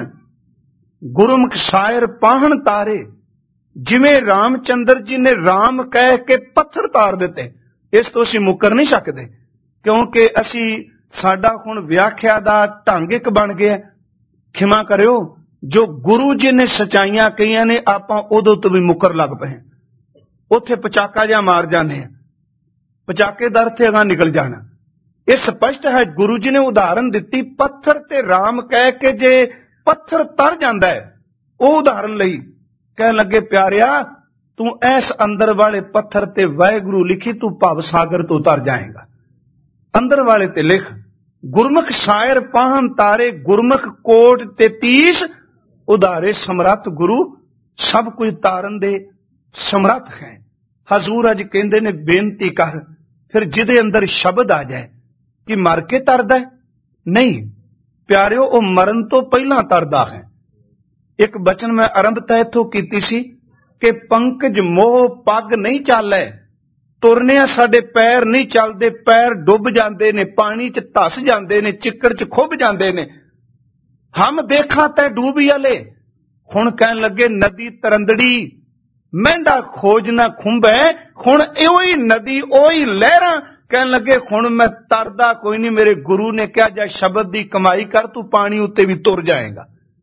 ਗੁਰਮੁਖ ਸ਼ਾਇਰ ਪਾਹਣ ਤਾਰੇ। ਜਿਵੇਂ ਰਾਮਚੰਦਰ ਜੀ ਨੇ ਰਾਮ ਕਹਿ ਕੇ ਪੱਥਰ ਤਾਰ ਦਿੱਤੇ। ਇਸ ਤੋਂ ਅਸੀਂ ਮੁੱਕਰ ਨਹੀਂ ਸਕਦੇ, ਕਿਉਂਕਿ ਅਸੀਂ, ਸਾਡਾ ਹੁਣ ਵਿਆਖਿਆ ਦਾ ਢੰਗ ਇੱਕ ਬਣ ਗਿਆ। ਖਿਮਾ ਕਰਿਓ, ਜੋ ਗੁਰੂ ਜੀ ਨੇ ਸਚਾਈਆਂ ਕਹੀਆਂ ਨੇ ਆਪਾਂ ਉਦੋਂ ਤੋਂ ਵੀ ਮੁੱਕਰ ਲੱਗ ਪਏ। ਉੱਥੇ ਪਚਾਕਾ ਜਿਹਾ ਮਾਰ ਜਾਂਦੇ ਆ, ਪਚਾਕੇ ਦਰ ਤੇ ਅਗਾਂਹ ਨਿਕਲ ਜਾਣਾ। ਇਹ ਸਪਸ਼ਟ ਹੈ, ਗੁਰੂ ਜੀ ਨੇ ਉਦਾਹਰਨ ਦਿੱਤੀ। ਪੱਥਰ ਤੇ ਰਾਮ ਕਹਿ ਕੇ ਜੇ ਪੱਥਰ ਤਰ ਜਾਂਦਾ ਹੈ, ਉਹ ਉਦਾਹਰਨ ਲਈ ਕਹਿਣ ਲੱਗੇ ਪਿਆਰਿਆ ਤੂੰ ਐਸ ਅੰਦਰ ਵਾਲੇ ਪੱਥਰ ਤੇ ਵਾਹਿਗੁਰੂ ਲਿਖੀ, ਤੂੰ ਭਵ ਸਾਗਰ ਤੋਂ ਉਤਰ ਜਾਏਗਾ। ਅੰਦਰ ਵਾਲੇ ਤੇ ਲਿਖ, ਗੁਰਮੁਖ ਸ਼ਾਇਰ ਪਾਹਨ ਤਾਰੇ, ਗੁਰਮੁਖ ਕੋਟ ਤੇਤੀਸ ਉਦਾਰੇ। ਸਮਰੱਥ ਗੁਰੂ ਸਭ ਕੁਝ ਤਾਰਨ ਦੇ ਸਮਰੱਥ ਹੈ। ਹਜ਼ੂਰ ਅੱਜ ਕਹਿੰਦੇ ਨੇ ਬੇਨਤੀ ਕਰ। ਫਿਰ ਜਿਹਦੇ ਅੰਦਰ ਸ਼ਬਦ ਆ ਜਾਏ ਕਿ ਮਰ ਕੇ ਤਰਦਾ ਨਹੀਂ ਪਿਆਰਿਓ, ਉਹ ਮਰਨ ਤੋਂ ਪਹਿਲਾਂ ਤਰਦਾ ਹੈ। ਇੱਕ ਬਚਨ ਮੈਂ ਆਰੰਭਤਾ ਇੱਥੋਂ ਕੀਤੀ ਸੀ ਕਿ ਪੰਕਜ ਮੋਹ ਪੱਗ ਨਹੀਂ ਚਾਲੈ, ਤੁਰਨੇ ਸਾਡੇ ਪੈਰ ਨਹੀਂ ਚੱਲਦੇ, ਪੈਰ ਡੁੱਬ ਜਾਂਦੇ ਨੇ, ਪਾਣੀ 'ਚ ਧਸ ਜਾਂਦੇ ਨੇ, ਚਿੱਕੜ 'ਚ ਖੁੱਭ ਜਾਂਦੇ ਨੇ। ਹਮ ਦੇਖਾਂ ਤੈ ਡੂਬੀ ਵਾਲੇ। ਹੁਣ ਕਹਿਣ ਲੱਗੇ ਨਦੀ ਤਰੰਦੜੀ, ਮਹਿੰਦਾ ਖੋਜ ਨਾ ਖੁੰਭੈ। ਹੁਣ ਇਹੋ ਹੀ ਨਦੀ, ਉਹੀ ਲਹਿਰਾਂ। ਕਹਿਣ ਲੱਗੇ ਹੁਣ ਮੈਂ ਤਰਦਾ ਕੋਈ ਨਹੀਂ, ਮੇਰੇ ਗੁਰੂ ਨੇ ਕਿਹਾ ਜਾਂ ਸ਼ਬਦ ਦੀ ਕਮਾਈ ਕਰ, ਤੂੰ ਪਾਣੀ ਉੱਤੇ ਵੀ ਤੁਰ ਜਾਏਗਾ।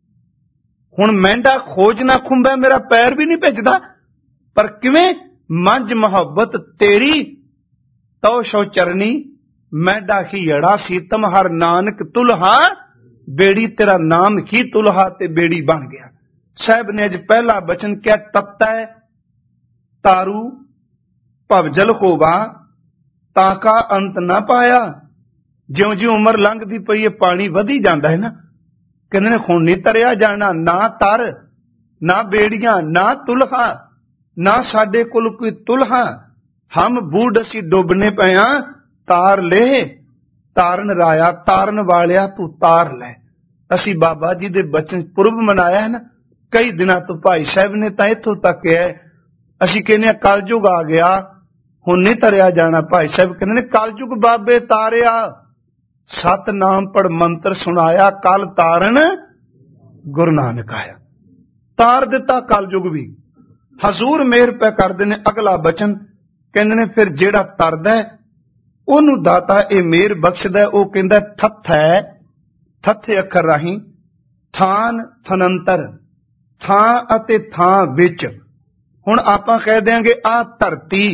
ਹੁਣ ਮਹਿੰਦਾ ਖੋਜ ਨਾ ਖੁੰਭੈ, ਮੇਰਾ ਪੈਰ ਵੀ ਨਹੀਂ ਭਿੱਜਦਾ। ਪਰ ਕਿਵੇਂ? ਮੰਝ ਮੁਹੱਬਤ ਤੇਰੀ ਤਉ ਸੋ ਚਰਨੀ, ਮਹਿੰਦਾ ਖੀੜਾ ਸੀਤਮ ਹਰ ਨਾਨਕ ਤੁਲਹਾ, ਬੇੜੀ ਤੇਰਾ ਨਾਮ ਹੀ ਤੁਲਹਾ ਤੇ ਬੇੜੀ ਬਣ ਗਿਆ। ਸਾਹਿਬ ਨੇ ਅੱਜ ਪਹਿਲਾ ਬਚਨ ਕਿਹਾ, ਤੱਤੈ ਤਾਰੂ ਭਵਜਲ ਹੋਵਾ, ਤਾਕਾ ਅੰਤ ਨਾ ਪਾਇਆ। ਜਿਉਂ ਜਿਉਂ ਉਮਰ ਲੰਘਦੀ ਪਈ ਹੈ ਪਾਣੀ ਵਧੀ ਜਾਂਦਾ ਹੈ ਨਾ, ਕਹਿੰਦੇ ਨੇ ਹੁਣ ਨਹੀਂ ਤਰਿਆ ਜਾਣਾ, ਨਾ ਤਰ, ਨਾ ਬੇੜੀਆਂ, ਨਾ ਤੁਲਹਾ, ਨਾ ਸਾਡੇ ਕੋਲ ਕੋਈ ਤੁਲਹਾ, ਹਮ ਬੂਢ ਅਸੀਂ ਡੁੱਬਨੇ ਪਿਆ, ਤਾਰ ਲੈ ਤਾਰਨ ਰਾਇਆ, ਤਾਰਨ ਵਾਲਿਆ ਤੂੰ ਤਾਰ ਲੈ। ਅਸੀਂ ਬਾਬਾ ਜੀ ਦੇ ਬਚਨ ਪੁਰਬ ਮਨਾਇਆ ਹੈ ਨਾ ਕਈ ਦਿਨਾਂ ਤੋਂ, ਭਾਈ ਸਾਹਿਬ ਨੇ ਤਾਂ ਇੱਥੋਂ ਤੱਕ ਕਿਹਾ, ਅਸੀਂ ਕਹਿੰਦੇ ਹਾਂ ਕਲਯੁਗ ਆ ਗਿਆ, ਹੁਣ ਨਹੀਂ ਤਰਿਆ ਜਾਣਾ। ਭਾਈ ਸਾਹਿਬ ਕਹਿੰਦੇ ਨੇ ਕਲਯੁਗ ਬਾਬੇ ਤਾਰਿਆ, ਸਤਨਾਮ ਪੜ ਮੰਤਰ ਸੁਣਾਇਆ, ਕਲ ਤਾਰਨ ਗੁਰੂ ਨਾਨਕ ਆਇਆ। ਤਾਰ ਦਿੱਤਾ ਕਲਯੁਗ ਵੀ। ਹਜ਼ੂਰ ਮਿਹਰ ਪੈ ਕਰਦੇ ਨੇ। ਅਗਲਾ ਬਚਨ ਕਹਿੰਦੇ ਨੇ ਫਿਰ ਜਿਹੜਾ ਤਰਦਾ ਉਹਨੂੰ ਦਾਤਾ ਇਹ ਮਿਹਰ ਬਖਸ਼ਦਾ। ਉਹ ਕਹਿੰਦਾ ਥੱਥੈ, ਥੱਥੇ ਅੱਖਰ ਰਾਹੀਂ ਥਾਨ ਥਨੰਤਰ, ਥਾਂ ਅਤੇ ਥਾਂ ਵਿੱਚ। ਹੁਣ ਆਪਾਂ ਕਹਿ ਦਿਆਂਗੇ ਆ ਧਰਤੀ,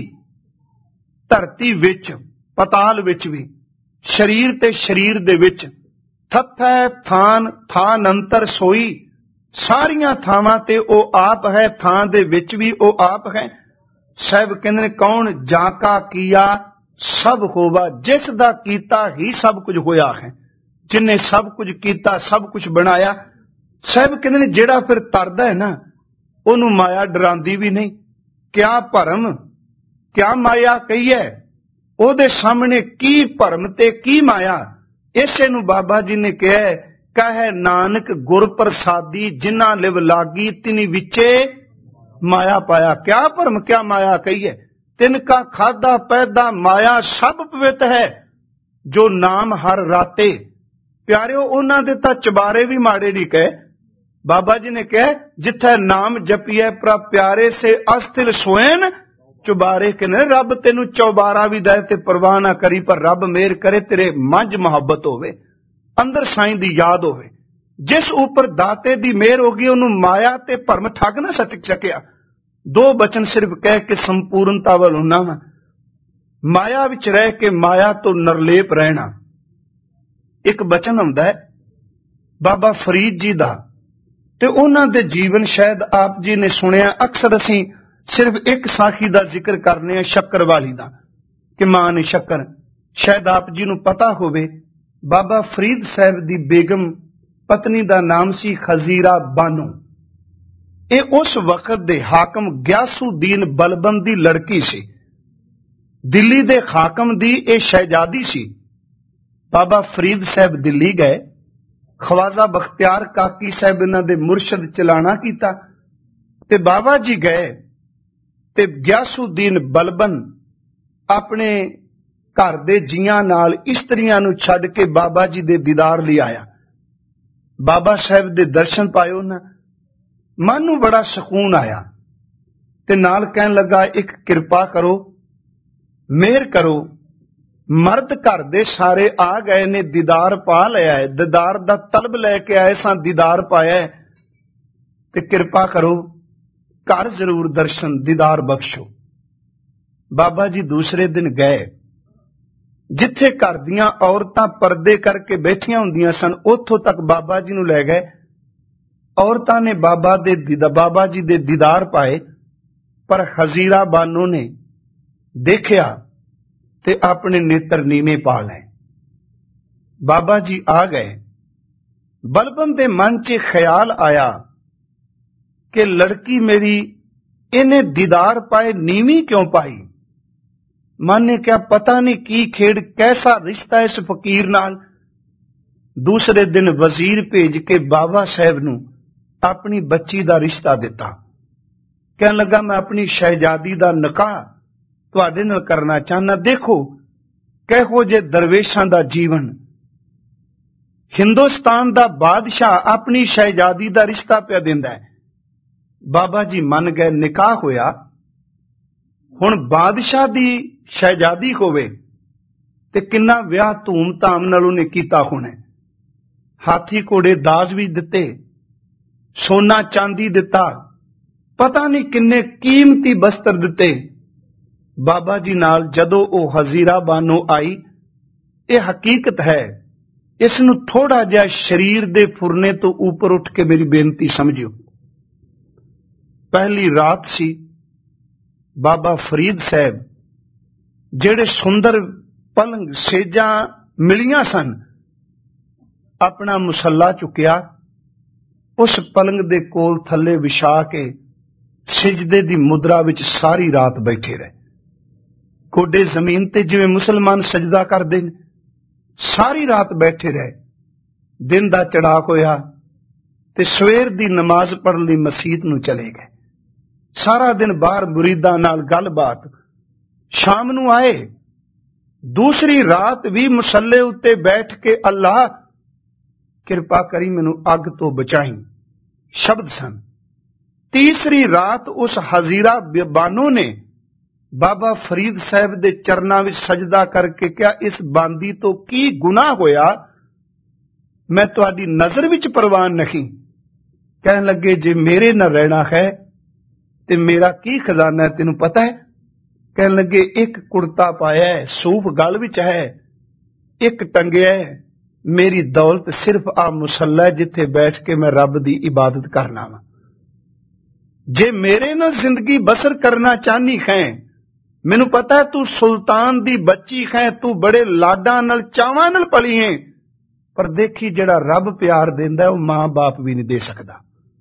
ਧਰਤੀ ਵਿੱਚ, ਪਤਾਲ ਵਿੱਚ ਵੀ, ਸਰੀਰ ਤੇ ਸਰੀਰ ਦੇ ਵਿੱਚ। ਥੱਥੈ ਥਾਨ ਥਾਨ ਅੰਤਰ ਸੋਈ, ਸਾਰੀਆਂ ਥਾਵਾਂ ਤੇ ਉਹ ਆਪ ਹੈ, ਥਾਂ ਦੇ ਵਿੱਚ ਵੀ ਉਹ ਆਪ ਹੈ। ਸਾਹਿਬ ਕਹਿੰਦੇ ਨੇ ਕੌਣ ਜਾਂ ਕਾ ਕੀਆ ਸਭ ਹੋਵਾ, ਜਿਸ ਦਾ ਕੀਤਾ ਹੀ ਸਭ ਕੁਝ ਹੋਇਆ ਹੈ, ਜਿਨੇ ਸਭ ਕੁਝ ਕੀਤਾ, ਸਭ ਕੁਝ ਬਣਾਇਆ। ਸਾਹਿਬ ਕਹਿੰਦੇ ਨੇ ਜਿਹੜਾ ਫਿਰ ਤਰਦਾ ਹੈ ਨਾ ਉਹਨੂੰ ਮਾਇਆ ਡਰਾਉਂਦੀ ਵੀ ਨਹੀਂ। ਕਿਆ ਭਰਮ ਕਿਆ ਮਾਇਆ ਕਹੀਏ, ਉਹਦੇ ਸਾਹਮਣੇ ਕੀ ਭਰਮ ਤੇ ਕੀ ਮਾਇਆ। ਇਸੇ ਨੂੰ ਬਾਬਾ ਜੀ ਨੇ ਕਿਹਾ, ਕਹੇ ਨਾਨਕ ਗੁਰ ਪ੍ਰਸਾਦੀ, ਜਿਨ੍ਹਾਂ ਲਿਵ ਲਾਗੀ ਤਿਨੀ ਵਿੱਚੇ ਮਾਇਆ ਪਾਇਆ। ਕਿਆ ਭਰਮ ਕਿਆ ਮਾਇਆ ਕਹੀਏ, ਤਿਨ ਕਾ ਖਾਦਾ ਪੈਦਾ ਮਾਇਆ ਸਭ ਪਵਿੱਤ ਹੈ, ਜੋ ਨਾਮ ਹਰ ਰਾਤੇ। ਪਿਆਰਿਓ ਉਹਨਾਂ ਦੇ ਤਾਂ ਚਬਾਰੇ ਵੀ ਮਾੜੇ ਨਹੀਂ ਕਹੇ। ਬਾਬਾ ਜੀ ਨੇ ਕਿਹਾ ਜਿੱਥੇ ਨਾਮ ਜਪੀਐ ਪ੍ਰਭ ਪਿਆਰੇ ਸੇ ਅਸਥਿਰ ਸੋਇਨ ਚੁਬਾਰੇ। ਕਹਿੰਦੇ ਰੱਬ ਤੈਨੂੰ ਚੌਬਾਰਾ ਵੀ ਦੇ ਤੇ ਪਰਵਾਹ ਨਾ ਕਰੀ, ਪਰ ਰੱਬ ਮਿਹਰ ਕਰੇ ਤੇਰੇ ਮੱਝ ਮੁਹੱਬਤ ਹੋਵੇ, ਅੰਦਰ ਸਾਈਂ ਦੀ ਯਾਦ ਹੋਵੇ। ਜਿਸ ਉੱਪਰ ਦਾਤੇ ਦੀ ਮਿਹਰ ਹੋ ਗਈ ਉਹਨੂੰ ਮਾਇਆ ਤੇ ਭਰਮ ਠੱਗ ਨਾ ਸਟਕ ਸਕਿਆ। ਦੋ ਬਚਨ ਸਿਰਫ ਕਹਿ ਕੇ ਸੰਪੂਰਨਤਾ ਵੱਲ ਹੁੰਨਾ ਵਾ। ਮਾਇਆ ਵਿੱਚ ਰਹਿ ਕੇ ਮਾਇਆ ਤੋਂ ਨਿਰਲੇਪ ਰਹਿਣਾ। ਇੱਕ ਬਚਨ ਹੁੰਦਾ ਹੈ ਬਾਬਾ ਫਰੀਦ ਜੀ ਦਾ, ਤੇ ਉਹਨਾਂ ਦੇ ਜੀਵਨ ਸ਼ਾਇਦ ਆਪ ਜੀ ਨੇ ਸੁਣਿਆ। ਅਕਸਰ ਅਸੀਂ ਸਿਰਫ ਇੱਕ ਸਾਖੀ ਦਾ ਜ਼ਿਕਰ ਕਰਨੇ ਆ, ਸ਼ੱਕਰ ਵਾਲੀ ਦਾ, ਕਿ ਮਾਂ ਨੇ ਸ਼ੱਕਰ। ਸ਼ਾਇਦ ਆਪ ਜੀ ਨੂੰ ਪਤਾ ਹੋਵੇ ਬਾਬਾ ਫਰੀਦ ਸਾਹਿਬ ਦੀ ਬੇਗਮ ਪਤਨੀ ਦਾ ਨਾਮ ਸੀ ਖਜ਼ੀਰਾ ਬਾਨੋ। ਇਹ ਉਸ ਵਕਤ ਦੇ ਹਾਕਮ ਗਿਆਸੁਦੀਨ ਬਲਬਨ ਦੀ ਲੜਕੀ ਸੀ। ਦਿੱਲੀ ਦੇ ਹਾਕਮ ਦੀ ਇਹ ਸ਼ਹਿਜ਼ਾਦੀ ਸੀ। ਬਾਬਾ ਫਰੀਦ ਸਾਹਿਬ ਦਿੱਲੀ ਗਏ, ਖਵਾਜਾ ਬਖਤਿਆਰ ਕਾਕੀ ਸਾਹਿਬ ਇਹਨਾਂ ਦੇ ਮੁਰਸ਼ਦ ਚਲਾਣਾ ਕੀਤਾ, ਤੇ ਬਾਬਾ ਜੀ ਗਏ ਤੇ ਗਿਆਸੁਦੀਨ ਬਲਬਨ ਆਪਣੇ ਘਰ ਦੇ ਜੀਆਂ ਨਾਲ ਇਸਤਰੀਆਂ ਨੂੰ ਛੱਡ ਕੇ ਬਾਬਾ ਜੀ ਦੇ ਦੀਦਾਰ ਲਈ ਆਇਆ। ਬਾਬਾ ਸਾਹਿਬ ਦੇ ਦਰਸ਼ਨ ਪਾਏ ਉਹਨਾਂ, ਮਨ ਨੂੰ ਬੜਾ ਸਕੂਨ ਆਇਆ, ਤੇ ਨਾਲ ਕਹਿਣ ਲੱਗਾ ਇੱਕ ਕਿਰਪਾ ਕਰੋ, ਮਿਹਰ ਕਰੋ, ਮਰਦ ਘਰ ਦੇ ਸਾਰੇ ਆ ਗਏ ਨੇ, ਦੀਦਾਰ ਪਾ ਲਿਆ ਹੈ, ਦੀਦਾਰ ਦਾ ਤਲਬ ਲੈ ਕੇ ਆਏ ਸਾਂ, ਦੀਦਾਰ ਪਾਇਆ, ਤੇ ਕਿਰਪਾ ਕਰੋ ਘਰ ਜ਼ਰੂਰ ਦਰਸ਼ਨ ਦੀਦਾਰ ਬਖਸ਼ੋ। ਬਾਬਾ ਜੀ ਦੂਸਰੇ ਦਿਨ ਗਏ, ਜਿੱਥੇ ਘਰ ਦੀਆਂ ਔਰਤਾਂ ਪਰਦੇ ਕਰਕੇ ਬੈਠੀਆਂ ਹੁੰਦੀਆਂ ਸਨ ਉੱਥੋਂ ਤੱਕ ਬਾਬਾ ਜੀ ਨੂੰ ਲੈ ਗਏ। ਔਰਤਾਂ ਨੇ ਬਾਬਾ ਦੇ ਬਾਬਾ ਜੀ ਦੇ ਦੀਦਾਰ ਪਾਏ, ਪਰ ਖਜ਼ੀਰਾ ਬਾਨੋ ਨੇ ਦੇਖਿਆ ਤੇ ਆਪਣੇ ਨੇਤਰ ਨੀਵੇਂ ਪਾ ਲਏ। ਬਾਬਾ ਜੀ ਆ ਗਏ। ਬਲਬਨ ਦੇ ਮਨ 'ਚ ਖਿਆਲ ਆਇਆ ਕਿ ਲੜਕੀ ਮੇਰੀ ਇਹਨੇ ਦੀਦਾਰ ਪਾਏ ਨੀਵੀਂ ਕਿਉਂ ਪਾਈ। ਮਨ ਨੇ ਕਿਹਾ ਪਤਾ ਨਹੀਂ ਕੀ ਖੇਡ, ਕੈਸਾ ਰਿਸ਼ਤਾ ਇਸ ਫਕੀਰ ਨਾਲ। ਦੂਸਰੇ ਦਿਨ ਵਜ਼ੀਰ ਭੇਜ ਕੇ ਬਾਬਾ ਸਾਹਿਬ ਨੂੰ ਆਪਣੀ ਬੱਚੀ ਦਾ ਰਿਸ਼ਤਾ ਦਿੱਤਾ। ਕਹਿਣ ਲੱਗਾ ਮੈਂ ਆਪਣੀ ਸ਼ਹਿਜ਼ਾਦੀ ਦਾ ਨਿਕਾਹ ਤੁਹਾਡੇ ਨਾਲ ਕਰਨਾ ਚਾਹੁੰਦਾ। ਦੇਖੋ ਕਿਹੋ ਜਿਹੇ ਦਰਵੇਸ਼ਾਂ ਦਾ ਜੀਵਨ। ਹਿੰਦੁਸਤਾਨ ਦਾ ਬਾਦਸ਼ਾਹ ਆਪਣੀ ਸ਼ਹਿਜ਼ਾਦੀ ਦਾ ਰਿਸ਼ਤਾ ਪਿਆ ਦਿੰਦਾ ਹੈ। ਬਾਬਾ ਜੀ ਮੰਨ ਗਏ, ਨਿਕਾਹ ਹੋਇਆ। ਹੁਣ ਬਾਦਸ਼ਾਹ ਦੀ ਸ਼ਹਿਜ਼ਾਦੀ ਹੋਵੇ ਤੇ ਕਿੰਨਾ ਵਿਆਹ ਧੂਮ-ਧਾਮ ਨਾਲ ਉਹਨੇ ਕੀਤਾ ਹੋਣਾ। ਹਾਥੀ ਘੋੜੇ ਦਾਜ ਵੀ ਦਿੱਤੇ, ਸੋਨਾ ਚਾਂਦੀ ਦਿੱਤਾ, ਪਤਾ ਨਹੀਂ ਕਿੰਨੇ ਕੀਮਤੀ ਬਸਤਰ ਦਿੱਤੇ। ਬਾਬਾ ਜੀ ਨਾਲ ਜਦੋਂ ਉਹ ਹਜ਼ੀਰਾ ਬਾਨੋ ਆਈ, ਇਹ ਹਕੀਕਤ ਹੈ, ਇਸ ਨੂੰ ਥੋੜਾ ਜਿਹਾ ਸਰੀਰ ਦੇ ਫੁਰਨੇ ਤੋਂ ਉੱਪਰ ਉੱਠ ਕੇ ਮੇਰੀ ਬੇਨਤੀ ਸਮਝਿਓ। ਪਹਿਲੀ ਰਾਤ ਸੀ। ਬਾਬਾ ਫਰੀਦ ਸਾਹਿਬ ਜਿਹੜੇ ਸੁੰਦਰ ਪਲੰਗ ਸੇਜਾਂ ਮਿਲੀਆਂ ਸਨ, ਆਪਣਾ ਮੁਸੱਲਾ ਚੁੱਕਿਆ, ਉਸ ਪਲੰਗ ਦੇ ਕੋਲ ਥੱਲੇ ਵਿਛਾ ਕੇ ਸਿਜਦੇ ਦੀ ਮੁਦਰਾ ਵਿੱਚ ਸਾਰੀ ਰਾਤ ਬੈਠੇ ਰਹੇ। ਗੋਡੇ ਜ਼ਮੀਨ ਤੇ ਜਿਵੇਂ ਮੁਸਲਮਾਨ ਸਜਦਾ ਕਰਦੇ ਨੇ, ਸਾਰੀ ਰਾਤ ਬੈਠੇ ਰਹੇ। ਦਿਨ ਦਾ ਚੜਾਕ ਹੋਇਆ ਤੇ ਸਵੇਰ ਦੀ ਨਮਾਜ਼ ਪੜ੍ਹਨ ਲਈ ਮਸਜਿਦ ਨੂੰ ਚਲੇ ਗਏ। ਸਾਰਾ ਦਿਨ ਬਾਹਰ ਮੁਰੀਦਾਂ ਨਾਲ ਗੱਲਬਾਤ। ਸ਼ਾਮ ਨੂੰ ਆਏ, ਦੂਸਰੀ ਰਾਤ ਵੀ ਮੁਸੱਲੇ ਉੱਤੇ ਬੈਠ ਕੇ ਅੱਲਾਹ ਕਿਰਪਾ ਕਰੀ ਮੈਨੂੰ ਅੱਗ ਤੋਂ ਬਚਾਈ ਸ਼ਬਦ ਸਨ। ਤੀਸਰੀ ਰਾਤ ਉਸ ਹਜ਼ੀਰਾ ਬਾਨੋ ਨੇ ਬਾਬਾ ਫਰੀਦ ਸਾਹਿਬ ਦੇ ਚਰਨਾਂ ਵਿੱਚ ਸਜਦਾ ਕਰਕੇ ਕਿਹਾ, ਇਸ ਬਾਂਦੀ ਤੋਂ ਕੀ ਗੁਨਾਹ ਹੋਇਆ, ਮੈਂ ਤੁਹਾਡੀ ਨਜ਼ਰ ਵਿੱਚ ਪ੍ਰਵਾਨ ਨਹੀਂ। ਕਹਿਣ ਲੱਗੇ, ਜੇ ਮੇਰੇ ਨਾਲ ਰਹਿਣਾ ਹੈ ਤੇ ਮੇਰਾ ਕੀ ਖਜ਼ਾਨਾ ਹੈ ਤੈਨੂੰ ਪਤਾ ਹੈ? ਕਹਿਣ ਲੱਗੇ, ਇੱਕ ਕੁੜਤਾ ਪਾਇਆ ਹੈ, ਸੂਫ ਗਲ ਵਿੱਚ ਹੈ, ਇੱਕ ਟੰਗਿਆ ਹੈ, ਮੇਰੀ ਦੌਲਤ ਸਿਰਫ ਆ ਮੁਸੱਲਾ ਹੈ ਜਿੱਥੇ ਬੈਠ ਕੇ ਮੈਂ ਰੱਬ ਦੀ ਇਬਾਦਤ ਕਰਨਾ ਵਾ। ਜੇ ਮੇਰੇ ਨਾਲ ਜ਼ਿੰਦਗੀ ਬਸਰ ਕਰਨਾ ਚਾਹਨੀ ਹੈ, ਮੈਨੂੰ ਪਤਾ ਤੂੰ ਸੁਲਤਾਨ ਦੀ ਬੱਚੀ ਹੈ, ਤੂੰ ਬੜੇ ਲਾਡਾਂ ਨਾਲ ਚਾਵਾਂ ਨਾਲ ਪਲੀ ਹੈ, ਪਰ ਦੇਖੀ ਜਿਹੜਾ ਰੱਬ ਪਿਆਰ ਦਿੰਦਾ ਉਹ ਮਾਂ ਬਾਪ ਵੀ ਨਹੀਂ ਦੇ ਸਕਦਾ।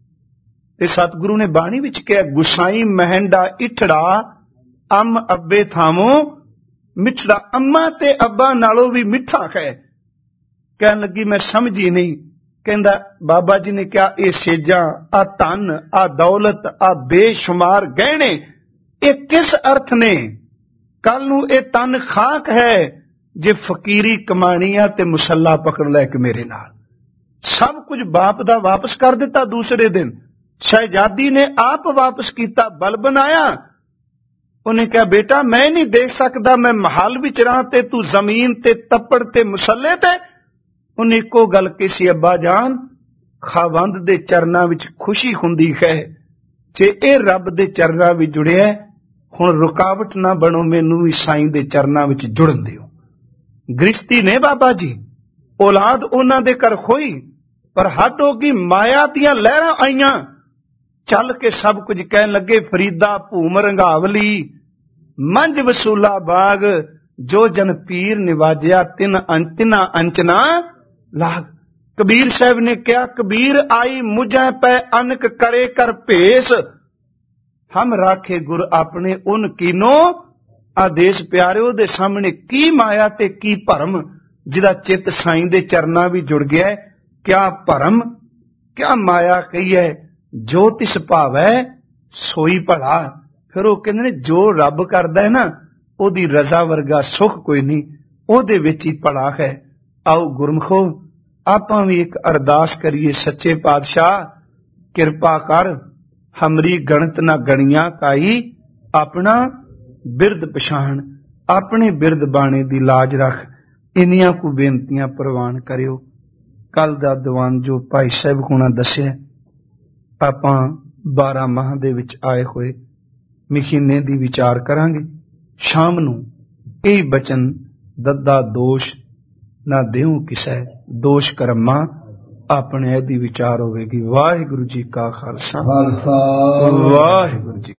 ਤੇ ਸਤਿਗੁਰੂ ਨੇ ਬਾਣੀ ਵਿੱਚ ਕਿਹਾ, ਗੁਸਾਈ ਮਹਿੰਡਾ ਇਠੜਾ ਅੰਮ ਅੱਬੇ ਥਾਮੋ ਮਿੱਠੜਾ, ਅੰਮਾ ਤੇ ਅੱਬਾ ਨਾਲੋਂ ਵੀ ਮਿੱਠਾ ਹੈ। ਕਹਿਣ ਲੱਗੀ, ਮੈਂ ਸਮਝੀ ਨਹੀਂ। ਕਹਿੰਦਾ, ਬਾਬਾ ਜੀ ਨੇ ਕਿਹਾ, ਇਹ ਸੇਜਾਂ, ਆ ਧਨ, ਆ ਦੌਲਤ, ਆ ਬੇਸ਼ੁਮਾਰ ਗਹਿਣੇ, ਇਹ ਕਿਸ ਅਰਥ ਨੇ? ਕੱਲ ਨੂੰ ਇਹ ਤਨ ਖਾਕ ਹੈ ਜੇ ਫਕੀਰੀ ਕਮਾਣੀ ਆ ਤੇ ਮੁਸੱਲਾ ਪਕੜ ਲੈ ਕੇ ਮੇਰੇ ਨਾਲ। ਸਭ ਕੁਝ ਬਾਪ ਦਾ ਵਾਪਸ ਕਰ ਦਿੱਤਾ। ਦੂਸਰੇ ਦਿਨ ਸ਼ਹਿਜ਼ਾਦੀ ਨੇ ਆਪ ਵਾਪਸ ਕੀਤਾ, ਬਲ ਬਣਾਇਆ। ਉਹਨੇ ਕਿਹਾ, ਬੇਟਾ ਮੈਂ ਨਹੀਂ ਦੇਖ ਸਕਦਾ, ਮੈਂ ਮਹਲ ਵਿੱਚ ਰਹਾਂ ਤੇ ਤੂੰ ਜ਼ਮੀਨ ਤੇ ਤੱਪੜ ਤੇ ਮੁਸੱਲੇ ਤੇ। ਉਹਨੇ ਇੱਕੋ ਗੱਲ ਕਹੀ, ਅੱਬਾ ਜਾਨ, ਖਾਵੰਦ ਦੇ ਚਰਨਾਂ ਵਿੱਚ ਖੁਸ਼ੀ ਹੁੰਦੀ ਹੈ, ਜੇ ਇਹ ਰੱਬ ਦੇ ਚਰਨਾਂ ਵਿੱਚ ਜੁੜਿਆ, ਹੁਣ ਰੁਕਾਵਟ ਨਾ ਬਣੋ, ਮੈਨੂੰ ਵੀ ਸਾਈਂ ਦੇ ਚਰਨਾਂ ਵਿੱਚ ਜੁੜਨ ਦਿਓ। ਗ੍ਰਿਸ਼ਤੀ ਨੇ ਬਾਬਾ ਜੀ, ਔਲਾਦ ਉਹਨਾਂ ਦੇ ਘਰ ਹੋਈ, ਪਰ ਹੱਦ ਹੋ ਗਈ, ਮਾਇਆ ਦੀਆਂ ਲਹਿਰਾਂ ਆਈਆਂ। ਚੱਲ ਕੇ ਸਭ ਕੁਝ ਕਹਿਣ ਲੱਗੇ, ਫਰੀਦਾ ਭੂਮ ਰੰਗਾਵਲੀ ਮੰਝ ਵਸੂਲਾ ਬਾਗ, ਜੋ ਜਨ ਪੀਰ ਨਿਵਾਜਿਆ ਤਿੰਨ ਤਿੰਨਾ ਅੰਚਨਾ ਲਾਗ। ਕਬੀਰ ਸਾਹਿਬ ਨੇ ਕਿਹਾ, ਕਬੀਰ ਆਈ ਮੁਝੈ ਪੈ ਅਨਕ ਕਰੇ ਕਰ ਭੇਸ, ਹਮ ਰਾਖੇ ਗੁਰ ਆਪਣੇ ਉਨ ਕੀਨੋ ਆਦੇਸ਼। ਪਿਆਰਿਓ, ਦੇ ਸਾਹਮਣੇ ਕੀ ਮਾਇਆ ਤੇ ਕੀ ਭਰਮ, ਜਿਹਦਾ ਚਿੱਤ ਸਾਈਂ ਦੇ ਚਰਨਾਂ ਵੀ ਜੁੜ ਗਿਆ। ਕਿਆ ਭਰਮ, ਕਿਆ ਮਾਇਆ ਕਹੀ ਹੈ, ਜੋ ਤਿਸ ਭਾਵੈ ਸੋਈ ਭਲਾ। ਫਿਰ ਉਹ ਕਹਿੰਦੇ ਨੇ, ਜੋ ਰੱਬ ਕਰਦਾ ਹੈ ਨਾ, ਉਹਦੀ ਰਜ਼ਾ ਵਰਗਾ ਸੁੱਖ ਕੋਈ ਨਹੀਂ, ਉਹਦੇ ਵਿੱਚ ਹੀ ਭਲਾ ਹੈ। ਆਓ ਗੁਰਮਖੋ, ਆਪਾਂ ਵੀ ਇੱਕ ਅਰਦਾਸ ਕਰੀਏ, ਸੱਚੇ ਪਾਤਸ਼ਾਹ ਕਿਰਪਾ ਕਰ, ਹਮਰੀ ਗਣਤ ਨਾ ਗਣੀਆਂ ਕਾਈ, ਆਪਣਾ ਬਿਰਦ ਪਛਾਣ, ਆਪਣੇ ਬਿਰਦ ਬਾਣੇ ਦੀ ਲਾਜ ਰੱਖ। ਇੰਨੀਆਂ ਕੁ ਬੇਨਤੀਆਂ ਪ੍ਰਵਾਨ ਕਰਿਓ। ਕੱਲ ਦਾ ਦੀਵਾਨ ਜੋ ਭਾਈ ਸਾਹਿਬ ਕੋਣਾ ਦੱਸਿਆ, ਆਪਾਂ ਬਾਰਾਂ ਮਾਹ ਦੇ ਵਿੱਚ ਆਏ ਹੋਏ ਮਹੀਨੇ ਦੀ ਵਿਚਾਰ ਕਰਾਂਗੇ। ਸ਼ਾਮ ਨੂੰ ਇਹ ਬਚਨ, ਦੱਦਾ ਦੋਸ਼ ਨਾ ਦੇਉ ਕਿਸੈ, ਦੋਸ਼ ਕਰਮਾ ਆਪਣੇ, ਇਹਦੀ ਵਿਚਾਰ ਹੋਵੇਗੀ। ਵਾਹਿਗੁਰੂ ਜੀ ਕਾ ਖਾਲਸਾ, ਵਾਹਿਗੁਰੂ ਜੀ।